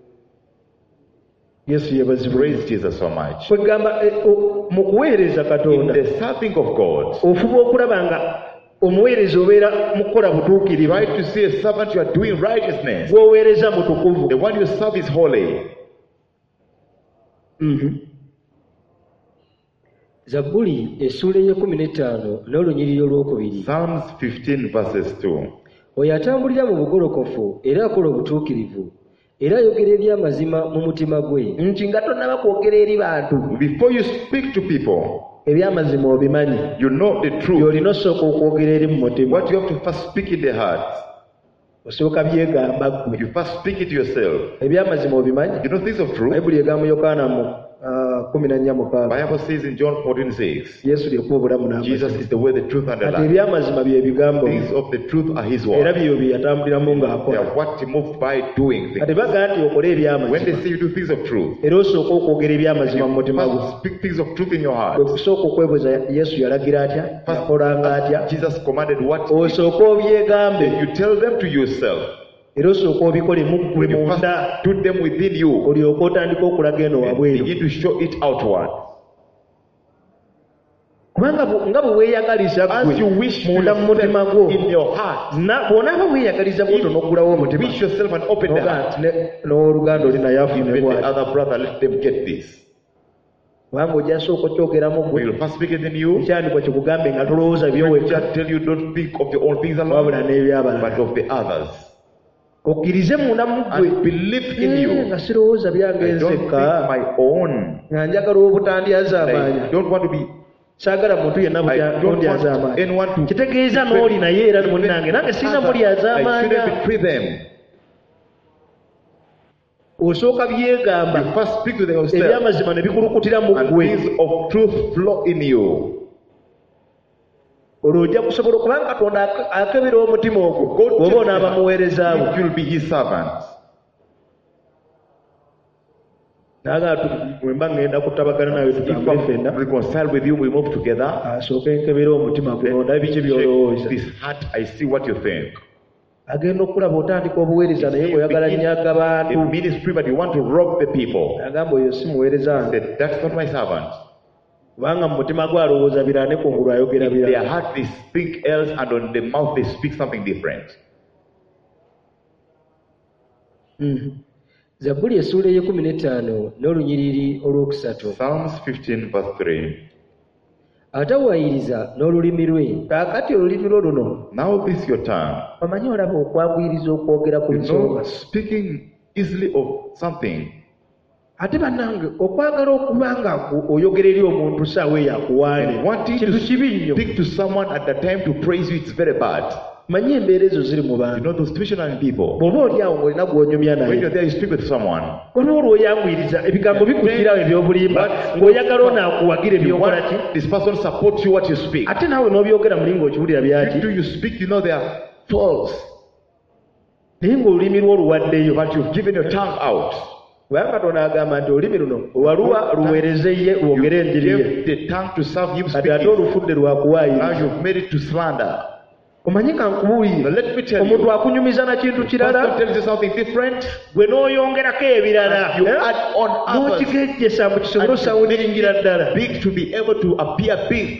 yesu yebazibwe Praise Jesus so much. kwegamba mu kuweereza In katonda the serving of God, ofuba okulaba nga omuweereza obeera mu kukola butuukirivu try to see a servant you are doing righteousness. gwoweereza mutukuvu. The one you serve is holy. Mhm. Zabbuli essuula ey'ekumi n'ettaano n'olunyiriri olwokubiri. Psalms fifteen verses two. Oyo atambulira mu bugolokofu era akola obutuukirivu era ayogera eby'amazima mu mutima gwe. nti nga tonnaba kwogera eri bantu Before you speak to people, ebyamazima obimanyi you know the truth. byolina osooka okwogera eri mu mutima What you have to first speak in the heart. osooka byegamba ggwe You first speak it yourself. ebyamazima obimanyi. You know things of truth. bayibuli egamba mu yokaana mu ah, kumi na nnya mukaaga Bible says in John fourteen six, yesu lyekuwa obulamu n'amazima. Jesus is the way, the truth, and the kati life. ebyamazima bye bigambo Things of the truth are His era word. byo bye yatambuliramu They ng'akola. are what He moved by doing kati things. bagaa nti okole When they ebyamazima say you do things of truth, era osooka okwogera ebyamazima mu mutima gwo. first speak things of truth in your Bwe heart. kusooka okwebuuza yesu yalagira atya yakolanga atya Jesus commanded what? osooka obyegambe You tell them to yourself. era osooka obikolemu ggwe You munda first do them within you. olyoka otandika okulaga eno wabweru Begin to show it outward. kubanga bu- nga bwe weeyagaliza As you ggwe wish to munda mu mutima gwo yourself in your heart, na- bw'onaaba weeyagaliza bwotyo n'oggulawo omutima wish yourself and open the Noga heart. nti ne- n'oluganda oli naye afune Even the bwati other brother, let them get this. kubanga ojja sooka okyogeramu We ggwe will first speak it in you. ekyandikwa kikugambe nga tolowooza We byowekka just tell you don't think of your own things wabula alone, n'ebyabalala but of the others. okkirize munda mu ggwe And believe in Eh, you. nga sirowooza byange I don't think nzekka my own. nga njagala obutandyaza I amaanya don't want to be. saagala muntu yenna I don't butandyaza want amaanya anyone to. kitegeeza n'oli naye era munnange nange sirina mulyaza I amaanya shouldn't betray them. osooka byegamba You first speak to them yourself, ebyamazima ne bikulukutira mu and ggwe things of truth flow in you. olwo ojja kusobola kubanga katonda ak- akebera omutima ogwo God oba checks onaaba the muweereza heart. bwe You'll be His servant. naga bwe mba ŋŋenda kutabagana nawe If tutambule ffenna I reconcile with you, we move together. asooke nkebera omutima guno ndabe biki byolowooza This heart, I see what you think. agenda okulaba otandika obuweereza naye ng'oyagala nnyaga bantu In ministry, but you want to rob the people. agamba oyo si muweereza I wange said, that's not my servant. kubanga mu mutima gwe alowooza bira ne kungulu ayogera In their bira heart, they think else, and on the mouth, they speak something different. Mhm. Zabbuli essuula ey'ekumi n'ettaano n'olunyiriri olwokusatu. Psalms fifteen, verse three. Atawaayiriza n'olulimi lwe kaakati olulimi lwo luno Now this your tongue. omanyi olaba okwagwiriza okwogera ku You know, nsonga speaking easily of something. ate bannange okwagala okuba nga ku- oyogera eri omuntu saawa eyo akuwaane And wanting to kintu kibi nnyo speak to someone at the time to praise you, it's very bad. manyi embeera ezo ziri mu You bantu know, those situational people. bw'oba oli awo ng'olina gw'onyumya When naye you're there, you speak with someone. olwo olwoyangwiriza ebigambo bikugirawo eby'obulimba ng'oyagala onaakuwagira You ebyokola ki want this person support you what you speak. ate naawe n'obyogera muli ng'okiwulira byaki You do you speak, you know they are false. naye ng'olulimi lwo oluwaddeyo But you've given your tongue out. kubanga katonda agamba nti olulimi luno owaluwa luweereze ye lwogere You enjiri ye gave the tongue to serve you kati ate speaking. olufudde Now lwakuwaayiriza you've made it to slander. omanyi Now kankubuulire let me tell omuntu you. akunyumiza na kintu Pastor kirala tells you something different. gwe n'oyongerako ebirala You eh? add on others. n'okigejjesa mu kisobole And osawuliringira ddala big to be able to appear big.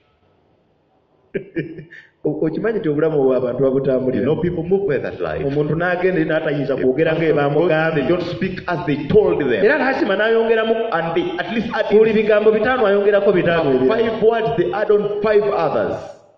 O- okimanyi nti obulamu bw'abantu You babutambulira know, people move by that life. omuntu n'agenda eri n'atayinza If kwogera they ng'ebamugambye don't speak as they told them. era lazima n'ayongeramu And they at least add buli in bigambo bitaano ayongerako bitaano ebirala five words, they add on five others.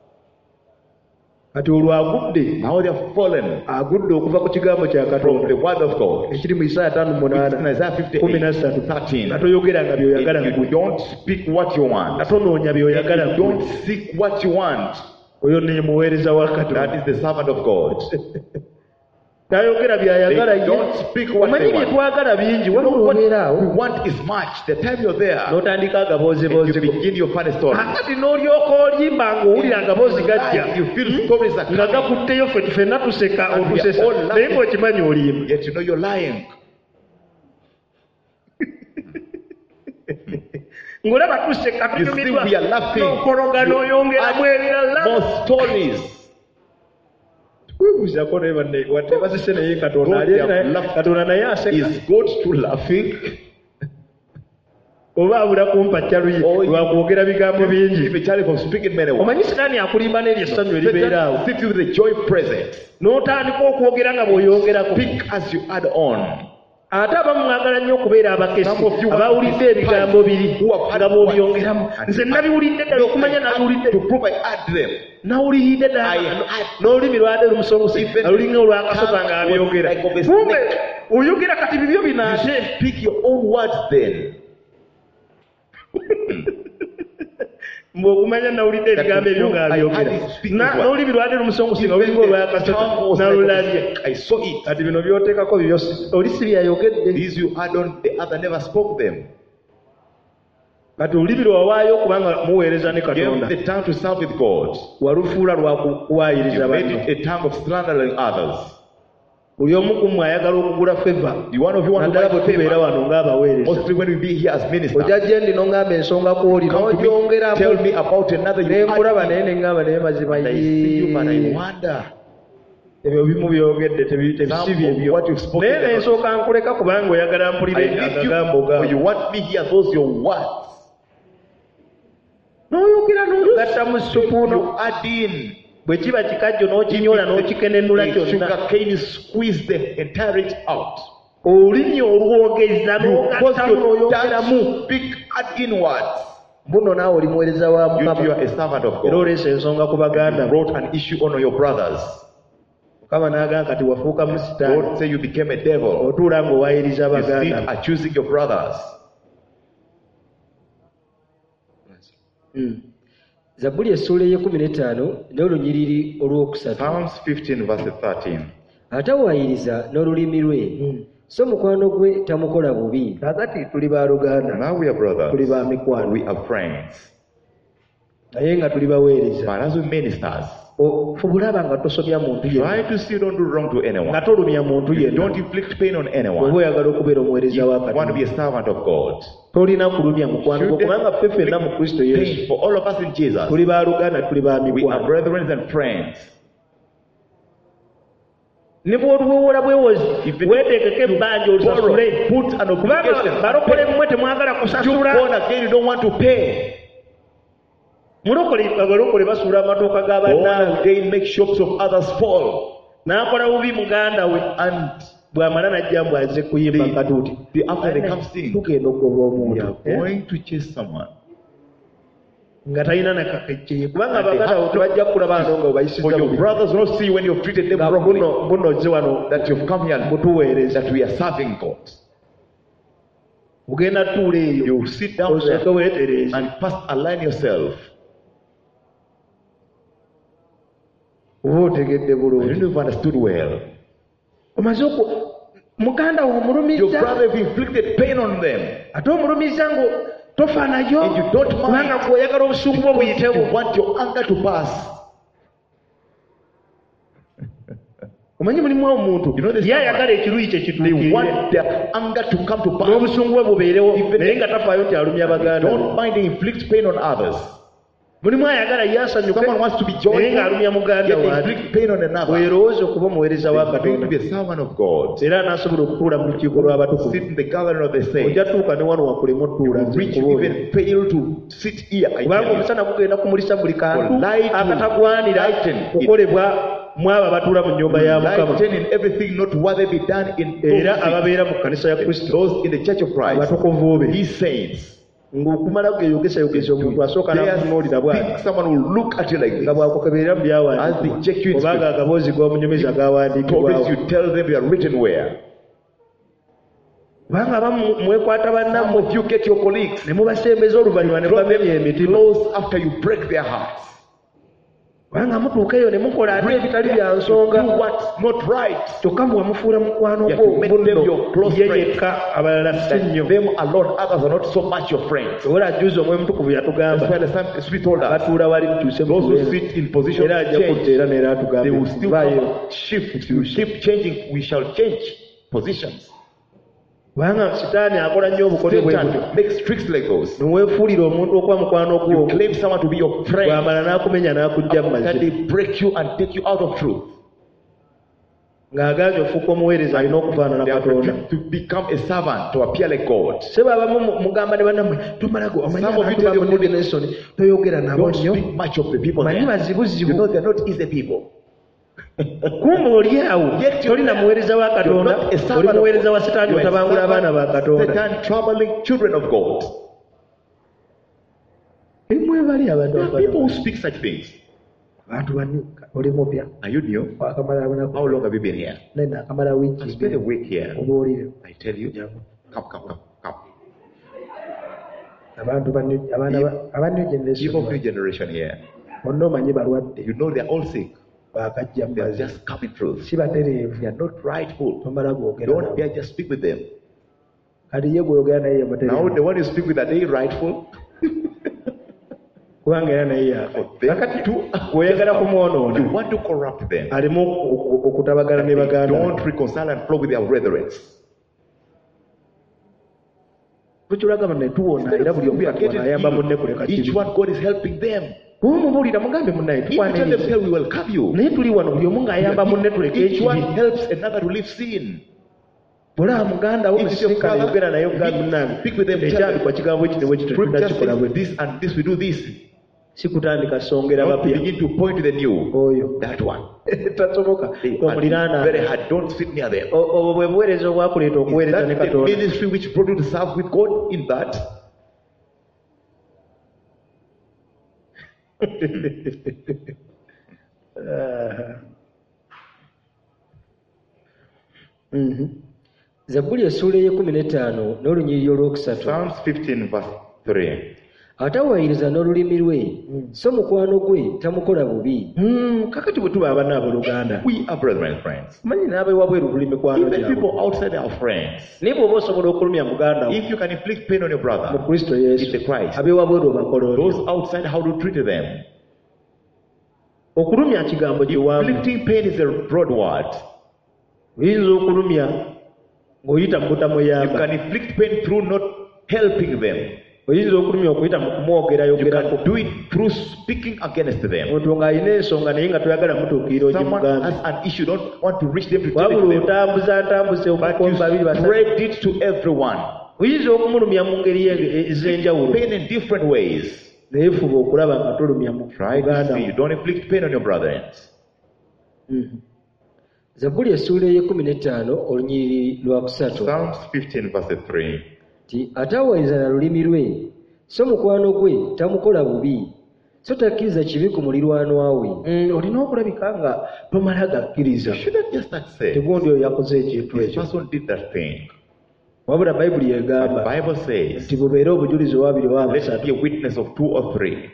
kati olwo agudde Now they have fallen agudde okuva ku kigambo kya from katonda the word of God. ekiri mu isaaya tano It's in munaana Isaiah kumi na fifty-eight, ssatu thirteen. nga toyogeranga byoyagala If you don't speak what you want, nga tonoonya byoyagala if you don't seek what you want, oyo ne muweereza wa that katonda is the servant of God. tayogera byayagala They ye don't speak what omanyi they bye want. twagala bingi You know wabula what obeera we awo want is much. The time you're there, n'otandika and you agaboozibooziko begin your funny story. akati n'olyoka olimba ng'owulira agaboozi gajja You feel stories are nga coming, gakutteyo ffe ffenna tuseka And we are otusesa all laughing. naye ng'okimanyi olimba yet you know you're lying. ng'olaba tuseka You see, we are laughing. n'okologa You n'oyongeramu add ebirala more stories. twebuuzako naye banne wadde basise naye katonda God, ali they have naye- laughed. katonda naye aseka Is God too laughing? oba abula kumpa ccaluye Oh, lwakwogera bigambo bingi If a child from speaking many words, omanyi sitaani akulimba n'eryo essanyu eribeera awo Satan sits you with a joy present. n'otandika okwogera nga bw'oyongerako Speak as you add on. ate abamu mwagala nnyo okubeera abakesi Some of you abawulidde want ebigambo to biri who have had nga bw'obyongeramu words. nze nabiwulidde ddala okumanya nabiwulidde To prove I add them. nawuliridde ddala I had- n'olulimi lwadde lumusongosi Even lulinga olwakasoka ng'abyogera like of a kumbe snake. oyogera kati bibyo binaate Speak your own words then. mbwe okumanya nawulidde ebigambo ebyo ng'abyogera Na- n'olulimi lwadde lumusongosi nga lulinga olwakasoka nalulabye I saw it. kati bino byoteekako bibyo si- oli si byayogedde These you add on, the other never spoke them. kati olulimi lwawaayo kubanga muweereza ne Give katonda the tongue to serve with God. walufuula lwakuwaayiriza You made banno it a tongue of slandering others. buli omu ku mmwe ayagala okugula feva The one of you want to naddala bwe buy tubeera favor. wano ng'abaweereza Mostly when we be here as ministers. ojja gye ndi n'ongamba ensonga kwoli Come to me, n'ogyongeramu tell me about another ne you nkulaba add naye me. ne ŋŋamba naye mazima And I see you, but I yee. wonder. ebyo bimu byogedde tebi- tebisi Some of byebyo what you've spoken naye about. nensooka nkuleka kubanga oyagala mpulire I leave you, agagambo but you gaabo want me here, those your words. n'oyogera n'ogatta mu supu no You add in. bwe kiba kikajjo n'okinyola n'okikenenula A kyonna sugar cane, squeeze the entire it out. olulimi olwogeza You cause n'ogattamu your n'oyongeramu tongue speak, add in words. buno naawe oli muweereza wa You, you mukama are a servant of era God. oleesa ensonga ku baganda You bo brought an issue on your brothers. mukama n'agamba kati wafuuka mu sitaani God say you became a devil. otuula ng'owaayiriza You baganda sit bo. accusing your brothers. Mm. Zabbuli essuula ey'ekumi n'ettaano n'olunyiriri olwokusatu Psalms fifteen verse thirteen. atawaayiriza n'olulimi lwe so mukwano gwe tamukola bubi kakati tuli baaluganda Now we are brothers. tuli ba mikwano We are friends. naye nga tuli baweereza But as we ministers, fubulaba nga tosobya muntu yenna try to see you don't do wrong to nga anyone. tolumya muntu You yenna don't inflict pain on oba anyone. oyagala okubeera omuweereza You wa want to katonda be a servant of God. tolina kulumya mukwano gwo kubanga ffe ffenna mu kristo yesu Pain for all of us in Jesus. tuli baaluganda tuli ba We are mikwano brethren and friends. ne bw'oluwewola bwewozi Even weeteekeko ebbanja olisasule Put an kubanga obligation. balokole mmwe temwagala You kusasula born again, you don't want to pay. mulokole abalokole basuula amatooka Born g'abannaabwe again, make shops of others fall. n'akola bubi muganda we And bw'amala n'ajja mbw azze kuyimba katuuti the after they come sing, tugenda okugoba we omuntu are going to chase someone. nga talina nakakejjeye kubanga And they abaganda have bo tebajja kulaba nga For obayisiza your bubi brothers will not see when you've treated them nga wrongly, buno buno ozze wano that you've come here, mutuweereza that we are serving God. ogenda tuula eyo You sit down osooke there weetereeza and first align yourself. oba otegedde I bulungi don't know if you understood well. omaze oku muganda wo Your omulumiza brother have inflicted pain on them. ate omulumiza ngo tofa nayo And you don't mind. kubanga gweoyagala obusungu bwo buyitewo You want your anger to pass. omanyi mulimu omuntu You know there's ye someone- ayagala ekiruyi kye They kituukirire want their anger to come to pass. n'obusungu bwe bubeerewo Even- naye nga tafaayo nti alumya baganda be. Don't mind they inflict pain on others. mulimu ayagala ye asanyuke Someone wants to be naye joyful, ng'alumya muganda yet they waati inflict pain on another. weerowooza okuba omuweereza wa They think to katonda be a servant of God. era n'asobola okutuula mu lukiiko lw'abatukuvu Sit in the gathering of the saints. ojja tuuka ne wano wakulemu otuula nze Which you nkubuulira. even fail to sit here. I kubanga tell you. omusana gugenda kumulisa buli kantu For light to akatagwanira lighten it. kukolebwa mu abo abatuula mu nnyumba ya mukama Lighten in everything not worthy be done in era those, ababeera mu kkanisa ya kristo those in the church of Christ. abatukuvu be He saints. ng'okumala geyogesayogeza omuntu asooka They n'akutunuulira are, bw'ati think someone will look at you like nga this. bwakukeberera mu As they check you byawandiikibwa in kubanga agaboozi g'omunyumiza Stories gawandiikibwawo you tell them they are written where. kubanga abamu mwekwata Some bannammwe of you get your colleagues. ne mubasembeza oluvannyuma ne Drop bamenya them emitima close after you break their hearts. kubanga mutuuka eyo ne mukola ate ebitali bya nsonga do what's not right. kyokka bwe wamufuula mukwano You gwo have to make them your bunno close ye friends. yekka abalala si That nnyo them alone, others are not so much your friends. obola juzi omwe mutukuvu That's yatugamba why the Psalm- Spirit told us, batuula wali mutuuse mu those who kubeera. sit in position era of ajja kudda change, era neera they atugambe will still vaayo come and shift. If you keep changing, we shall change positions. kubanga sitaani akola nnyo obukodyo bwe buto Satan makes tricks like those. neweefuulira omuntu okuba mukwano gwo You claim someone to be your friend, bwamala n'akumenya n'akujja mu and mazima they break you and take you out of truth. ng'agaanyi ofuuka omuweereza alina okufaanana They are katonda refused to become a servant, to appear like God. sebe abamu mu- mugamba ne bannammwe tomalago omanyi Some of you abantu tell your bamunene n'ensoni toyogera nabo Don't nnyo speak much of the people manyi there. bazibuzibu You know they're not easy people. kumbe oli awo Yet you- tolina muweereza wa You're katonda not a servant oli of muweereza wa God. sitaani You are a otabangula abaana ba servant, katonda Satan troubling children of God. emwe bali abantu There are people who abaana speak such things. abantu bani oli mupya Are you new? akamala How abanaku long have you been here? nena akamala I wiiki spent a week here. obuwulire I tell you. Come, come, come, come. abantu ba new- abaana ba- aba new People of new generation generation here. bonna omanyi balwadde You know they're all sick. bakajja mu They are mazima just coming truth. si batereevu They are not rightful. tomala gwogera Don't nabo. dare just speak with them. kati ye gweyogera naye ye Now mutereevu the one you speak with, are they rightful? kubanga era naye yafa They kakati too. gweyagala You kumwonoona want to corrupt them. alimu oku- oku- okutabagana ne baganda Don't reconcile and flow with their brethren. tukiraga bano ne tuwona era buli omu We are getting ayamba munne kuleka healed. Each kibi one, God is helping them. bw'omubuulira mugambe munnaye If you tell them, tukwaniriza "Hell, we welcome you." naye tuli wano buli omu ng'ayamba munne tuleke Each one ekibi helps another to leave sin. bwolaba muganda wo If it's your musirikale brother, yogera naye mugambe speak munnange with them, tell ekyandikwa them. kigambo eki tewe Scripture kitunakikola bwe says this and this, we do this. si kutandika songera Not to bapya begin to point to the new. oyo That one. tasoboka They are omuliraana very hard. Don't sit near them. obwo bwe buweereza obwakuleeta Is okuweereza that ne the katonda ministry which brought you to serve with God in that? Ah. Mhm. zabbuli essuula ey'ekumi n'ettaano n'olunyiriri olwokusatu Psalms fifteen verse three. atawaayiriza n'olulimi lwe so mukwano gwe tamukola bubi Mm, kakati bwe tuba abaana abooluganda We are brethren, friends. manyi n'abewabweru luli mikwano Even gyabwe people outside our friends. naye bw'oba osobola okulumya muganda wo If you can inflict pain on your mu brother, kristo in yesu the Christ, abewabweru obakola those otyo outside, how to treat them? okulumya kigambo kiwanvu Inflicting pain is a broad word. oyinza okulumya ng'oyita mu You butamuyamba can inflict pain through not helping them. oyinza okulumya okuyita mu You kumwogerayogerako can do it through speaking against them. omuntu ng'alina ensonga naye nga toyagala mutuukirira Someone ogimugambe has an issue, don't want to reach them to tell it to wabula them. otambuza ntambuse But okukomba babiri you basatu spread it to everyone. oyinza okumulumya mu ngeri ye- ez'enjawulo Pain in different ways. naye fuba okulaba nga tolumya mu Try to muganda see. wo. You don't inflict pain on your brethren. Mhm. zabbuli essuula ey'ekumi n'ettaano olunyiriri lwakusatu Psalms fifteen verse three. nti atawaayiriza na lulimi lwe so mukwano gwe tamukola bubi so takkiriza kibi ku mulirwanwa we Mm, olina okulabika nga tomala gakkiriza You shouldn't just accept. tegundi oyo yakoze ekintu This ekyo person did that thing. wabula bayibuli The egamba Bible says, nti bubeere obujulizi obwabiri oba let it busatu be a witness of two or three.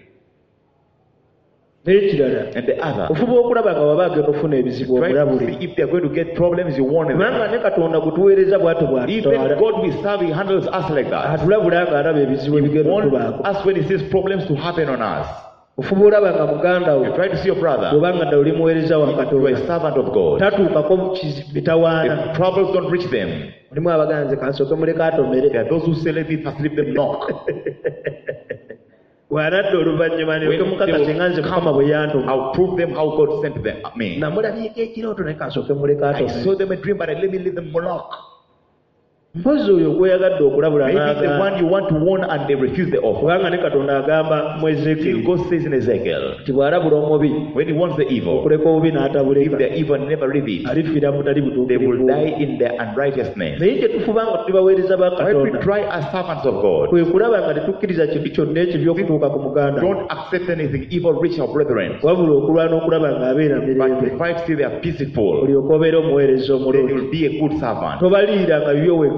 n'ekirala And the other, ofuba okulaba nga waba agenda okufuna ebizibu try to omulabule see if they are going to get problems, you warn them. kubanga ne katonda gutuweereza bw'atyo Even bw'atutwala God we serve, He handles us like that. atulabula nga alaba ebizibu ebigenda Warn okubaako us when He sees problems to happen on us. ofuba olaba nga muganda wo You try to see your brother. bw'obanga ddala oli muweereza wa You are a katonda servant of God. tatuukako kizi- bitawaana If troubles don't reach them, mulimu abaganze kansooke muleke atomere there are those who say, let me first leave them knock. bw'anadda oluvannyuma When nyoke they mukakase nga nze will mukama bwe yantuma I'll prove them how God sent them. me. namulabyeko ekirooto naye kansooke muleke I atomere saw them a dream, but I let me leave them knock. mpozi oyo gweyagadde okulabula Maybe the n'agaana one you want to warn and they refuse the offer. kubanga ne katonda agamba mu Still ezekiri God says in Ezekiel, nti bw'alabula omubi when He wants the evil, okuleka obubi if n'atabuleka the evil never leave it, alifiira butali they will butuukirivu die in their unrighteousness. naye kyetufuba nga tuli baweereza ba Why we katonda try as servants of God? kwe kulaba nga tetukkiriza kintu kyonna ekibi okutuuka ku muganda Don't accept anything evil reach our brethren. wabula okulwana okulaba ng'abeera But mirembe if I see they are peaceful, olyoka obeera omuweereza then omulungi you'll be a good servant. tobaliiranga bibyo wekka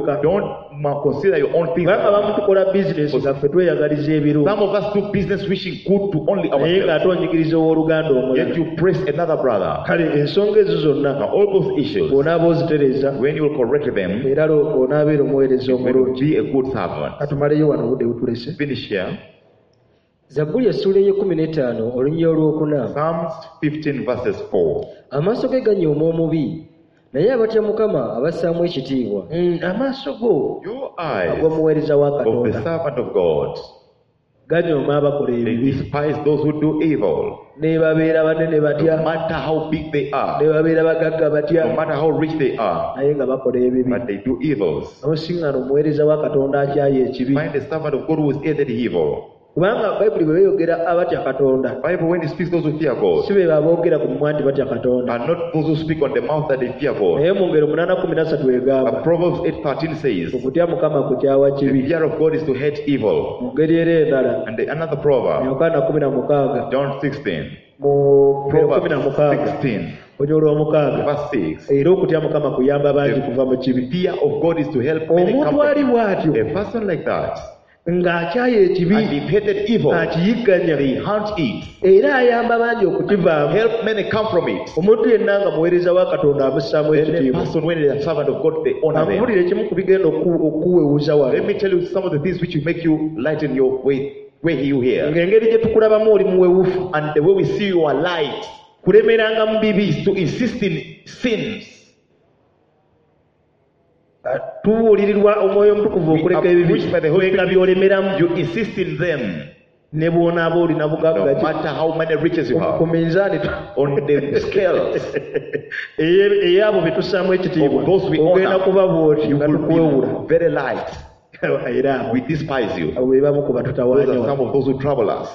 wekka. Don't ma- consider your own things. Kubanga abamu tukola bizinesi ngaffe tweyagaliza ebirungi. Some of us do business wishing good to only Naye ourselves. ng'ate onyigiriza owooluganda Yet omulala. you praise another brother. Kale ensonga ezo zonna Now all those issues, bw'onaaba ozitereeza when you will correct them, era onaabeera omuweereza you will omulungi. be a good servant. Katumaleyo wano obudde butulese. Finish here. Zabbuli essuula ey'ekkumi n'ettaano olunyiriri olwokuna. Psalms fifteen verses four. Amaaso ge ganyooma omubi, naye abatya Mukama abassaamu ekitiibwa. Mm, amaaso go Your eyes ag'omuweereza wa of the Katonda servant of God, ganyooma abakola they ebibi despise those who do evil. ne babeera banene No batya matter how big they ne are, babeera bagagga no batya matter how rich they are, naye nga bakola ebibi. but they do evils. n'osiŋŋaana omuweereza wa Katonda atyaye ekibi. Find a servant of God who is hated evil. Kubanga Bayibuli bwe beeyogera abatya Katonda Bible, when it speaks those who fear God, si be baboogera ku mumwa nti batya Katonda. and not those who speak on the mouth that they fear God. Naye mu ngero munaana kumi na ssatu egamba But Proverbs eight thirteen says, okutya Mukama kukyawa the kibi. fear of God is to hate evil. Mu ngeri era endala And the, another proverb, Yokaana kumi na mukaaga John sixteen, mu ngero kumi na Proverbs mukaaga sixteen, onyolwa omukaaga verse six. era okutya Mukama kuyamba bangi kuva mu kibi. Fear of God is to help many Omuntu come ali from bw'atyo a person like that. ng'akyaye And ekibi he hated evil. akiyigganya They hunt it. era ayamba bangi okukivaamu. Help many come from it. Omuntu yenna nga muweereza wa Katonda amussaamu Then a ekitiibwa. person, when they are servant of God, they honor them. Amubuulire kimu ku bigenda oku- okuwewuza wano. Let me tell you some of the things which will make you lighten your way, way you here. ng'engeri gye tukulabamu oli muwewufu And the way we see you are light kulemeranga mu bibi is to insist in sins. tubuulirirwa omwoyo omutukuvu We okuleka are ebibi preached by the Holy nga Spirit. byolemeramu You insist in them, ne bw'onaaba olina no bugagga ki matter how many riches you ku have. minzaani On the scales eye- ey'abo be tussaamu ekitiibwa of those we ogenda kuba honor, bw'oti you nga will tukwewula be very light. era abo We despise you. abo be bamu ku Those are batutawaanya some of those who trouble us.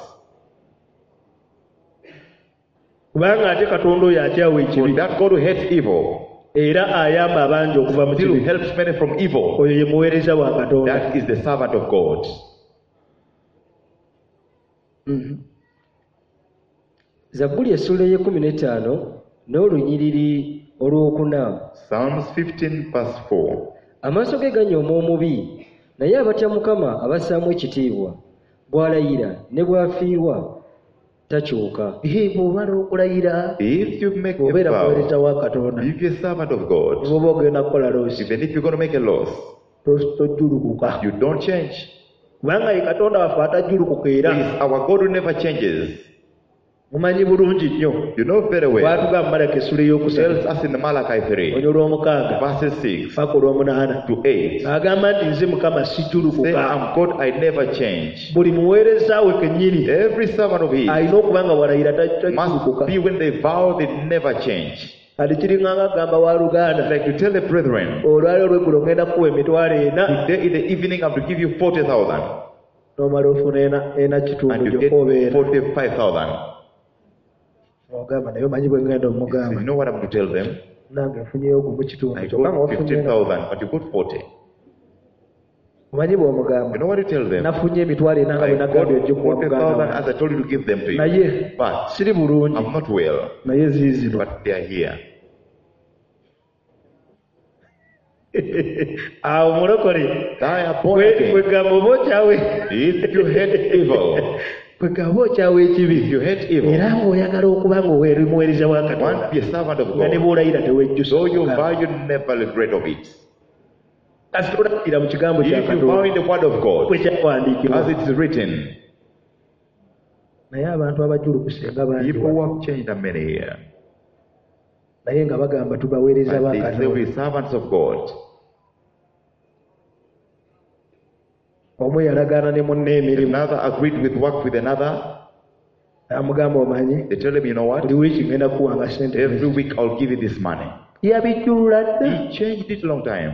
kubanga ate Katonda oyo atyawa So ekibi that God who hates evil era ayamba abangi okuva mu still kibi helps many from evil. oyo ye muweereza wa Katonda. That is the servant of God. Mhm. Zabbuli essuula ey'ekkumi n'ettaano n'olunyiriri olwokuna. Psalms fifteen verse four. Amaaso ge ganyooma omubi, naye abatya Mukama abassaamu ekitiibwa. Bw'alayira ne bw'afiirwa takyuka. Ee, bw'obala okulayira If you make a obeera muweereza vow, wa Katonda if you're a servant of ne God, bw'oba ogenda kukola loosi even if you're going to make a loss, to- tojjulukuka you don't change. kubanga ye Katonda waffe atajjulukuka era He is our God who never changes. mumanyi bulungi nnyo. You know very well. Bw'atugamba mu Malaki essula Tells ey'okusatu us in Malachi three, onyo olw'omukaaga verses six paka olw'omunaana to eight. agamba nti nze Mukama Say, sijjulukuka. I'm God, I never change. Buli muweereza we kennyini Every servant of His alina okuba nga walayira must tajjulukuka. be when they vow, they never change. Kati kiringanga agamba wa Luganda Like to tell the brethren, olwali olweggulo ngenda kukuwa emitwalo ena today in the evening I'm to give you forty thousand, n'omala ofuna ena ena and kitundu you get gy'okobeera. forty-five thousand. Ogamba naye omanyi bwe ngenda So omugamba you know what I'm to tell them? nange nfunyeyo gumu kitundu I kyokka nga got wafunye fifteen thousand, but you got forty. omanyi bw'omugamba You know what to tell them? nafunye emitwalo ena nga I bwe nagambye got ojja kuwa forty muganda thousand wange. as I told you to give them to you. naye But siri bulungi I'm not well, naye ziizino but they are here. awo mulokole I am born again. kwegamba oba okyawe If you hate evil, kwegamba okyawa ekibi if you hate evil, era ng'oyagala okuba ngaoweeri muweereza wa Katonda want to be a servant of nga ne God. bw'olayira tewejjusa So you vow, you never regret of it. kasi tolayira mu kigambo kya If you vow in Katonda the word of God, bwe kyawandiikibwa as it is written, naye abantu abajulukusenga bangi people who have changed are many here. naye nga bagamba tubaweereza But ba they say Katonda. we're servants of God. Omu yalagaana ne munne emirimu Another agreed with work with another. amugamba omanyi They tell him, you know what? buli wiiki ngenda kuwanga sente Every week I'll give you this money. yabijjulula dda He changed it a long time.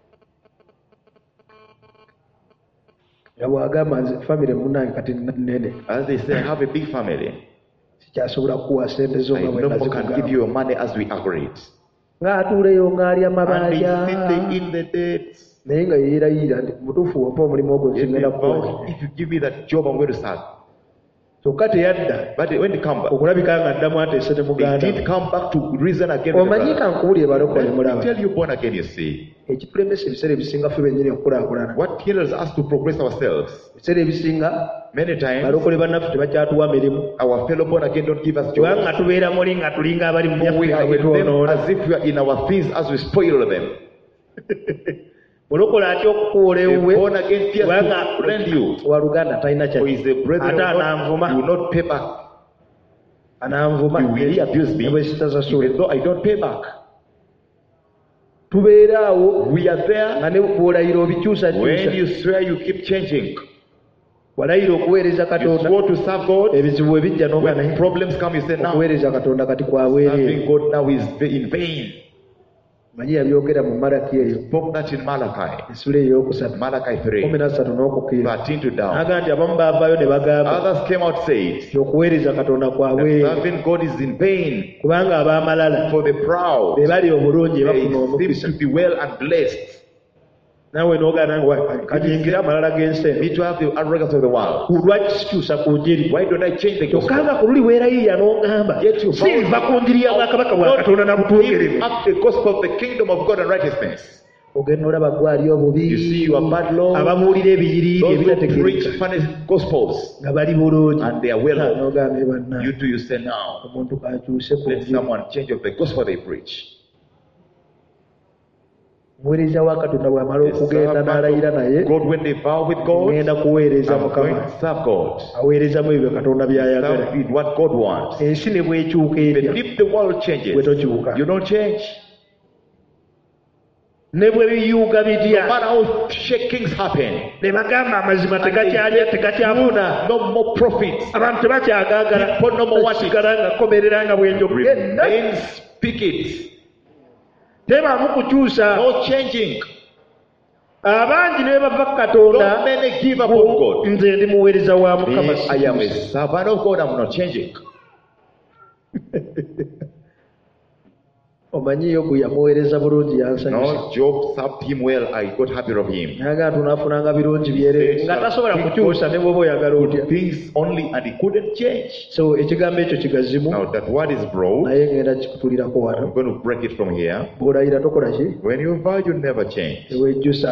nga bw'agamba nze famire munange kati nnene As they say, I have a big family. sikyasobola kukuwa sente zo I nga bwe no more can give nazikugamba you your money as we agreed. ng'atuuleyo ng'alya And they mabanja sit there in the debts. naye nga yeerayiira nti mutuufu wompa omulimu ogwo If kingenda you kukola vow, if you give me that job, I'm going to start. kyokka teyadda But when they come back, okulabika nga addamu ateese ne they muganda did come back to reason again with the omanyi brother. kankuwulire balokole Let me mulaba tell you, born again, you see, ekitulemesa ebiseera ebisinga ffe bennyini okukulaakulana what hinders us to progress ourselves. ebiseera ebisinga Many times, balokole bannaffe tebakyatuwa mirimu our fellow born again don't give us kubanga jobs. tubeera muli nga tulinga abali mu For we byaffe are bwe in them twonoona as if we are in our things as we spoil them. mulokole atya okukuwola A ewuwe born again fears kubanga to lend you. wa luganda talina For he is a brethren ate of God, ananvuma he will not pay back. ananvuma He will abuse me, ne bwe sitasasula even though I don't pay back. tubeera awo We are there. nga ne bw'olayira obikyusa When kyusa you swear, you keep changing. walayira okuweereza You katonda swore to serve God. ebizibu bwe bijja n'oga When naye problems come, you say, now okuweereza katonda kati kwaweerere serving God now is in vain. manyi yabyogera mu malaki eyo Spoke that in Malachi. esula eyokusatu Malachi kumi three, na ssatu n'okukira thirteen to down. naga nti abamu baavaayo ne bagamba Others came out said, nti okuweereza katonda that kwaweerere serving God is in vain kubanga ab'amalala for the proud. be bali obulungi bafuna They omukisa seem to be well and blessed. naawe n'ogaana nga kajingira amalala g'ensi Me to have the arrogance of the world. kulwaki sikyusa ku njiri Why don't I change the kyokka gospel? nga ku luli weerayiiya n'ogamba Yet you siiva ku njiri ya bwakabaka bwa katonda na butuukirivu up the gospel of the kingdom of God and righteousness. ogenda olaba gwali obubi You see your bad law. ababuulira ebiyiriiri Those who ebitategeereka preach funny gospels nga bali bulungi and they are well off. n'ogamba banna You do you say now, omuntu kakyuse ku let njiri someone change of the gospel they preach. muweereza wa katonda bw'amala The okugenda servant n'alayira naye of God, when they vow with God, ngenda kuweereza I'm going mukama to serve God. aweerezamu ebyo katonda by'ayagala Serve with what God wants. ensi ne bw'ekyuka erya But if the world bwe changes, tokyuka you don't change. ne bwe biyuuga No bitya matter how shakings happen, ne bagamba amazima tegakyalya tegakyafuna no more profits. abantu tebakyagaagala People no more want it. kisigala nga komerera nga bwenjogenda Remain, speak it. tebaamu kukyusa No changing. abangi ne bava ku katonda Not many give up on God. nze ndi muweereza wa mukama Me, I am a servant of God, I'm not changing. omanyi yobu yamuweereza bulungi yansanyusa No, Job served him well, I got happy of him. naga tunafunanga birungi byere nga tasobola kukyusa ne bwoba oyagala otya Things only, and he couldn't change. so ekigambo ekyo kigazimu Now that word is broad, naye ngenda kikutulirako I'm wano going to break it from here. bw'olayira tokola ki When you vow, you never change. ewejjusa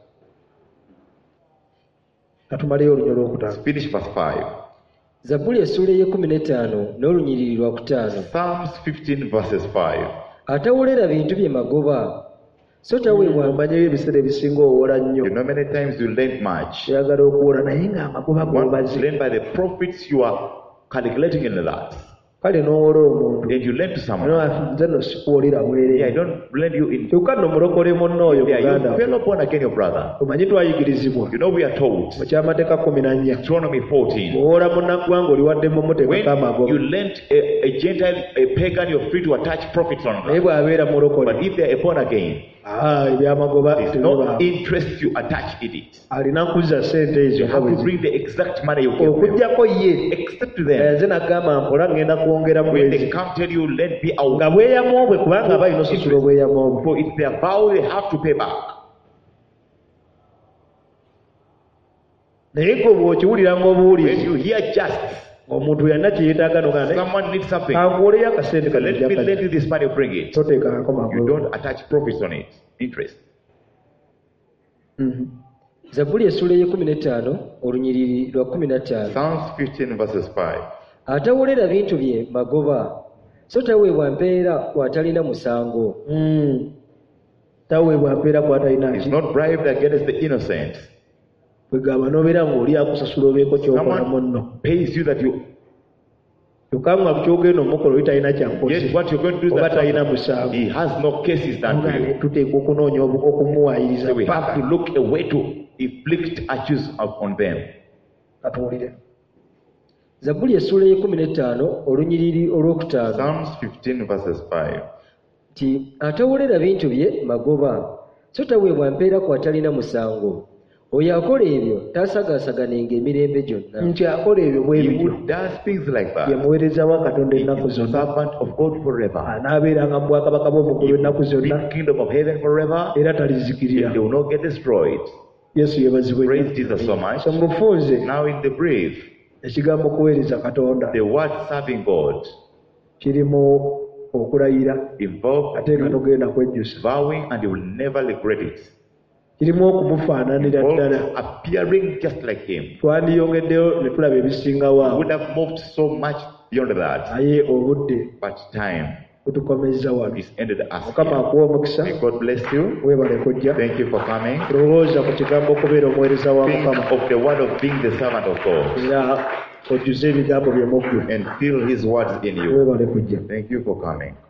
katumaleyo olunyo lwokutaano Finish verse five. zabbuli essula ey'ekumi n'ettaano n'olunyiriri lwa kutaano Psalms fifteen verses five. atawolera bintu bye magoba so taweebwa omanyeyo ebiseera ebisinga owola nnyo You know, many times you lend much. oyagala okuwola naye ng'amagoba One g'obaze lend by the profits you are calculating in that. kale n'owola omuntu And you lend to someone. Ano, nze no sikuwolera Yeah, I bwereere don't lend you in. kyokka nno mulokole munno oyo Yeah, muganda you we. fellow born again, your brother. omanyi twayigirizibwa You know, we are told, mu kyamateeka kumi na nnya Deuteronomy fourteen, owola munnaggwanga oli waddemu muteekako when amagoba you lend a, a Gentile, a pagan, you're free to attach profits on naye that. bw'abeera mulokole But if they're a born again, ah, ebyamagoba there's tebibaawo. no interest you attach in it. alina kuzza sente ezo You have to nga bring the exact money you give them. okugjako ye Except to Eh, them. nze nagamba mpola ngenda kwongera mu When bwezi they come tell you, lend me out. nga bweyamo bwe kubanga aba alina osasula obweyamo bwe For it's their vow, they have to pay back. naye gwe bw'okiwulira When ng'obuwulizi you hear justice, omuntu yalina kyeyeetaaga noganda someone needs something. kankuwoleyo akasente So let me lend kajjakajja you this money, bring it. toteekangako You magoba don't attach profits on it. Interest. Mhm. zabbuli essula ey'ekumi n'ettaano olunyiriri lwa kumi na ttaano Psalms fifteen verses five. atawolera bintu bye magoba so taweebwa mpeera kwatalina musango Mm. taweebwa mpeera kwatalina Is ki not bribed against the innocent. kwegamba n'obeera ng'oli akusasula obeeko kyokolamu Someone nno pays you that you. kyokka nga kyogenda omukola oli talina Yes, kyankoze what you're going to do is oba that talina musango he has no cases done to Nga ne you. tuteekwa okunoonya obu- okumuwaayiriza So we have paka to look a way to inflict accuse on them. katuwulire zabbuli essula ey'ekumi n'ettaano olunyiriri olwokutaano Psalms fifteen verses five. nti atawolera bintu bye magoba so taweebwa mpeera kwatalina musango oyo akola ebyo taasagaasaganenga emirembe gyonna nti akola ebyo bwe He bityo who does things like ye that, muweereza wa katonda he ennaku is the zonna servant of God forever. anaabeeranga mu bwakabaka bw'omukulu ennaku zonna Big kingdom of heaven forever. era talizikirira They will not get destroyed. yesu yebazibwe Praise Jesus so much. so mu bufunze Now in the brief, ekigambo kuweereza katonda The word serving God kirimu okulayira involves ate nga togenda kwejjusa, vowing and you will never regret it. kirimu okumufaananira ddala. Involves appearing just like him. Twandiyongeddeyo ne tulaba ebisingawo awo, Would have moved so much beyond that. naye obudde But time butukomezza wano. is ended us. Mukama akuwa omukisa, May God bless you. weebale kujja. Thank you for coming. Lowooza ku kigambo okubeera omuweereza wa Think Mukama of the word of being the servant of God era ojjuze ebigambo bye mu ggwe. and feel his words in you. Weebale kujja. Thank you for coming.